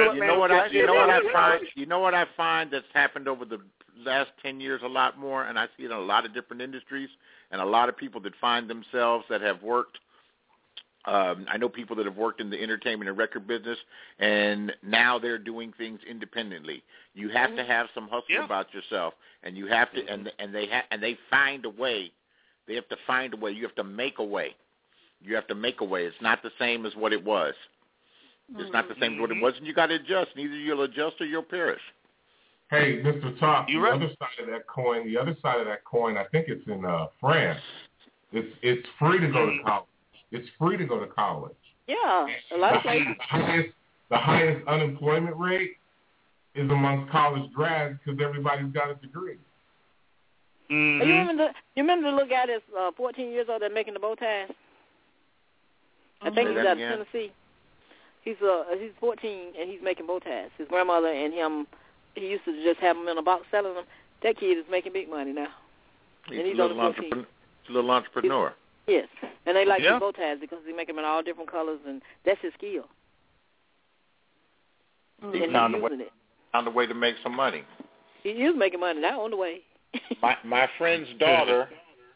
what I find that's happened over the last 10 years a lot more, and I see it in a lot of different industries, and a lot of people that find themselves that have worked. I know people that have worked in the entertainment and record business, and now they're doing things independently. You have to have some hustle about yourself, and you have to, and they find a way. They have to find a way. You have to make a way. You have to make a way. It's not the same as what it was. It's not the same as what it was, and you got to adjust. And either you'll adjust or you'll perish. Hey, Mr. Top, the other side of that coin, I think it's in France. It's free to go to college. It's free to go to college. Yeah, a lot of places. The highest unemployment rate is amongst college grads because everybody's got a degree. Mm-hmm. You remember the little guy that's 14 years old that's making the bow ties? I think he's out of Tennessee. He's 14 and he's making bow ties. His grandmother and him, he used to just have them in a box selling them. That kid is making big money now. He's a little entrepreneur. Yes, and they like his bow ties because they make them in all different colors, and that's his skill. He found a way to make some money. He is making money now on the way. my friend's daughter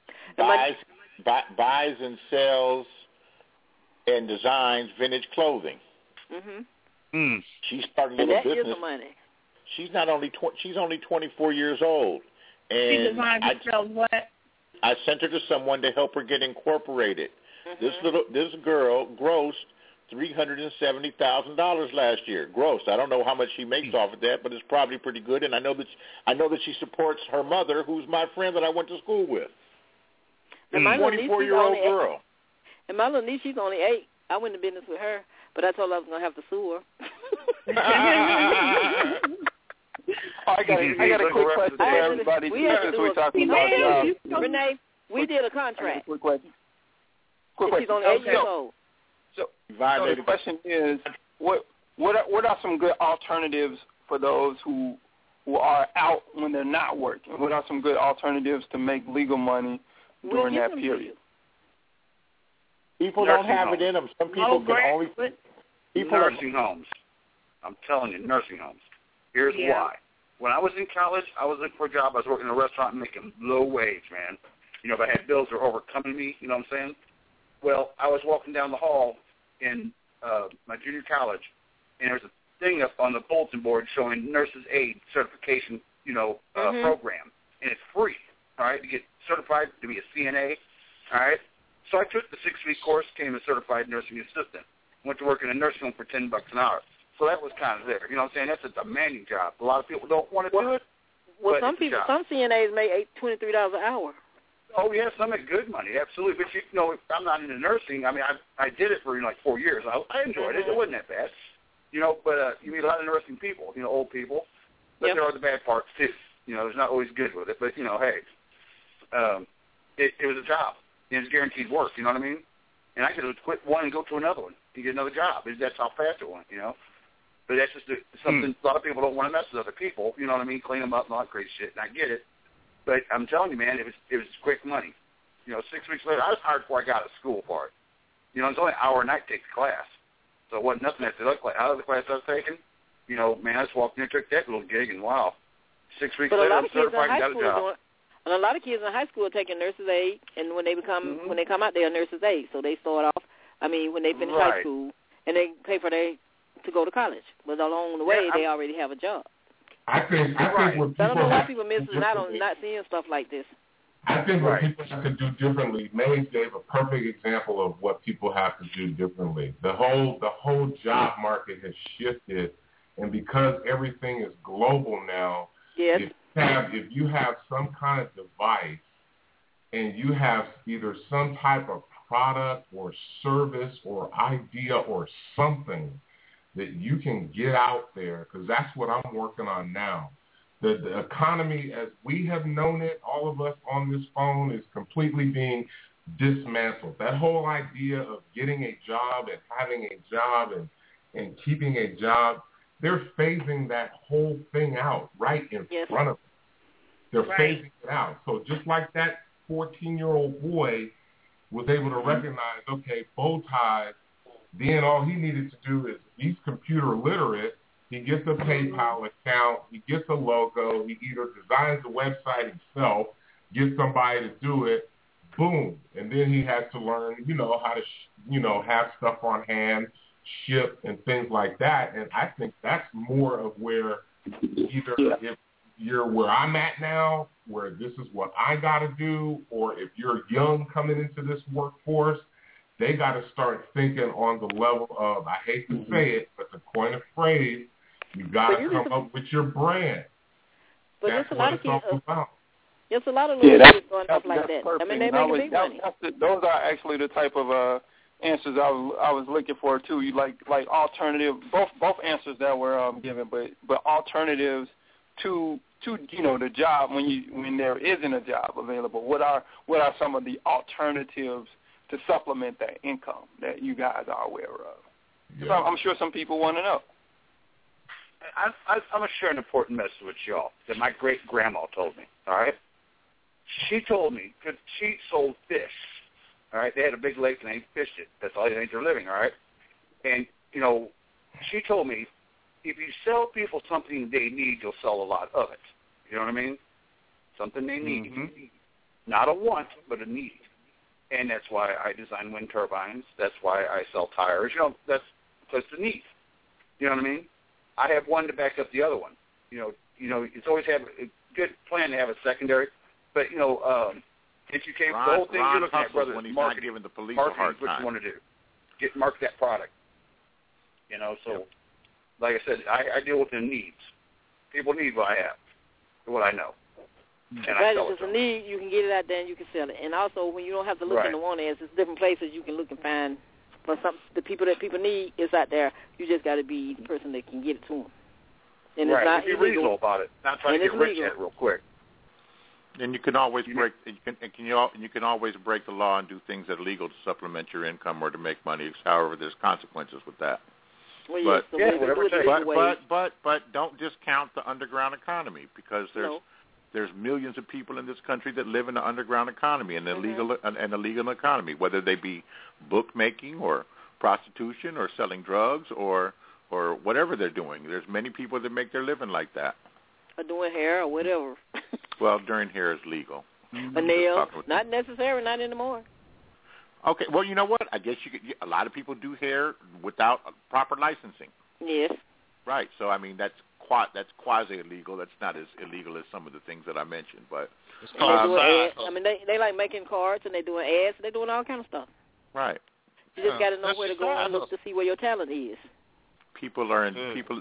buys and sells and designs vintage clothing. Mm-hmm. She started a little business. That is the money. She's only 24 years old, and she designs and sells what? I sent her to someone to help her get incorporated. Mm-hmm. This girl grossed $370,000 last year. Gross. I don't know how much she makes off of that, but it's probably pretty good. And I know that she supports her mother, who's my friend that I went to school with. A 24-year-old girl. And my little niece, she's only 8. I went into business with her, but I told her I was going to have to sue her. I got a quick question for everybody since we're talking about jobs. Renee, we did a contract. Quick question. She's only 8 years old. So the question is, what are some good alternatives for those who are out when they're not working? What are some good alternatives to make legal money during that period? People don't have it in them. Some people can only... Nursing homes. I'm telling you, nursing homes. Here's why. When I was in college, I was looking for a job. I was working in a restaurant and making low wage, man. You know, if I had bills that were overcoming me, you know what I'm saying? Well, I was walking down the hall in my junior college, and there was a thing up on the bulletin board showing nurses aid certification, program. And it's free, all right, to get certified to be a CNA, all right? So I took the 6-week course, became a certified nursing assistant, went to work in a nursing home for $10 an hour. So that was kind of there. You know what I'm saying? That's a demanding job. A lot of people don't want to do it. Well, some CNAs make $23 an hour. Oh, yeah, some make good money, absolutely. But, I'm not into nursing. I mean, I did it for, 4 years. I enjoyed it. It wasn't that bad. But you meet a lot of nursing people, old people. But there are the bad parts, too. There's not always good with it. But, hey, it was a job. It was guaranteed work, you know what I mean? And I could have quit one and go to another one and get another job. That's how fast it went, But that's just something a lot of people don't want to mess with other people, you know what I mean? Clean them up and all that crazy shit, and I get it. But I'm telling you, man, it was quick money. 6 weeks later, I was hired before I got out of school for it. It's only an hour a night to take the class. So it wasn't nothing that they looked like. Out of the class I was taking, man, I just walked in and took that little gig, and wow. 6 weeks later, I'm certified and got a job. And a lot of kids in high school are taking nurses' aid, and when they when they come out, they are nurses' aid. So they start off, when they finish high school, and they pay for to go to college. But along the way, they already have a job. I think what people I don't know why people miss out on not seeing stuff like this. I think what people have to do differently. May gave a perfect example of what people have to do differently. The whole job market has shifted, and because everything is global now, if you have some kind of device and you have either some type of product or service or idea or something that you can get out there, because that's what I'm working on now. The economy as we have known it, all of us on this phone, is completely being dismantled. That whole idea of getting a job and having a job and keeping a job, they're phasing that whole thing out right in front of them. They're phasing it out. So just like that 14-year-old boy was able to recognize, okay, bow ties, then all he needed to do is, he's computer literate, he gets a PayPal account, he gets a logo, he either designs the website himself, gets somebody to do it, boom. And then he has to learn, how to, have stuff on hand, ship, and things like that. And I think that's more of where either if you're where I'm at now, where this is what I got to do, or if you're young coming into this workforce, they got to start thinking on the level of, I hate to say it, but to coin a phrase, you got to come up with your brand. But that's what it's all about. There's a lot of little kids going up like that. Perfect. I mean, they make big money. Those are actually the type of answers I was looking for too. You like alternative, both answers that were given, but alternatives to the job when there isn't a job available. What are some of the alternatives to supplement that income that you guys are aware of? Yeah. I'm sure some people want to know. I'm going to share an important message with y'all that my great-grandma told me, all right? She told me, because she sold fish, all right? They had a big lake, and they fished it. That's all they made their living, all right? And, she told me, if you sell people something they need, you'll sell a lot of it. You know what I mean? Something they need. Mm-hmm. Not a want, but a need. And that's why I design wind turbines. That's why I sell tires. That's the need. You know what I mean? I have one to back up the other one. It's always have a good plan to have a secondary. But, if you came, the whole thing you're looking at, brother, when he's marketing, not giving the police a hard time. What you want to do. Market that product. So, like I said, I deal with the needs. People need what I have, what I know. And if it's a need, you can get it out there and you can sell it. And also, when you don't have to look in the want ads, there's different places you can look and find for the people that people need is out there. You just got to be the person that can get it to them. And it's not be reasonable about it. Not trying to get rich at it real quick. And you can always you can always break the law and do things that are legal to supplement your income or to make money. However, there's consequences with that. Well, but don't discount the underground economy, because there's millions of people in this country that live in the underground economy and the illegal economy, whether they be bookmaking or prostitution or selling drugs or whatever they're doing. There's many people that make their living like that. Or doing hair or whatever. Well, doing hair is legal. A nail, not necessarily, not anymore. Okay, well, you know what? I guess a lot of people do hair without proper licensing. Yes. Right. So, I mean, that's quasi-illegal. That's not as illegal as some of the things that I mentioned. But they like making cards, and they're doing ads, and they're doing all kind of stuff. Right. You just got to know where to go and look to see where your talent is. People are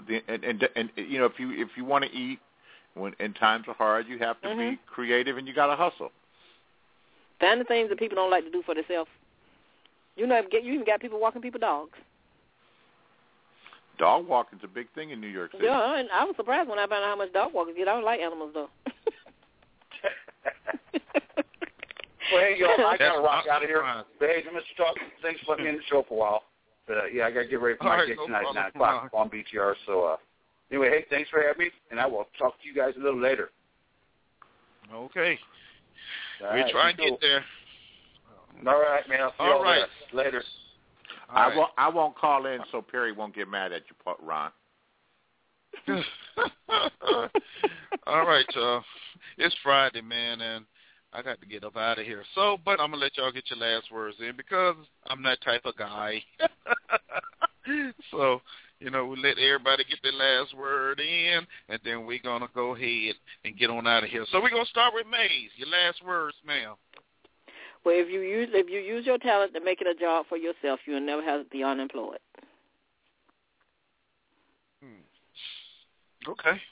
if you want to eat when times are hard, you have to be creative, and you got to hustle. Find the things that people don't like to do for themselves. You even got people walking people's dogs. Dog walking's a big thing in New York City. Yeah, and I was surprised when I found out how much dog walkers get. I don't like animals, though. Well, hey, y'all, I got to rock out of here. Hey, Mr. Talk, thanks for letting me in the show for a while. But, I got to get ready for my gig tonight at 9 o'clock on BTR. So, anyway, hey, thanks for having me, and I will talk to you guys a little later. Okay. We'll try and get there. All right, man. I'll see you all right. Later. I won't call in so Perry won't get mad at you, Ron. All right, y'all. It's Friday, man, and I got to get up out of here. So, but I'm going to let y'all get your last words in because I'm that type of guy. So, we let everybody get their last word in, and then we're going to go ahead and get on out of here. So we're going to start with Maze. Your last words, ma'am. Well, if you use your talent to make it a job for yourself, you'll never have to be unemployed. Okay.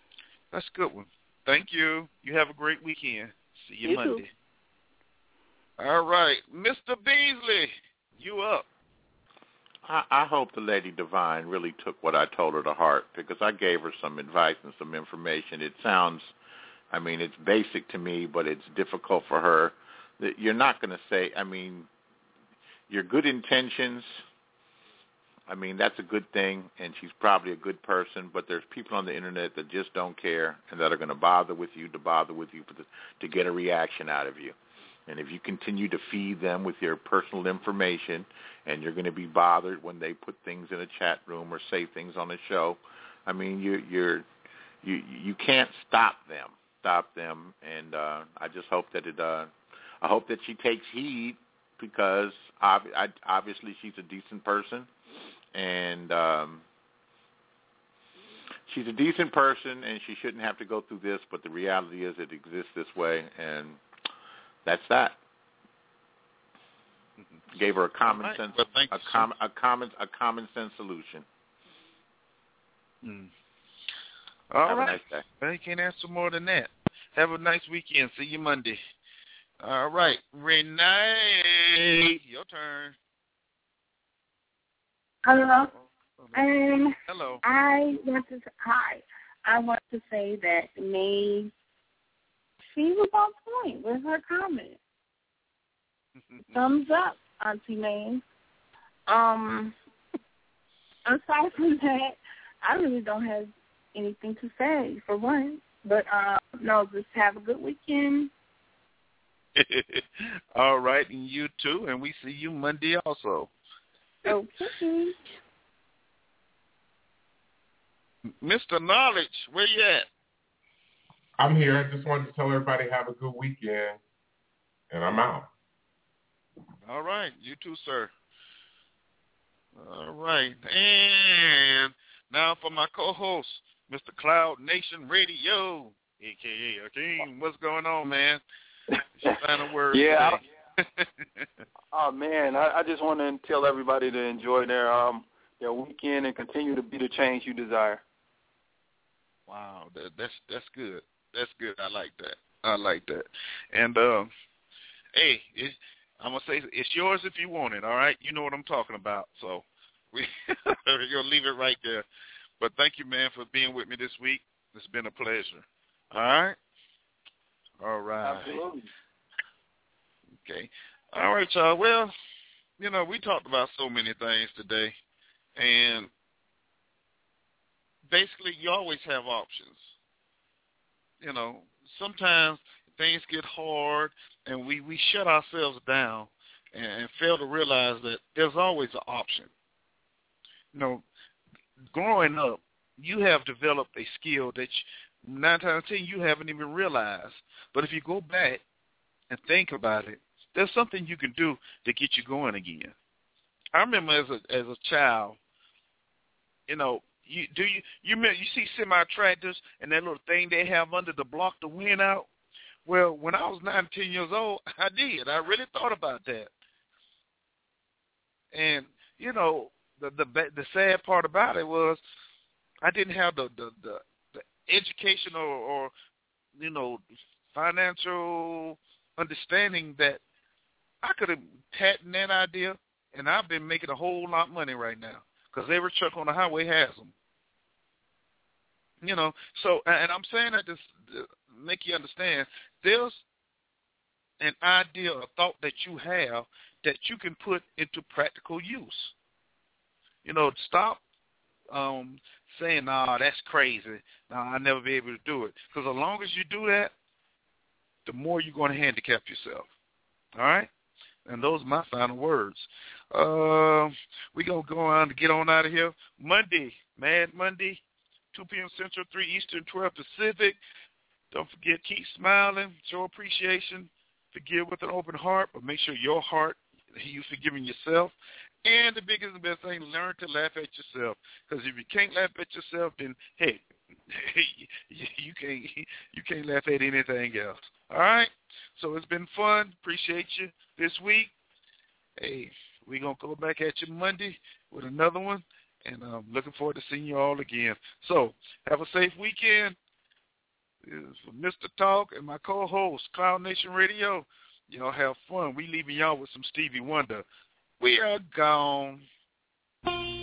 That's a good one. Thank you. You have a great weekend. See you Monday. Too. All right. Mr. Beasley, you up. I hope the Lady Divine really took what I told her to heart, because I gave her some advice and some information. It sounds, I mean, it's basic to me, but it's difficult for her. That you're not going to say, I mean, your good intentions, I mean, that's a good thing, and she's probably a good person, but there's people on the Internet that just don't care and that are going to bother with you to get a reaction out of you. And if you continue to feed them with your personal information, and you're going to be bothered when they put things in a chat room or say things on a show, I mean, you can't stop them. And I just hope that I hope that she takes heed, because obviously she's a decent person, and she's a decent person, and she shouldn't have to go through this. But the reality is, it exists this way, and that's that. Gave her a common sense, a common sense solution. All right. Nice day. Well, you can't answer more than that. Have a nice weekend. See you Monday. All right, Renee, your turn. Hello. Hello. I want to say that May, she was on point with her comment. Thumbs up, Auntie May. Aside from that, I really don't have anything to say, for one. But, no, just have a good weekend. All right, and you too, and we see you Monday also. Okay. Mr. Knowledge, where you at? I'm here. I just wanted to tell everybody have a good weekend, and I'm out. All right, you too, sir. All right, and now for my co-host, Mr. Cloud Nation Radio, a.k.a. Akeem. What's going on, man? Your final words. Yeah. Oh man, I just want to tell everybody to enjoy their weekend and continue to be the change you desire. Wow, that's good. That's good. I like that. And hey, I'm gonna say it's yours if you want it. All right, you know what I'm talking about. So you'll leave it right there. But thank you, man, for being with me this week. It's been a pleasure. All right. All right. Absolutely. Okay. All right, y'all. Well, you know, we talked about so many things today, and basically you always have options. You know, sometimes things get hard, and we shut ourselves down and fail to realize that there's always an option. You know, growing up, you have developed a skill that 9 times out of 10 you haven't even realized. But if you go back and think about it, there's something you can do to get you going again. I remember as a child, you know, you see semi-tractors and that little thing they have under to block the wind out? Well, when I was 9 or 10 years old, I did. I really thought about that. And, you know, the sad part about it was I didn't have the educational or, you know, financial understanding that I could have patented that idea, and I've been making a whole lot of money right now because every truck on the highway has them. You know, so, and I'm saying that to make you understand, there's an idea, a thought that you have that you can put into practical use. You know, stop saying, nah, that's crazy. Nah, I'll never be able to do it. Because as long as you do that, the more you're going to handicap yourself. All right? And those are my final words. We're going to go on to get on out of here. Monday, Mad Monday, 2 p.m. Central, 3 Eastern, 12 Pacific. Don't forget, keep smiling, show appreciation, forgive with an open heart, but make sure your heart, you're forgiving yourself. And the biggest and best thing, learn to laugh at yourself. Because if you can't laugh at yourself, then, hey, you can't laugh at anything else. All right? So it's been fun. Appreciate you this week. Hey, we're going to go back at you Monday with another one. And I'm looking forward to seeing you all again. So have a safe weekend. This is Mr. Talk and my co-host, Cloud Nation Radio. Y'all have fun. We leaving y'all with some Stevie Wonder. We are gone.